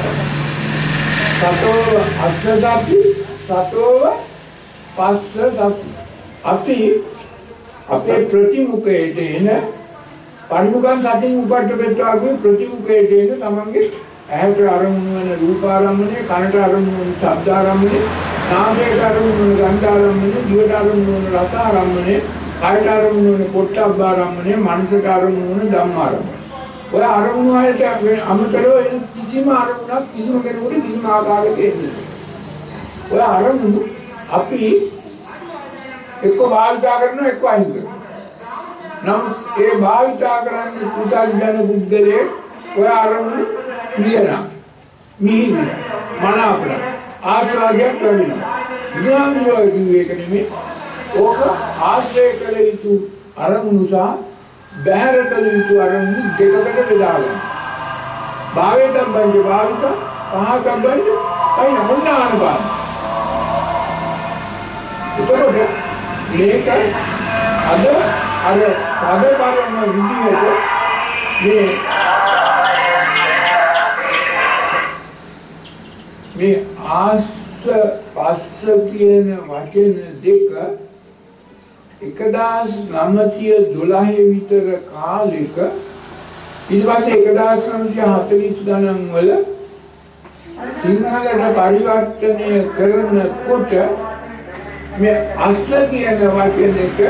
සතෝව අස්ස සති සතෝව පස්ස සති. අපි අපේ ප්‍රතිමුඛයට එන පරිමුඛං සතින් උපට්ඨපෙත්වා කිය ප්‍රතිමුඛයට එන තමන්ගේ ඇහැට අරමුණු වෙන රූපාරම්මණය, කනට අරමුණු වෙන ශබ්දාරම්මණය, නාසයට අරමුණු වෙන ගන්ධාරම්මණය, දිවට අරමුණු වෙන රසාරම්මණය, කායට අරමුණු වෙන පොට්ටබ්බාරම්මණය, මනසට අරමුණු වෙන ධම්මාරම්මණය. ඔය අරමුණු වලට අමතරව එන කිසිම අරමුණක් කිසිම කෙනෙකුට කිසිම ආකාරයක එන්නේ නැහැ. ඔය අරමුණු අපි එක්ක භාවිතා කරනවා, එක්ක අයින් කරනවා. නමුත් ඒ භාවිතා කරන්නේ පුතග්ජන බුද්ධලේ ඔය අරමුණු ප්‍රියනම් මිහිරි මනාපන ආස්වාදයක් ලැබෙනවා. බුදුහාමුදුරුවෝ කිව්වේ ඒක නෙමෙයි. ඕක ආශ්‍රය කළ යුතු අරමුණු සහ බැහැර කළ යුතු අරමුණු දෙකකට බෙදා ගන්න. භාවයටම භාවිත පහකම් බඳ අයින මොන ආනපාන. එතකොට මේක අද අර පදපරම විදිහට මේ මේ ආස්ස පස්ස කියන වචන දෙක එකදාස් නවසිය දොළහ විතර කාලෙක ඊට පස්සේ එකදාස් නවසිය හතළිස් ගණන් වල සිංහලට පරිවර්තනය කරනකොට මේ අස්ස කියන වචනේට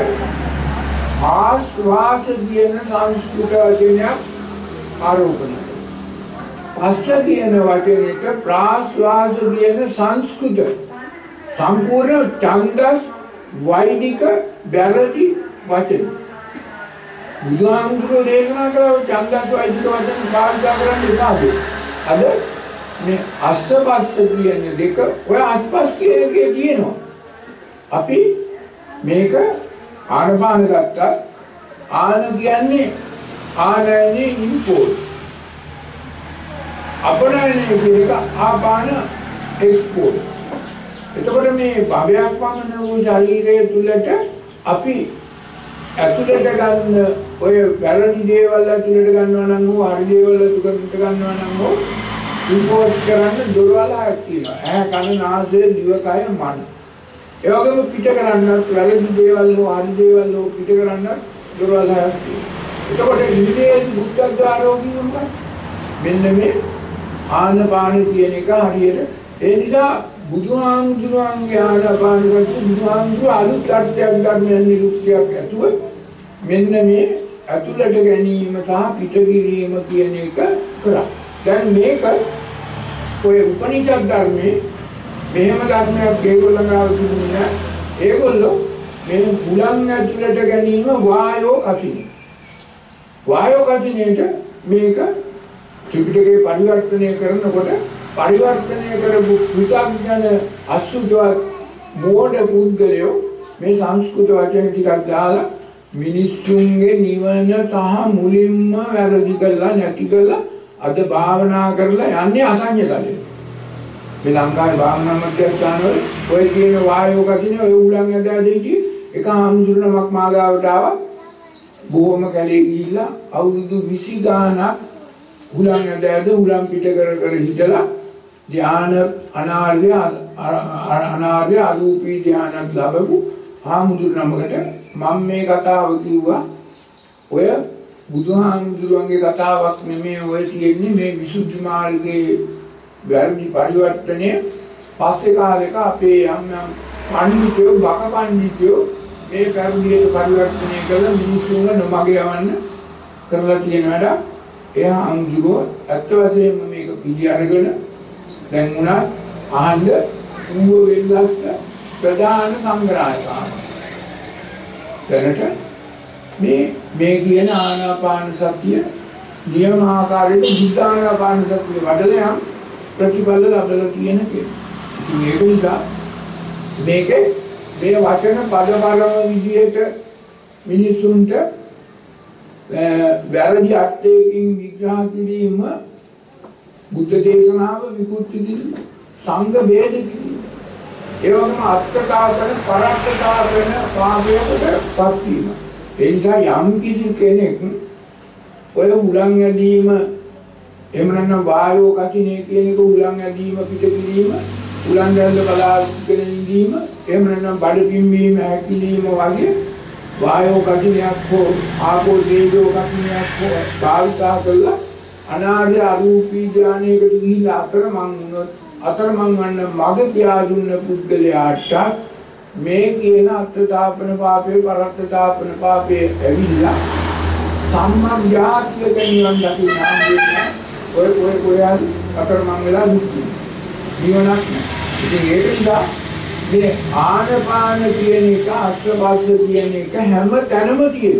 ආස්වාස කියන සංස්කෘත වචනයක් ආරෝපණය. පස්ස කියන වචනේට ප්‍රාස්වාස කියන සංස්කෘත සම්පූර්ණ ඡන්දස් වෛදික බැරදි වචන. බුදුහාමුදුරුවෝ දේශනා කළා ඡන්දස් වෛදික වචන පාවිච්චි කරන්න එපාද. අද මේ අස්ස පස්ස කියන දෙක ඔය අස්පස් කියන එකේ තියෙනවා. අපි මේක ආනපාන ගත්තා. ආන කියන්නේ ආනයනේ ඉම්පෝට්. අපනයනේ කියන එක ආපාන එක්ස්පෝට්. එතකොට මේ භවයක් වමන වූ ශරීරය තුලට අපි ඇතුළට ගන්න ඔය වැරදි දේවල් ඇතුළට ගන්නවා නම් හෝ හරි දේවල් ඇතුළට ගන්නවා නම් හෝ ඉම්පෝට් කරන්න දොරවල් හයක් තියෙනවා. ඇහැ කන නාසය දිව කය මන. ඒ වගේම පිට කරන්න වැරදි දේවල් හෝ හරි දේවල් හෝ පිට කරන්න දොරවල් හයක් තියෙනවා. එතකොට ඉන්ද්‍රිය බුද්ධාගාරෝගී වුණා. මෙන්න මේ ආනපාන කියන එක හරියට ඒ නිසා බුදුහාමුදුරුවන්ගේ ආනපාන වලට බුදුහාමුදුරුවෝ අලුත් අර්ථයක් ධර්මයන් නිරුක්තියක් ඇතුව මෙන්න මේ අතුලට ගැනීම සහ පිට කිරීම කියන එක කරා. දැන් මේක ඔය උපනිෂද් ධර්මයේ මෙහෙම ධර්මයක් ඒගොල්ලෝ ගාව තිබුණේ නෑ. ඒගොල්ලෝ මේ බුලන් ඇතුලට ගැනීම වායෝ කසිනේ. වායෝ කසිනේට මේක ත්‍රිපිටකේ පරිවර්තනය කරනකොට පරිවර්තනය කරපු පුතග්ජන අසුද්ධවත් මෝඩ පුද්ගලයෝ මේ සංස්කෘත වචන ටිකක් දාලා මිනිස්සුන්ගේ නිවන සහ මුලින්ම වැරදි කළා නැති කළා අද භාවනා කරලා යන්නේ අසඤ්ඤ තලෙට. මේ ලංකාවේ භාවනා මධ්‍යස්ථානවල ඔය කියන වායෝ කසිනේ ඔය උලන් ඇදලා දෙටි එක හාමුදුරනමක් මාගාවට ආවා. බොහොම කැලේ ගිහිල්ලා අවුරුදු විසි ගාණක් උලන් ඇදලා උලන් පිට කර කර හිටලා ධ්‍යාන අනාර්ය අනාර්ය අරූපී ධ්‍යානත් ලැබපු හාමුදුරනමකට මම මේ කතාව කිව්වා. ඔය බුදුහාමුදුරුවන්ගේ කතාවක් නෙමෙයි ඔය තියෙන්නේ මේ විසුද්ධි මාර්ගයේ වැරදි පරිවර්තනය. පස්සේ කාලෙක අපේ යම් යම් පඬිතුයෝ බක පඬිතුයෝ මේ පැරදියට පරිවර්තනය කළා මිනිස්සුන්ව නොමග යවන්න කරලා තියෙන වැඩ. එයා හාමුදුරුවෝ ඇත්ත වශයෙන්ම මේක පිළි අරගෙන දැන් උනා අහන්න ඌව වෙල්ලස්ස ප්‍රධාන සංග්‍රහය. දැනට මේ මේ කියන ආනාපාන සතිය නියමාකාරයෙන් බුද්ධ ආනාපාන සතිය වඩලා යම් ප්‍රතිඵල ලැබලා තියෙන කෙනෙක්. ඉතින් ඒක නිසා මේකේ මේ වචන පද බලන විදිහට මිනිසුන්ට වැරදි අර්ථයකින් විග්‍රහ කිරීම බුද්ධ දේශනාව විකෘති කිරීම සංඝ ભેද කිරීම ඒ වගේම අත්කතාවන පරක්කතාවන පාපයකට පත් වීම. ඒ නිසා යම් කිසි කෙනෙක් ඔය උලන් ඇදීම එහෙම නැත්නම් වායෝ කසිනේ කියන එක උලන් ඇදීම පිට කිරීම උලන් දැල්ල බලාගෙන ඉඳීම එහෙම නැත්නම් බඩ පිම්බීම හැකිලිම වගේ වායෝ කසිනයක් හෝ ආපෝ තේජෝ කසිනයක් හෝ භාවිතා කළා අනාර්ය අරූපී ඥානයකට ගිහිලා අතරමං වුණොත් අතරමං වන්න මග තියා දුන්න පුද්ගලයාට මේ කියන අත්තාපන පාපේ පරත්තාපන පාපේ ඇවිල්ලා සම්මාඥාතිය කෙනියන් දකින්න ඔය ඔය ඔය අතරමං වෙලා දුක්ඛ නිවනක් නෑ. ඉතින් ඒක නිසා මේ ආනපාන කියන එක අස්වාස්ස කියන එක හැම තැනම තියෙනවා.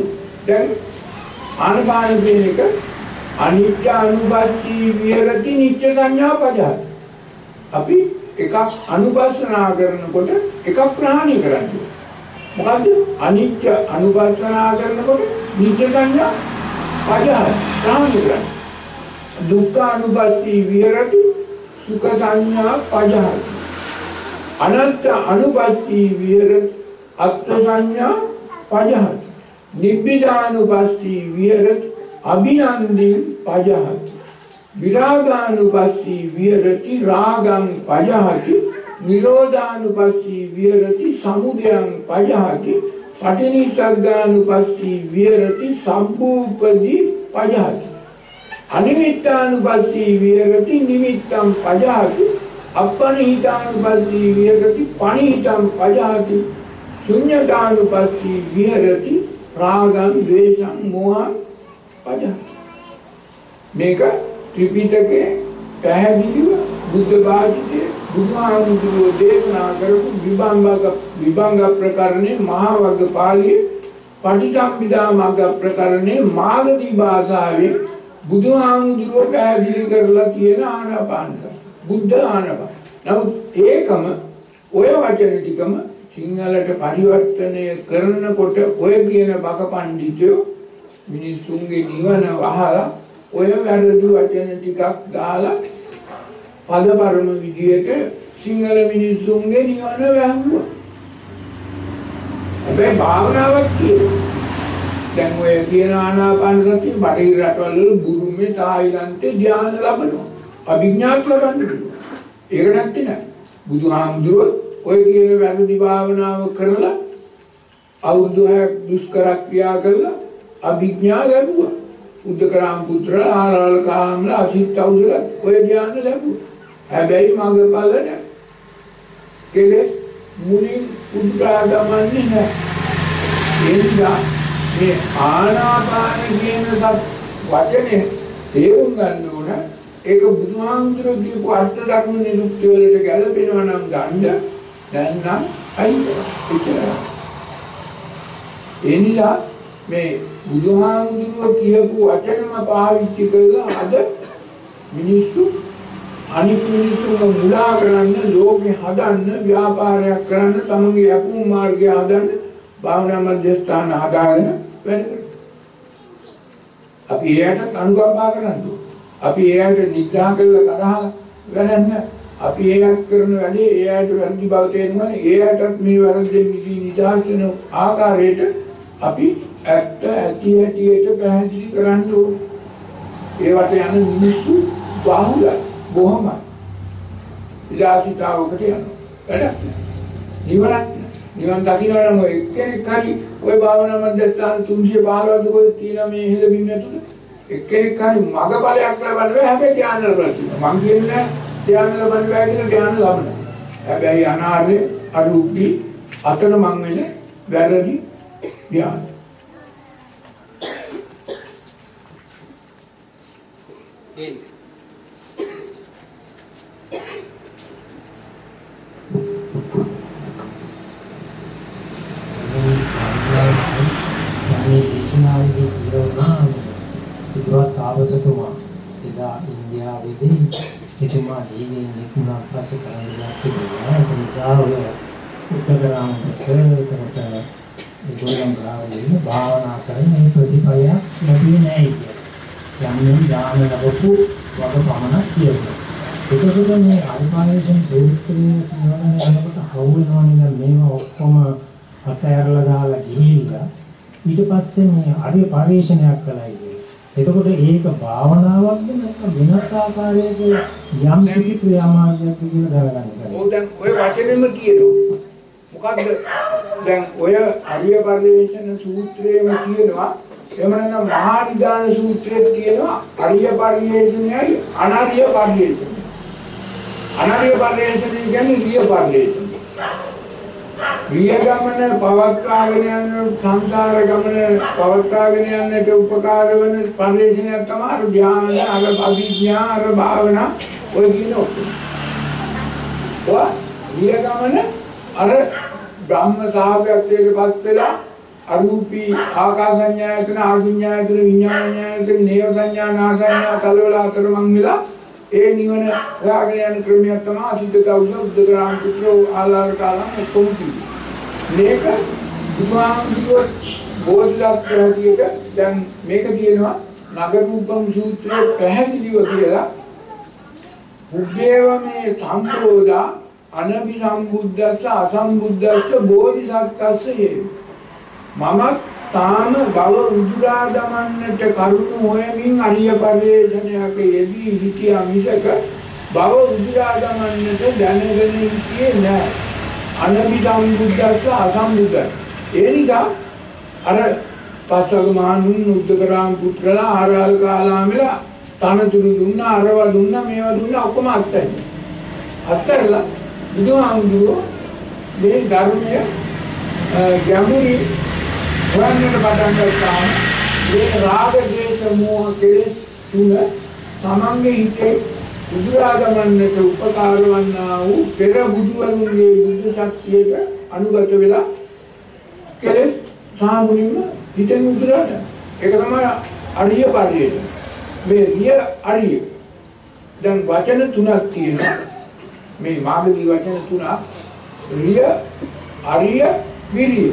දැන් ආනපාන කියන එක අනිත්‍ය අනුපස්සී විහෙරති නිත්‍ය සංඥා පදයි. අපි එකක් අනුපස්සනා කරනකොට එකක් ප්‍රහාණය කරන්නේ. මොකද්ද? අනිත්‍ය අනුපස්සනා කරනකොට නිත්‍ය සංඥා පදයි ප්‍රහාණය කරන්නේ. දුක්ඛ අනුපස්සී විහෙරති සුඛ සංඥා පදයි. අනත්ත අනුපස්සී විහෙරති අත්ථ සංඥා පදයි. නිබ්බිදානුපස්සී විහෙරති අභිනන්දින් පජහති. විරාගානුපස්සී විහෙරති රාගං පජහති. නිරෝධානුපස්සී විහෙරති සමුදයං පජහති. පටිනිස්සග්ගානුපස්සී විහෙරති සම්පූපදී පජහති. අනිමිත්තානුපස්සී විහෙරති නිමිත්තං පජහති. අප්පනිහිතානුපස්සී විහෙරති පනිහිතං පජහති. ශුඤ්ඤතානුපස්සී විහෙරති රාගං ද්වේෂං මෝහං පජහති. මේක ත්‍රිපිටකයේ පැහැදිලිව බුද්ධ භාෂිතයේ බුදුහාමුදුරුවෝ දේශනා කරපු විභංග විභංග ප්‍රකරණේ මහා වග්ග පාළියේ පටිච්චසමුප්පාද මග්ග ප්‍රකරණේ මාගදී භාෂාවේ බුදුහාමුදුරුවෝ පැහැදිලි කරලා තියෙන ආනාපාන බුද්ධ ආනාපාන. නමුත් ඒකම ඔය වචන ටිකම සිංහලට පරිවර්තනය කරනකොට ඔය කියන බක පඬිතුයෝ මිනිසුන්ගේ නිවන වහලා ඔය වැරදි වචන ටිකක් දාලා පදපරම විදියට සිංහල මිනිසුන්ගේ නිවන වැහුවා. හැබැයි භාවනාවක් කියනවා. දැන් ඔය කියන ආනාපාන සතිය බටහිර රටවල බුරුමේ තායිලන්තේ ධ්‍යාන ලබනවා. අභිඥාත් ලබන්නේ. ඒක නැත්තේ නෑ. බුදුහාමුදුරුවෝ ඔය කියන වැරදි භාවනාව කරලා අවුරුදු හයක් දුෂ්කර ක්‍රියා කළා අභිඥා ලැබුවා. උද්දකරාම පුත්‍ර ආරාල කාමල අචිත්ත උදල ඔය ධ්‍යාන ලැබුවා. හැබැයි මඟපල නැහැ. කෙලෙස් මුලින් උද්දා දමන්නේ නැහැ. එනිසා මේ ආනාපාන කියන වචනේ තේරුම් ගන්න ඕන. ඒක බුදුහාමුදුරුවෝ කියපු අර්ථ ධර්ම නිරුක්ති වලට ගැලපෙනවා නම් ගන්න දැන් නම් අයිතියි. එනිසා මේ බුදුහාමුදුරුවෝ කියපු වචනම පාවිච්චි කරලා අද මිනිස්සු අනිත් මිනිස්සුන්ව මුලා කරන්න, ලෝකේ හදන්න, ව්‍යාපාරයක් කරන්න, තමන්ගේ යපුම් මාර්ගය හදන්න, භාවනා මධ්‍යස්ථාන හදාගෙන වැඩ කරනවා. අපි එයාට අනුකම්පා කරන්න ඕනේ. අපි එයාට නිග්‍රහ කරලා කරහලා වැඩන්න. අපි එයාට කරන වැඩේ එයාට වැරදි බව තේරුණා. එයාටත් මේ වැරදි නිදි නිදාගෙන ආකාරයට අපි ඇත්ත ඇති හැටියට පැහැදිලි කරන්න ඕනේ. ඒවට යන මිනිස්සු බාහුවයි බොහොමයි. ඉලාසිතාවකට යනවා. වැඩක් නෑ. නිවනක් නෑ. නිවන් දකින්න නම් ඔය එක්කෙනෙක් හරි ඔය භාවනා මධ්‍යස්ථාන තුන්සිය පහළොව දුක තියෙන මේ හෙළබින් ඇතුළේ එක්කෙනෙක් හරි මගපලයක් ලබන්න බෑ. හැබැයි ධ්‍යාන ලබන්න තියෙනවා. මං කියන්නේ ධ්‍යාන ලබන්න බෑ කියලා ධ්‍යාන ලබනවා. හැබැයි අනාර්ය අරුපි අතන මං වෙන්නේ වැරදි ධ්‍යාන. ඒ මේ දේශනාවේ කියනවා සිද්ධාර්ථ තාපසතුමා එදා ඉන්දියාවේදී එතුමා ජීවිතේ නිකුණා පස්සේ කරන්නේ තිබුණා. ඒ නිසා ඔය උත්තරාම කරේකට ඒගොල්ලන් ගාවලින් භාවනා කරන මේ ප්‍රතිපලයක් ලැබෙන්නේ නැහැ කියන්නේ. යම්නම් ඥාන ලැබපු වග පමණක් කියනවා. ඒකකොට මේ අල්පායේෂන් සූත්‍රයේ කියවන යනකොට හවු වෙනවා නේද මේවා ඔක්කොම අතහැරලා දාලා ගිහිල්ලා ඊට පස්සේ මේ ආර්ය පරිශ්‍රණයක් කළා කියන්නේ. එතකොට ඒක භාවනාවක්ද නැත්නම් වෙනත් ආකාරයක යම් කිසි ක්‍රියාමාර්ගයක් කියලා දාගන්න. ඔව් දැන් ඔය වචනේම කියනවා. මොකද්ද? දැන් ඔය ආර්ය පරිශ්‍රණ සූත්‍රයේම කියනවා. එහෙම නැත්නම් මහා නිදාන සූත්‍රයේ කියනවා ආර්ය පරිශ්‍රණයයි අනාර්ය පරිශ්‍රණය. අනාර්ය පරිශ්‍රණය කියන්නේ රිය පරිශ්‍රණය. රිය ගමන පවත්වාගෙන යන සංසාර ගමන පවත්වාගෙන යන්නට උපකාර වන පරිශ්‍රණයක් තමයි ධ්‍යාන අර අභිඥා අර භාවනා ඔය කියන ඔක්කොම. ඔය රිය ගමන අර බ්‍රහ්ම සාහකත්වයටපත් වෙලා අරූපී ආකාසඤ්ඤායතන ආගිඤ්ඤායතන විඤ්ඤාණඤ්ඤායතන නේව සංඥා නා සංඥා කලවල අතරමං වෙලා ඒ නිවන හොයාගෙන යන ක්‍රමයක් තමයි අසිතකවුල උද්දකරාම පුත්‍රෝ ආලාර කාලම් කොමුති මේක බුදුහාමුදුරුවෝ බෝධිසත්වයාට දැන් මේක කියනවා නගරූපම් සූත්‍රයේ පැහැදිලිව කියලා බුද්ධේවමේ සම්පෝදා අනභි සම්බුද්දස්ස අසම්බුද්දස්ස බෝධිසත්වස්ස යේ මම තාම බව උදුරා දමන්නට කරුණු හොයමින් අරිය පරිශ්‍රණයක යෙදී සිටියා මිසක බව උදුරා දමන්නට දැනගෙන සිටියේ නැහැ අනභි සම්බුද්දස්ස අසම්බුද්දස්ස ඒ නිසා අර පස්වග මහණුන් උද්දකරාම පුත්‍රලා ආරාල කාලාමෙලා තනතුරු දුන්නා අරව දුන්නා මේවා දුන්නා ඔක්කොම අත්හැරියා අත්හැරලා බුදුහාමුදුරුවෝ මේ ධර්මයේ ගැඹුරි වර්ණන පටන් ගත්තාම මේ රාග දේශ මොහ කෙලෙස් තුන තමන්ගේ හිතේ උදුරාගමන්නට උපකාර වන්නා වූ පෙර බුදුවරුන්ගේ බුද්ධ ශක්තියට අනුගත වෙලා කෙලෙස් සාමුනින්ම හිතෙන් උදුරාට ඒක තමයි අරිය පරිය මේ රිය අරිය දැන් වචන තුනක් තියෙනවා මේ මාර්ගදී වචන තුනක් රිය අරිය විරිය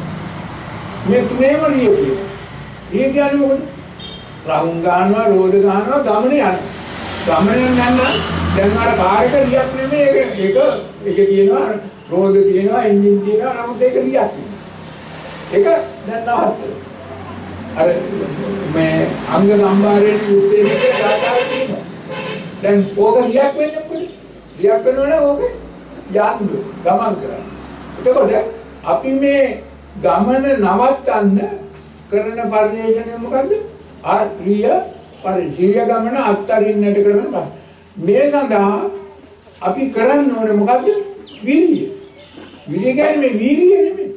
මේ තුනේම රිය කියනවා රිය කියන්නේ මොකද රවුම් ගන්නවා රෝද ගන්නවා ගමනේ යනවා ගමනේ යන්න දැන් අර කාර් එක රියක් නෙමෙයි ඒක ඒක ඒක කියනවා රෝද තියෙනවා එන්ජින් තියෙනවා නමුත් ඒක රියක් ඒක දැන් නවත්ත අර මේ අංග සම්භාරයේ උත්තේජක දාතාව තියෙනවා දැන් ඕක රියක් වෙන්නේ මොකද රියක් වෙනවනේ ඕක යන්න ගමන් කරන්නේ එතකොට අපි මේ ගමන නවත්තන්න කරන පරිශ්‍රණය මොකද්ද ආර්ය පරිශ්‍රිය ගමන අත්තරින්නට කරන පරිශ්‍රණය මේ සඳහා අපි කරන්න ඕනේ මොකද්ද විරිය විරිය කියන්නේ මේ වීරිය නෙමෙයි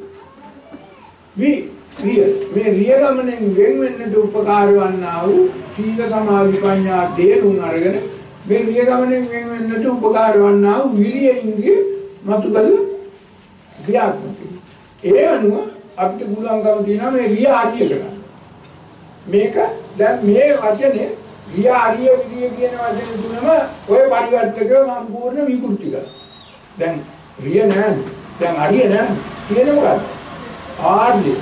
වි විරිය මේ රිය ගමනෙන් වෙන් වෙන්නට උපකාර වන්නා වූ සීල සමාධි ප්‍රඥා දේරුම් අරගෙන මේ රිය ගමනෙන් වෙන් වෙන්නට උපකාර වන්නා වූ විරිය ඉන්ද්‍රිය මතු කරලා ක්‍රියාත්මක ඒ අනුව අපිට පුළුවන්කම තියෙනවා මේ රිය ආර්ය කරන්න. මේක දැන් මේ වචනේ රිය ආර්ය විරිය කියන වචන තුනම ඔය පරිවර්තකව සම්පූර්ණ විකෘති කරනවා. දැන් රිය නෑ. දැන් ආර්ය නෑ. කියන්නේ මොකක්ද? ආර්ය.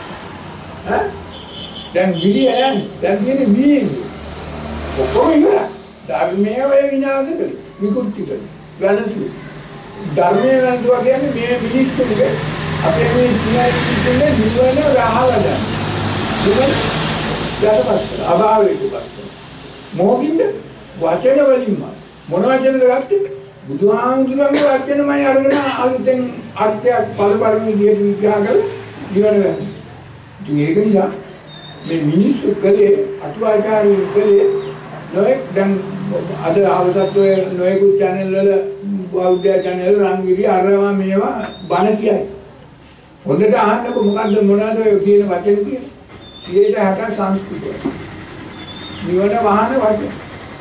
ඈ? දැන් විරිය නෑ. දැන් කියන්නේ වීර්ය. ඔක්කොම ඉවරයි. ධර්මයේ ඔය විනාශ කරේ. විකෘති කරේ. වැළඳු. ධර්මයේ වැළඳුවා කියන්නේ මේ මිනිස්සුන්ගේ අපේ මේ සිනායින්නේ නිවන රහවද නිවන යටපත් අභාවයටපත් මොකින්ද වචන වලින්ම මොන වචනද ගත්තේ බුදුහාමුදුරන්ගේ වචනමයි අරගෙන අලුතෙන් අර්ථයක් පළපරම විදියට විග්‍රහ කරලා නිවන ගන්න. ඒක නිසා මේ මිනිස්සු කලේ අටුවාචාර්යයන් කලේ නොඑක් දැන් අද අවසත්වයේ නොයෙකුත් channel වල බෞද්ධ channel රංගිරි අරවා මේවා බණ කියයි. හොඳට අහන්නකො මොකද්ද මොනවද ඔය කියන වචන කියන්නේ? සියයට හැට සංස්කෘතය. නිවන වහන වචන.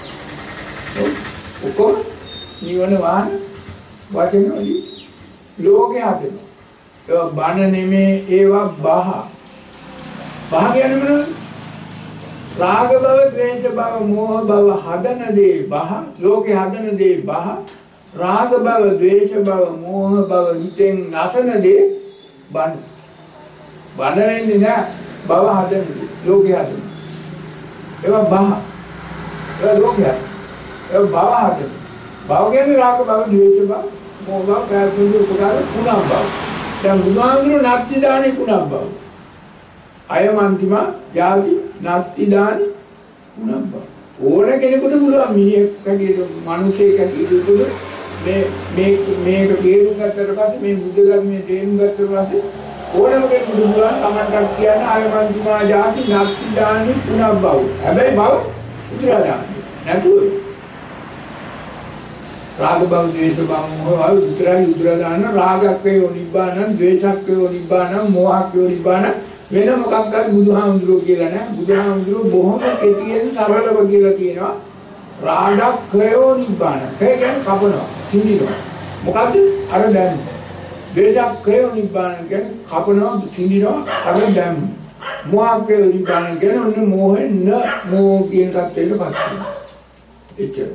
ඔක්කොම නිවන වහන වචන වලින් ලෝකේ හදනවා. ඒවා බණ නෙමේ ඒවා බහ. බහ කියන්නේ මොනවද? රාග භව, ද්වේෂ භව, මෝහ භව හදන දේ බහ, ලෝකේ හදන දේ බහ. රාග භව, ද්වේෂ භව, මෝහ භව හිතෙන් නැසන දේ බණ බණ වෙන්නේ නැහැ බව හදන්නේ ලෝකේ හදන්නේ ඒවා බහ ඒවා ලෝකේ ඒ බව හදන්නේ බව කියන්නේ රාග බව ද්වේෂ බව මෝහ බව ප්‍රාර්ථනා උපකාර පුණම් බව දැන් බුදුහාමුදුරුවෝ නැත්ති දානේ පුණම් බව අයමන්තිම යාති නැත්ති දානේ පුණම් බව ඕන කෙනෙකුට පුළුවන් මේ කඩියට මිනිසෙක් කඩියට මේ මේ මේක තේරුම් ගත්තට පස්සේ මේ බුද්ධ ධර්මයේ තේරුම් ගත්තට පස්සේ ඕනම කෙනෙකුට පුළුවන් තමන්ට කියන්න ආයමන්තිමා ජාති නැත්ති දානි පුනබ්බව. හැබැයි බව උතුරා දාන්න. නැතුව රාග බව, ද්වේෂ බව, මොහ බව උතුරා උතුරා දාන්න රාගක්කේ නිබ්බානං, ද්වේෂක්කේ නිබ්බානං, මොහක්කේ නිබ්බානං වෙන මොකක්වත් බුදුහාමුදුරුවෝ කියලා නැහැ. බුදුහාමුදුරුවෝ බොහොම කෙටියෙන් සරලව කියලා තියෙනවා. රාගක්කේ නිබ්බානං. ඒ කියන්නේ කපනවා. සිඳිනවා. මොකද්ද? අර දැන් දේශක්කය නිබ්බාන කියන්නේ කපනවා සිඳිනවා අර දැම්. මොහක්කය නිබ්බාන කියන්නේ ඔන්න මොහෙන් න මොහ කියන තත්ත්වයටපත් වෙනවා. එච්චර.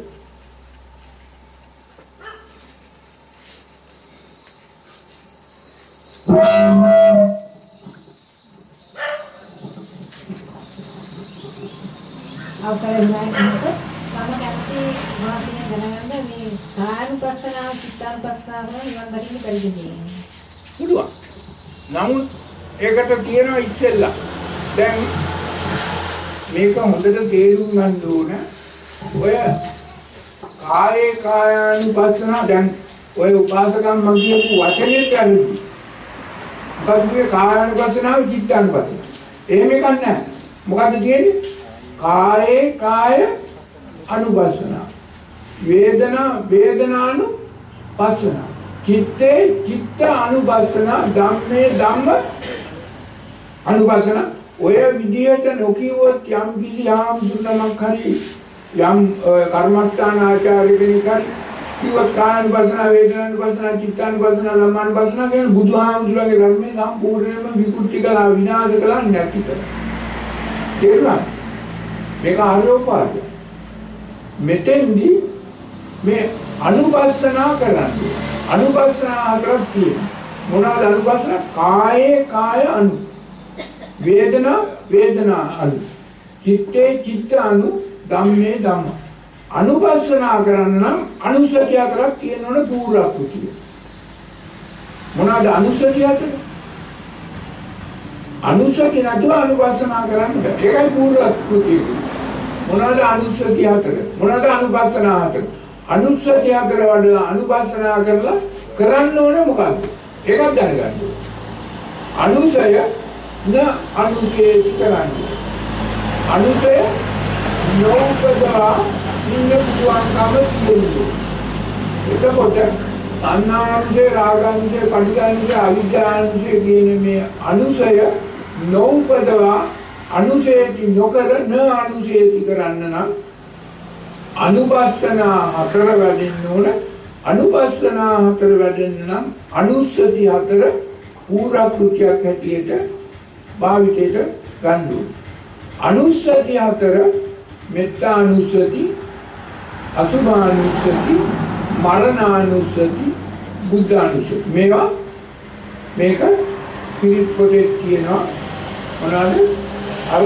අවසරයි මම කැමති මාසිනේ දැනගන්න මේ කායනුපස්සනාව චිත්තානුපස්සනාව ගැන නිවන් දකින්න බැරිද? පුළුවන්. නමුත් ඒකට තියෙනවා ඉස්සෙල්ලා. දැන් මේක හොඳට තේරුම් ගන්න ඕන. ඔය කායේ කායානුපස්සනාව දැන් ඔය උපාසකම් මම කියපු වචනේ කරන්නේ. මොකද කායානුපස්සනාව චිත්තානුපස්සනාව. එහෙම එකක් නැහැ. මොකද්ද තියෙන්නේ? කායේ කාය අනුපස්සනාව. වේදනා වේදනානුපස්සනාව. චිත්තේ චිත්ත අනුපස්සනාව. ධම්මේ ධම්ම අනුපස්සනාව. ඔය විදියට නොකියුවොත් යම් කිසි ආම්සුනමක් හරි යම් කර්මස්ථාන ආචාර්ය කෙනෙක් හරි කිව්වොත් කායනුපස්සනාව වේදනානුපස්සනාව චිත්තානුපස්සනාව ධම්මානුපස්සනාව කියන බුදුහාමුදුරගේ ධර්මයේ සම්පූර්ණයෙන්ම විකෘති කළා විනාශ කළා නැති කළා. තේරුණා? මේක ආරෝපාද මෙතෙන්දී මේ අනුපස්සනා කරන්නේ අනුපස්සනා හතරක් තියෙනවා. මොනවාද අනුපස්සනා? කායේ කාය අනු, වේදනා වේදනා අනු, චිත්තේ චිත්ත අනු, ධම්මේ ධම්ම. අනුපස්සනා කරන්න නම් අනුසතිය හතරක් තියෙනවනේ පූර්වක්‍ෘතිය. මොනවාද අනුසතිය හතර? අනුසතිය නැතුව අනුපස්සනා කරන්න බෑ. ඒකයි පූර්වක්‍ෘතිය. මොනවාද අනුසතිය හතර? මොනවාද අනුපස්සනා හතර? අනුසතිය හතර වඩලා අනුපස්සනා කරලා කරන්න ඕනේ මොකක්ද? ඒකක් දැනගන්න ඕනේ. අනුසය න අනුසේති කරන්නේ. අනුසය නෝපදා ඉන්න පුදුංකම තියෙන්නේ. එතකොට අන්නාංශේ රාගංශේ පටිඝංශේ අවිද්‍යාංශේ කියන මේ අනුසය නෝපදවා අනුසේති නොකර න අනුසේති කරන්න නම් අනුපස්සනා හතර වැඩෙන්න ඕන. අනුපස්සනා හතර වැඩෙන්න නම් අනුස්සති හතර පූර්වක්‍ෘතියක් හැටියට භාවිතයට ගන්න ඕන. අනුස්සති හතර මෙත්තානුස්සති, අසුභානුස්සති, මරණානුස්සති, බුද්ධානුස්සති. මේවා මේක පිරිත් පොතේ තියෙනවා. මොනවාද? අර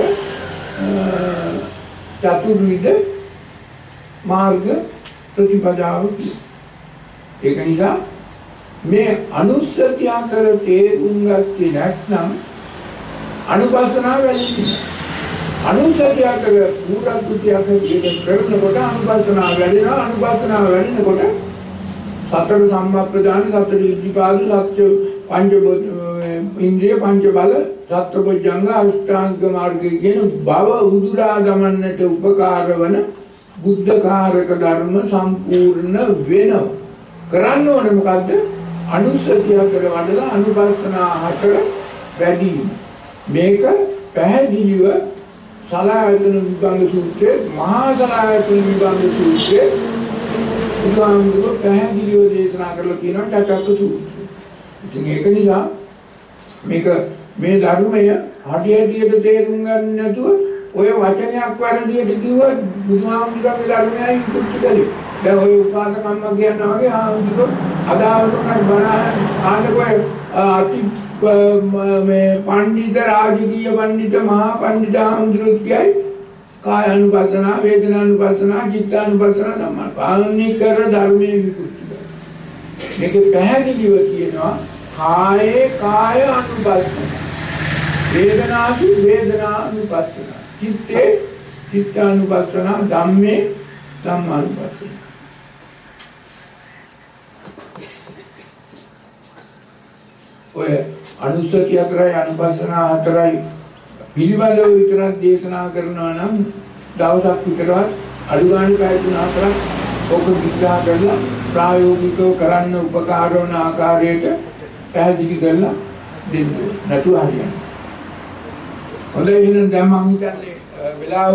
චතුර්විධ මාර්ග ප්‍රතිපදාව කියන. ඒක නිසා මේ අනුස්සති අතර තේරුම් ගත්තේ නැත්නම් අනුපස්සනාව වැඩි. අනුස්සති අතර පූර්වක්‍ෘතිය අතර කරනකොට අනුපස්සනාව වැඩිනවා. අනුපස්සනාව වැඩිනකොට සතර සම්මප්පදාන, සතර ඉද්ධිපාද, සත්‍ය පංච ඉන්ද්‍රිය පංච බල, සත්පුජ්ජංග අෂ්ටාංග මාර්ගය කියන භව උදුරා ගමන්නට උපකාර වන බුද්ධකාරක ධර්ම සම්පූර්ණ වෙනවා. කරන්න ඕනේ මොකද්ද? අනුස්සතිය හතර වඩලා අනුපස්සනා හතර වැඩි. මේක පැහැදිලිව සලායතන විභංග සූත්‍රයේ, මහා සලායතන විභංග සූත්‍රයේ බුදුහාමුදුරුවෝ පැහැදිලිව දේශනා කරලා තියෙනවා චතුර්ථ සූත්‍රය. ඉතින් ඒක නිසා මේක මේ ධර්මය හදිහදියට තේරුම් ගන්න නැතුව ඔය වචනයක් වරදියට කිව්වොත් බුදුහාමුදුරුවෝගේ ධර්මයයි විකෘති කළේ. දැන් ඔය උපාසකම්ම කියනවා වගේ ආමුදුරුවෝ අදාළවම බණ ආනකෝය අති මේ පඬිත රාජකීය පඬිත මහා පඬිත ආමුදුරුවෝ කියයි කායानुපස්සනා, වේදනානුපස්සනා, චිත්තානුපස්සනා නම් පාන්නේ කර ධර්මයේ විකෘති කරනවා. මේක පැහැදිලිව කියනවා කායේ කාය අනුපස්සනා, වේදනාසු වේදනානුපස්සනා, චිත්තේ චිත්තානුපස්සනා, ධම්මේ ධම්මානුපස්සනා. ඔය අනුස්සති හතරයි අනුපස්සනා හතරයි පිළිබඳව විතරක් දේශනා කරනවා නම් දවසක් විතරවත් අඩු ගන්න පැය තුන හතරක් ඔක විග්‍රහ කරලා ප්‍රායෝගිකව කරන්න උපකාර වන ආකාරයට පැහැදිලි කරලා දෙන්න. නැතුව හරියන්නේ. හොඳයි එහෙනම් දැන් මම හිතන්නේ වෙලාව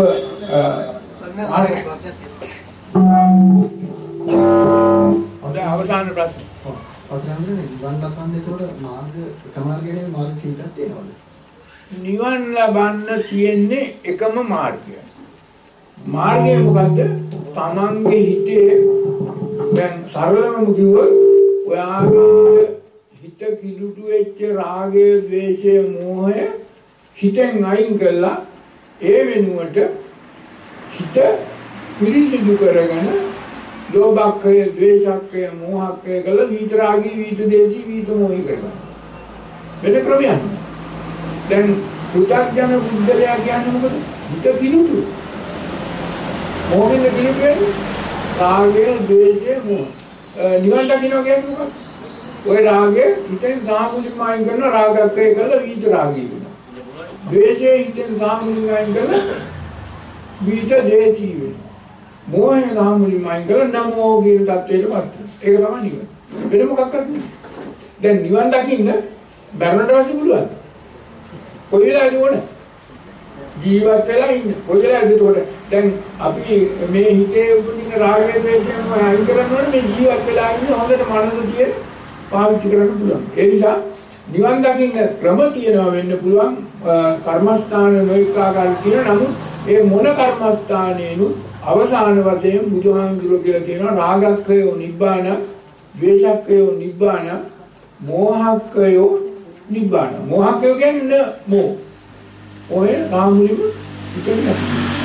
හොඳයි අවසාන ප්‍රශ්න. අවසරන්නේ නිවන් ලබන්නේකොට මාර්ග කමාර්ගයේ මාර්ග කීයක් තියෙනවද? නිවන් ලබන්න තියෙන්නේ එකම මාර්ගය. මාර්ගය මොකද්ද? තමන්ගේ හිතේ දැන් සරලවම කිව්වොත් ඔයාගේ හිත කිලුටු වෙච්ච රාගය, ද්වේෂය, මෝහය හිතෙන් අයින් කළා ඒ වෙනුවට හිත පිරිසිදු කරගෙන ලෝභක්කය, ද්වේෂක්කය, මෝහක්කය කළ විතරාගී, විතදේශී, විතමෝහී කරගන්න. වෙන ක්‍රමයක් නෑ. දැන් පු탁ජන බුද්ධලයා කියන්නේ මොකද? හිත කිලුටු. මොකෙන්ද කිලුටු වෙන්නේ? රාගය, ද්වේෂය, මෝහ. නිවන් දකින්න කියන්නේ මොකක්ද? ඔය රාගය හිතෙන් සාමුලින්ම අයින් කරන රාගක්කය කළ විතරාගී වෙනවා. ද්වේෂය හිතෙන් සාමුලින්ම අයින් කරන විතදේශී වෙනවා. මෝහය සාමුලින්ම අයින් කරන නමෝ කියන தත්ත්වයට වත් වෙනවා. ඒක තමයි නිවන. වෙන මොකක්වත් නෙවෙයි. දැන් නිවන් දකින්න බැරණට වශයෙන් පුළුවන්. කොයි වෙලාවෙද ඕන? ජීවත් වෙලා ඉන්න. කොයි වෙලාවෙද උඩ? දැන් අපි මේ හිතේ උපදින රාගය, ද්වේෂය අයින් කරන්න ඕනේ මේ ජීවත් වෙලා ඉන්න හොඳට මනස තියෙන පාවිච්චි කරන්න පුළුවන්. ඒ නිසා නිවන් දකින්න ක්‍රම තියෙනවා වෙන්න පුළුවන්. කර්මස්ථාන නොඑක ආකාරයෙන් තියෙන නමුත් ඒ මොන කර්මස්ථානේනුත් අවසාන වශයෙන් බුදුහාමුදුරුවෝ කියලා කියනවා රාගක්ඛයෝ නිබ්බාන, ද්වේෂක්ඛයෝ නිබ්බාන, මෝහක්ඛයෝ නිබ්බාන. මෝහක්ඛයෝ කියන්නේ මෝ. ඔය රාමුලිම ඉතින්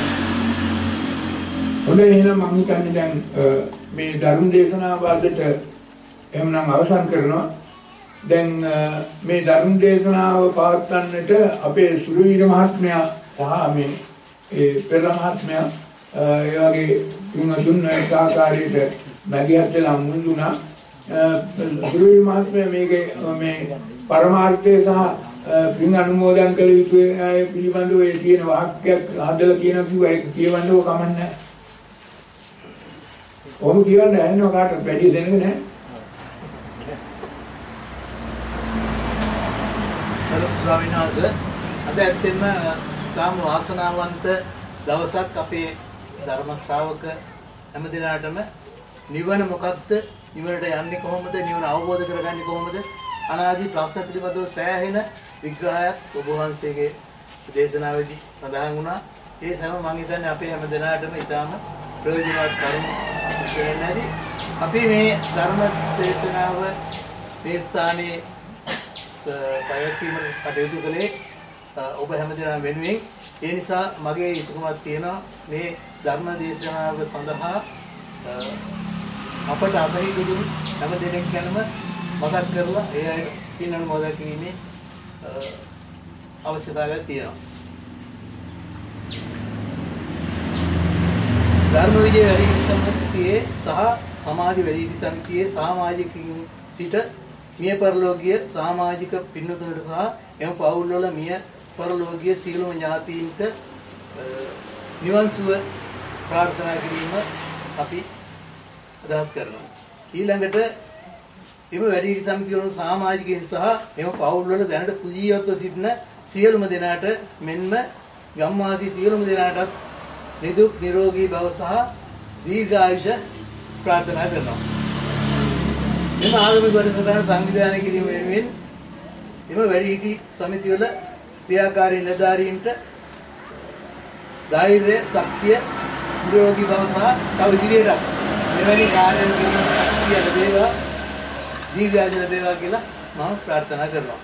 හොඳයි එහෙනම් මම හිතන්නේ දැන් මේ ධර්ම දේශනාව වලට එhmenan අවසන් කරනවා. දැන් මේ ධර්ම දේශනාව පවත්වන්නට අපේ සුරවීර මහත්මයා සහ මේ ඒ පෙර මහත්මයා ඒ වගේ තුන් එක ආකාරයට මැදිහත් වෙලා මුඳුනා. සුරවීර මහත්මයා මේකේ මේ පරමාර්ථය සහ පින් අනුමෝදන් කළ යුතු පිළිබඳව ඒ තියෙන වාක්‍යයක් හදලා කියන කිව්වා ඒක කියවන්නව කමක් නැහැ. ඔහොම කියවන්න ඇහෙනව කාටවත් වැඩි දෙනක නැහැ. ස්වාමීන් වහන්සේ අද ඇත්තෙන්ම තාම වාසනාවන්ත දවසක් අපේ ධර්ම ශ්‍රාවක හැමදිනාටම නිවන මොකක්ද, නිවනට යන්නේ කොහොමද, නිවන අවබෝධ කරගන්නේ කොහොමද අනාදි ප්‍රශ්න පිළිබඳව සෑහෙන විග්‍රහයක් ඔබ වහන්සේගේ දේශනාවේදී සඳහන් වුණා. ඒ හැම මම හිතන්නේ අපේ හැමදිනාටම ඊටාම ප්‍රයෝජනවත් කරුණු වෙන්නේ. අපි මේ ධර්ම දේශනාව මේ ස්ථානයේ පැවැත්වීමට කටයුතු කළේ ඔබ හැමදෙනා වෙනුවෙන්. ඒ නිසා මගේ යුතුයකමක් තියෙනවා මේ ධර්ම දේශනාව සඳහා අපට අතහිත දුන් හැම දෙනෙක් ගැනම මතක් කරලා ඒ අය පින් අනුමෝදන් කිරීමේ අවශ්‍යතාවයක් තියෙනවා. ධර්ම විජය වැඩිහිටි සමිතියේ සහ සමාජ වැඩිහිටි සමිතියේ සමාජිකින් සිට මිය පරලෝකීය සමාජික පින්නතුන්ට සහ එම පවුල් වල මිය පරලෝකීය සියලුම ඥාතීන්ට නිවන් සුව ප්‍රාර්ථනා කිරීම අපි අදහස් කරනවා. ඊළඟට එම වැඩිහිටි සමිතිය වල සමාජිකයන් සහ එම පවුල් වල දැනට සුජීවත්ව සිටින සියලුම දෙනාට මෙන්ම ගම්වාසී සියලුම දෙනාටත් නිදුක් නිරෝගී භව සහ දීර්ඝායුෂ ප්‍රාර්ථනා කරනවා. එම ආගමික වැඩසටහන සංවිධානය කිරීම වෙනුවෙන් එම වැඩිහිටි සමිතිවල ක්‍රියාකාරී නිලධාරීන්ට ධෛර්ය, ශක්තිය, නිරෝගී භව සහ තව ඉදිරියට මෙවැනි කාර්යයන් කිරීම ශක්තිය ලැබේවා, දීර්ඝායුෂ ලැබේවා කියලා මම ප්‍රාර්ථනා කරනවා.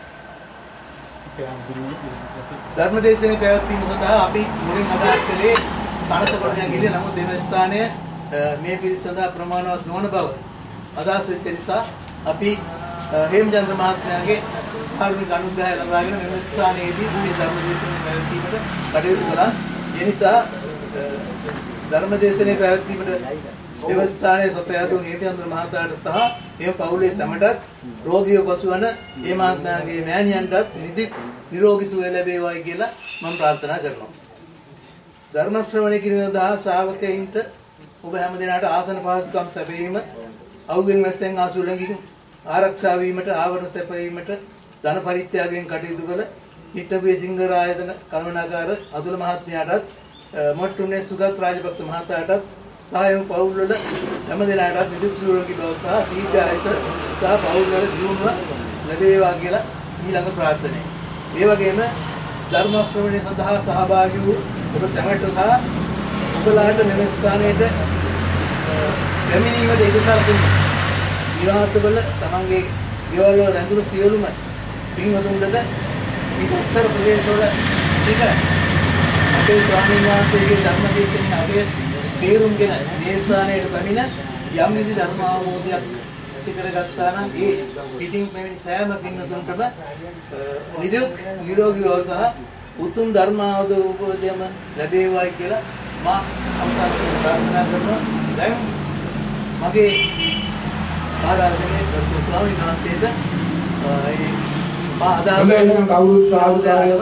ධර්මදේශනේ පැවැත්වීම සඳහා අපි මුලින් අදහස් කළේ සාර්ථකවණියක් ගිහින් නමුත් දෙම ස්ථානය මේ පිරිස සඳහා ප්‍රමාණවත් නොවන බව අදහස් වෙච්ච නිසා අපි හේමචන්ද්‍ර මහත්මයාගේ කාරුණික අනුග්‍රහය ලබාගෙන මෙම ස්ථානයේදී මේ ධර්මදේශනේ පැවැත්වීමට කටයුතු කළා. ඒ නිසා ධර්මදේශනේ පැවැත්වීමට දෙම ස්ථානයේ සොපයාදුන් හේමචන්ද්‍ර මහතාට සහ ඒ පවුලේ සැමටත් රෝගීව පසුවන මේ මහත්මයාගේ මෑණියන්ටත් නිදි නිරෝගී සුවය ලැබේවායි කියලා මම ප්‍රාර්ථනා කරනවා. ධර්ම ශ්‍රවණය කිරීම සඳහා ශ්‍රාවකයන්ට ඔබ හැම දිනකට ආසන පහසුකම් සැපයීම, අවුගෙන් වැස්සෙන් ආසුලඟින් ආරක්ෂා වීමට, ආවරණ සැපයීමට ධන පරිත්‍යාගයෙන් කටයුතු කළ නිට්ටඹේ සිංහරායතන කළමනාකාර අතුල මහත්මයාටත්, මොට්ටුනේ සුගත් රාජපක්ෂ මහතාටත් සායම පවුල් වල හැම දිනකටත් විදුලි නිරෝගී බව සහ දීර්ඝායස සහ පවුල් වල ජීවුම ලැබේවා කියලා ඊළඟ ප්‍රාර්ථනය. ඒ වගේම ධර්ම ශ්‍රවණය සඳහා සහභාගී වූ ඔබ සැමට සහ ඔබලාට මෙම ස්ථානයට පැමිණීමට ඉඩ සලකුණු නිවාසවල තමන්ගේ ගෙවල් වල රැඳුණු සියලුම පින්වතුන්ට මේ උත්තර ප්‍රදේශ වල සිට අපේ ස්වාමීන් වහන්සේගේ ධර්ම දේශනාවේ අපේ තේරුම්ගෙන මේ ස්ථානයට පැමිණ යම් විදි ධර්ම අවබෝධයක් ඇති කරගත්තා නම් ඒ පිටින් පැමිණි සෑම පින්වතුන්ටම නිරෝග නිරෝගී බව සහ උතුම් ධර්ම අවබෝධයම ලැබේවායි කියලා මා අම්සාරට ප්‍රාර්ථනා කරනවා. දැන් මගේ ආරාධනය කරපු ස්වාමීන් වහන්සේට ඒ මා අදාළ කවුරුත් සාදුකාරය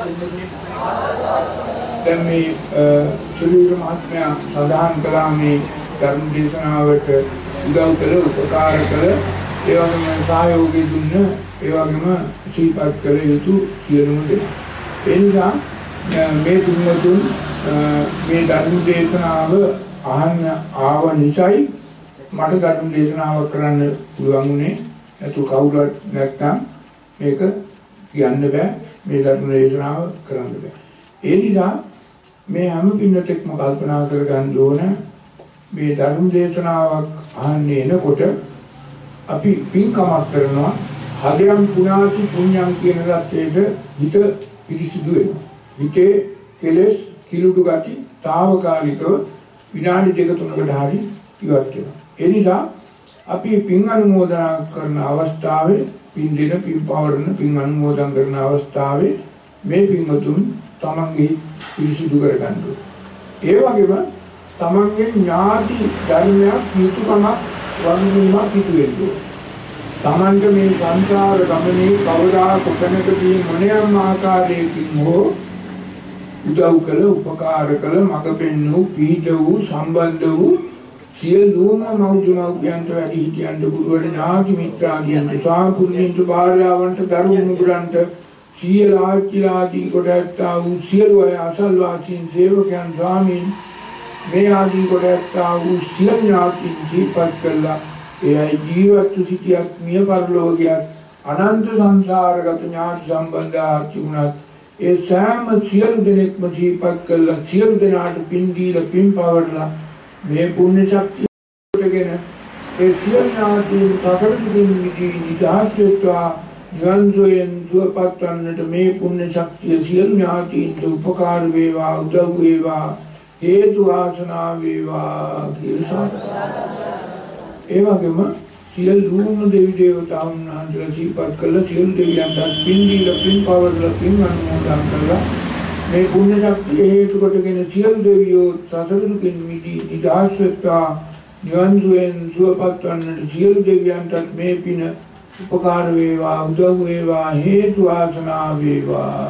දැන් මේ සුලීර මහත්මයා සඳහන් කළා මේ ධර්ම දේශනාවට උදව් කළ උපකාර කළ ඒ වගේම සහයෝගය දුන්න ඒ වගේම සිහිපත් කළ යුතු සියලුම දෙනා. ඒ නිසා මේ තුන්වතුන් මේ ධර්ම දේශනාව අහන්න ආව නිසායි මට ධර්ම දේශනාවක් කරන්න පුළුවන් වුණේ. නැතු කවුරුත් නැත්නම් මේක කියන්න බෑ, මේ ධර්ම දේශනාව කරන්න බෑ. ඒ නිසා මේ හැම පින්නටෙක්ම කල්පනා කරගන්න ඕන මේ ධර්ම දේශනාවක් අහන්නේ එනකොට අපි පින්කමක් කරනවා. හදයන් පුණාති පුණ්‍යම් කියන රත්යේද හිත පිරිසිදු වෙනවා. හිතේ කෙලෙස් කිලුඩු ගති తాවකාලිකව විනාඩි දෙක තුනකට හරි ඉවත් වෙනවා. ඒ නිසා අපි පින් අනුමෝදනා කරන අවස්ථාවේ පින් දෙන පින් පවරන පින් අනුමෝදන් කරන අවස්ථාවේ මේ පින්වතුන් තමන්ගේ පිරිසිදු කරගන්න ඕනේ. ඒ වගේම තමන්ගේ ඥාති ධර්මයක් යුතුයකමක් වන්දනීමක් හිතු වෙන්න ඕනේ. තමන්ට මේ සංසාර ගමනේ කවදා කොතැනකදී මොනියම් ආකාරයකින් හෝ උදව් කළ උපකාර කළ මඟ පෙන්වූ පීඩ වූ සම්බන්ධ වූ සියලුම මෞර්ය මෞර්යයන්ට වැඩි හිටියන්ට ගුරුවර ඥාති මිත්‍රාදීන්ට සාකුරුන්ට භාර්යාවන්ට දරුවන්ට සියලු ආචිලාදී කොට ඇත්තා වූ සියලු අය අසල්වාසීන් සේවකයන් ස්වාමීන් මේ ආදී කොට ඇත්තා වූ සියලු ඥාතීන් සිහිපත් කළා. ඒ අය ජීවත් සිටියක් මිය පරලෝකියක් අනන්ත සංසාරගත ඥාති සම්බන්ධ වුණත් ඒ සෑම සියලු දෙනෙක්ම සිහිපත් කළා. සියලු දෙනාට පින් දීලා පින් පවරලා මේ පුණ්‍ය ශක්තියටගෙන ඒ සියලු ඥාතීන් සතර දුකින් මිදී නිදහස් වෙත්වා නිවන් සෝයෙන් සුවපත් වන්නට මේ පුණ්‍ය ශක්තිය සියලු ඥාතීන්ට උපකාර වේවා, උදව් වේවා, හේතු ආසනා වේවා කියලා. ඒ වගේම සියලුම දෙවි දේවතාවුන් වහන්සේලා සිහිපත් කළා. සියලු දෙවියන්ට පින් දීලා පින් පවරලා පින් අනුමෝදන් කළා. මේ පුණ්‍ය ශක්තිය හේතු කොටගෙන සියලු දෙවියෝ සතර දුකින් මිදී නිදහස් වෙත්වා නිවන් සෝයෙන් සුවපත් වන්නට සියලු දෙවියන්ට මේ පින උපකාර වේවා, උදව් වේවා, හේතු ආසනා වේවා.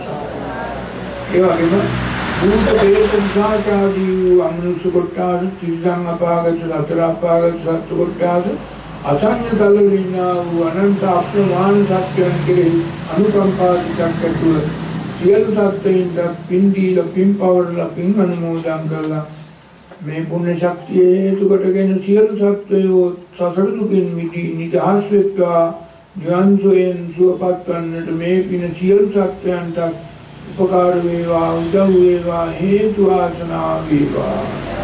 ඒ වගේම භූත ප්‍රේත විසාචාදී අමනුෂ්‍ය කොට්ටාස, තිරිසන් අපාගත, සතර අපාගත සත්ත්ව කොට්ටාස, අසංඥ තල විඤ්ඤා වූ අනන්ත අප්‍රමාණ සත්‍යයන් කෙරෙහි අනුකම්පා සිතක්කතුව සියලු සත්ත්වයින්ට පින් දීලා පින් පවරලා පින් අනුමෝදන් කරලා මේ පුණ්‍ය ශක්තිය හේතු කොටගෙන සියලු සත්වයෝ සසර දුකින් මිදී නිදහස් වෙත්වා නිවන් සෝයෙන් සුවපත් වන්නට මේ පින සියලු සත්වයන්ට උපකාර වේවා, උදව් වේවා, හේතු ආසනා වේවා.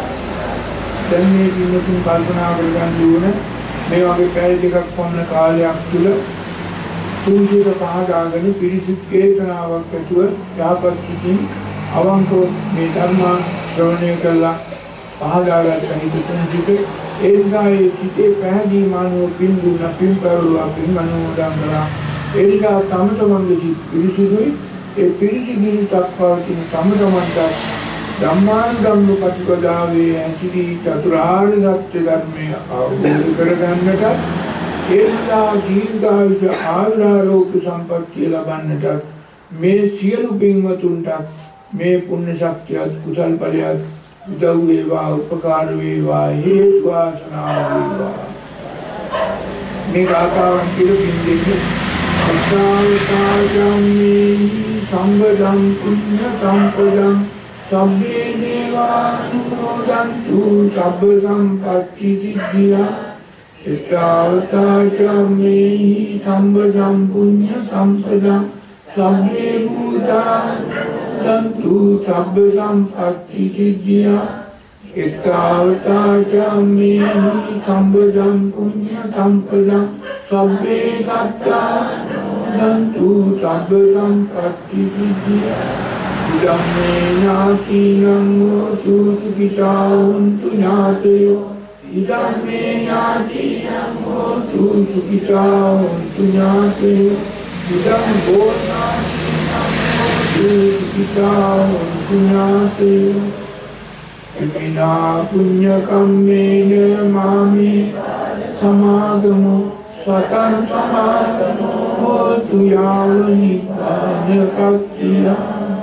දැන් මේ පින්තුන් කල්පනා කරගන්න ඕන මේ වගේ පැය දෙකක් වන්න කාලයක් තුල තුන්සිත පහදාගෙන පිරිසිදු චේතනාවක් ඇතුව යහපත් සිතින් අවංකව මේ ධර්ම ශ්‍රවණය කළා. පහදාගත්ත හිතුන් සිටේ ඒ නිසායේ සිටේ පැහැදී මානව පින් දුන්න පින් පෙරළුවා පින් අනුමෝදන් කළා. ඒ නිසා තම තමන්ගේ සිත් පිරිසිදුයි. ඒ පිරිසිදු තත්පවතින තම තමන්ට ධම්මාන් ධම්ම ප්‍රතිපදාවේ ඇතිවී චතුරාර්ය සත්‍ය ධර්මය අවබෝධ කරගන්නට ඒ නිසා දීර්ඝායුෂ ආයුරාෝග්‍ය සම්පත්තිය ලබන්නට මේ සියලු පින්වතුන්ට මේ පුණ්‍ය ශක්තිය කුසල් බලයක් උදව් වේවා, උපකාර වේවා, හේතු ආසනා වේවා. මේ ගාථාවන් කියලා පින් දෙන්නේ අස්සාවතාජම්මේ සම්බදං පුඤ්ඤ සම්පදං Sabbe devanumodantu sabba sampatti siddhya Etavata cammehi sambadam punya sampadam Sabbe bhutantu sabba sampatti siddhya Etavata cammehi sambadam punya sampadam Sabbe sattantu sabba sampatti siddhya Idamme nātīnaṁ hotu sukitā hontu ñātayo Idamme nātīnaṁ hotu sukitā hontu ñātayo Idam bhōnātīnaṁ hotu sukitā hontu ñātayo Iminā puñya kammena māme samāgamo Satan samāgamo hotu yāva nibbāna paktiya